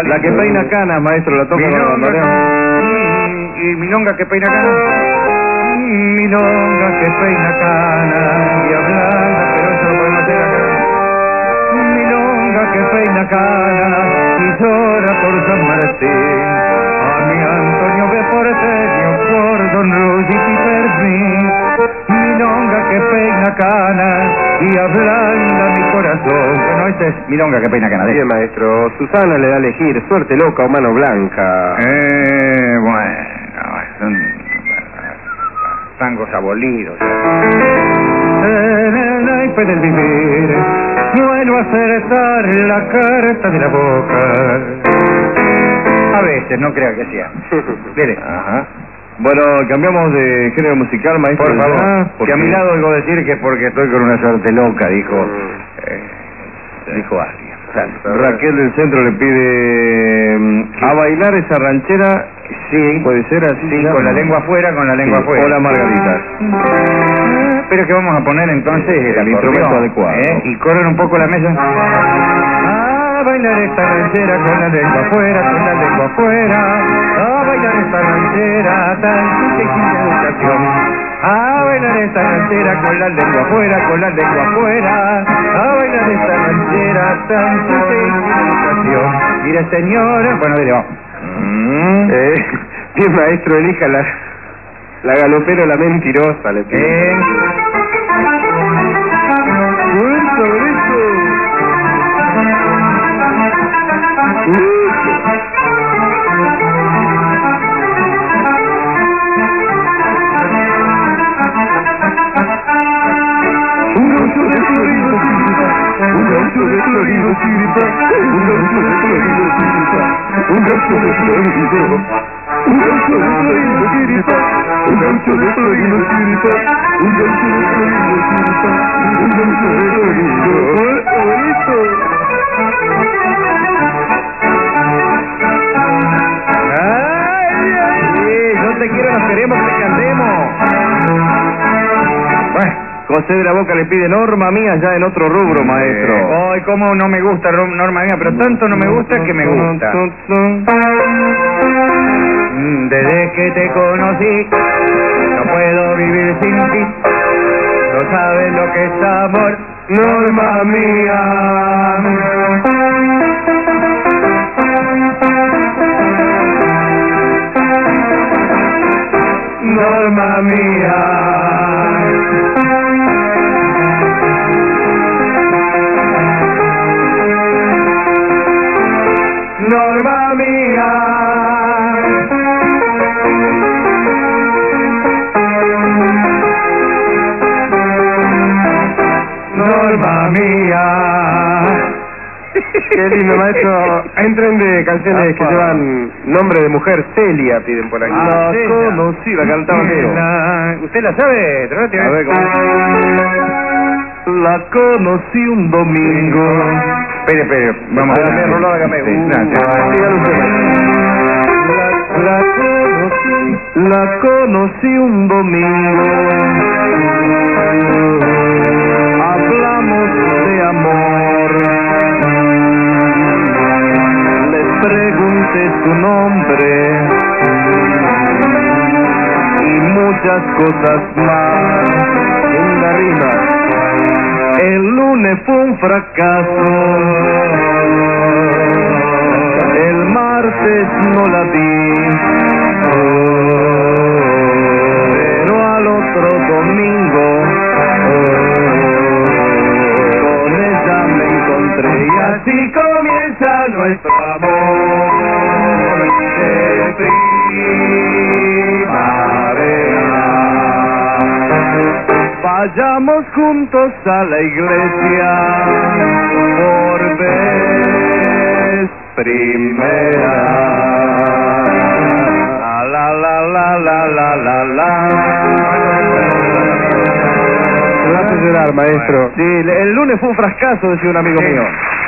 La que peina canas, maestro, la toca con la Milonga. bandoneón. Y, y milonga que peina canas. Milonga que peina canas y ablanda, pero eso lo podemos hacer acá. Milonga que peina canas y llora por San Martín. A mi Antonio ve porteño por Don Ruiz y Perfín. Milonga que peina canas y ablanda mi corazón. Bueno, este es milonga que peina canas. Bien, maestro. Susana le da a elegir suerte loca o mano blanca. Eh, bueno, son tangos abolidos. En el naipe del vivir suelo acertar la carta de la boca. A veces, no crea que sea. Mire. Ajá. Bueno, cambiamos de género musical, maestro. Por favor, ya, que a mi lado oigo decir que porque estoy con una suerte loca, dijo, eh, dijo alguien. Raquel del Centro le pide mm, a bailar esa ranchera. Sí, puede ser así. Sí, con la lengua afuera, con la lengua Sí, afuera. o la margarita. Pero que vamos a poner entonces el, El instrumento adecuado. ¿eh? Y corren un poco la mesa. A bailar esta ranchera con la lengua afuera, con la lengua afuera. A bailar esta ranchera tan sucia y sin educación. A bailar esta ranchera con la lengua afuera, con la lengua afuera. A bailar esta ranchera tan sucia y sin educación. Mire, señora, bueno, mire, vamos. Mm. Eh, bien, maestro, elija la, la galopera o la mentirosa, le pido. Eh. Eso, eso. Un gaucho de Florido Chiripa, un gaucho de Florido Chiripa, un gaucho de Florido Chiripa, un gaucho de Florido, un gaucho de Florido Chiripa, un gaucho de Florido Chiripa, un gaucho de Florido Chiripa, un gaucho de Florido. ¡Bonito! ¡Ay, ay! No te quiero, nos queremos que cantemos. Bueno. José de la Boca le pide Norma Mía ya en otro rubro, maestro. Ay, cómo no me gusta Norma Mía, pero tanto no me gusta que me gusta. Desde que te conocí, no puedo vivir sin ti. No sabes lo que es amor, Norma Mía. Norma Mía. Norma Mía. Norma Mía. Qué lindo, maestro. Entren de canciones que llevan nombre de mujer. Celia piden por aquí. La Celia. conocí, la cantaba yo. La- ¿Usted la sabe? Trate. A ver, ¿cómo? La conocí un domingo. Espere, espere, vamos a Hágame, ver. Rolando, hágame. Sí, Uh, gracias. dígalo usted, maestro. La, la conocí, la conocí un domingo. Hablamos de amor. Le pregunté su nombre y muchas cosas más. En la rima. El lunes fue un fracaso. El martes no la vi. Pero al otro domingo con ella me encontré y así comienza nuestro amor de primavera. Vayamos juntos a la iglesia por vez primera. La la la la la la la. Me hace llorar, maestro. Sí, el lunes fue un fracaso, decía un amigo Sí. mío.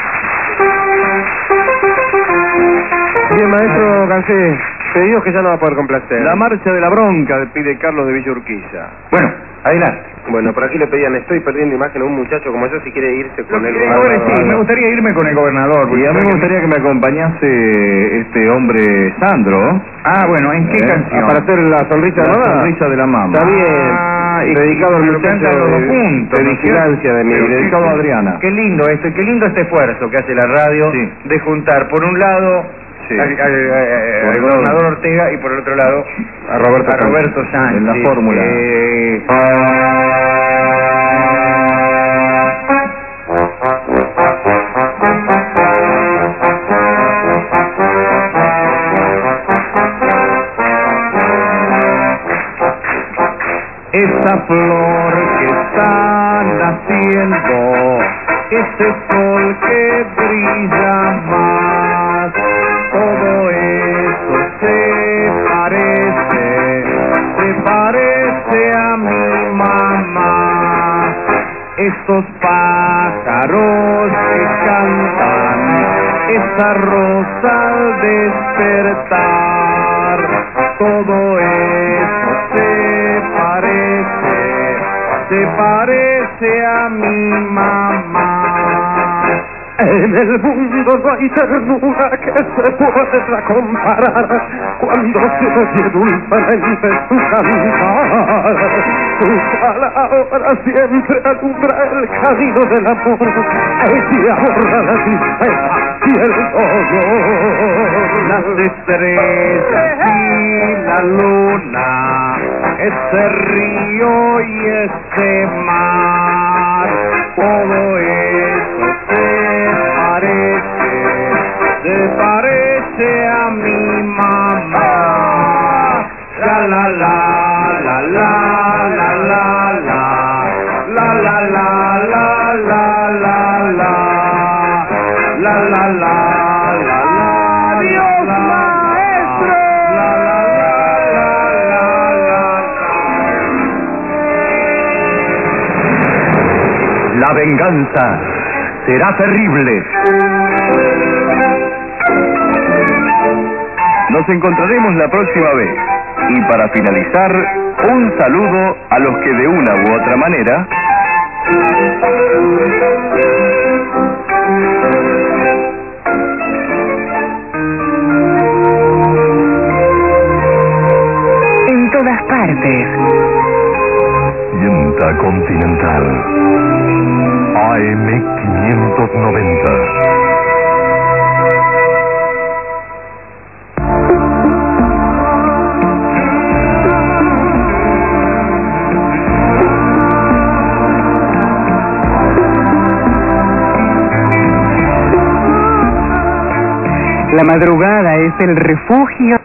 Bien, maestro, cansé. Pedidos que ya no va a poder complacer. La marcha de la bronca, pide Carlos de Villa Urquiza. Bueno, Adelante. Bueno, por aquí le pedían, estoy perdiendo imagen a un muchacho como yo si quiere irse con el Ahora gobernador. sí, me gustaría irme con el gobernador. Y a mí me gustaría que me acompañase este hombre Sandro. Ah, bueno, ¿en qué ¿Eh? canción? Ah, para hacer la sonrisa de la mamá. sonrisa de la mamá. Está bien. Y dedicado al y lo muchacho cantan los dos de- juntos, de ¿no es vigilancia cierto? de mi Sí, dedicado a Adriana. Qué lindo esto, y qué lindo este esfuerzo que hace la radio Sí. de juntar por un lado Sí. al, al- al- Por al un gobernador lado. Ortega y por el otro lado A Roberto a Roberto Sánchez, Sánchez. en la fórmula. Eh, Esa flor que está naciendo, ese sol que brilla más, todo eso se parece, se parece a mi mamá. Estos pájaros que cantan, esa rosa al despertar, todo eso se parece, se parece a mi mamá. En el mundo no hay ternura que se pueda comparar cuando se oye dulcemente su cantar. Su palabra siempre alumbra el camino del amor, ella borra la tristeza y el dolor. Las estrellas y la luna, ese río y ese mar, todo eso se parece, se parece a mi mamá. La la la la la la la la la la la la la la la la la la la. Dios maestro. La la la la la la. La venganza será terrible. Nos encontraremos la próxima vez. Y para finalizar, un saludo a los que de una u otra manera En todas partes. Sienta Continental. A M quinientos noventa. La madrugada es el refugio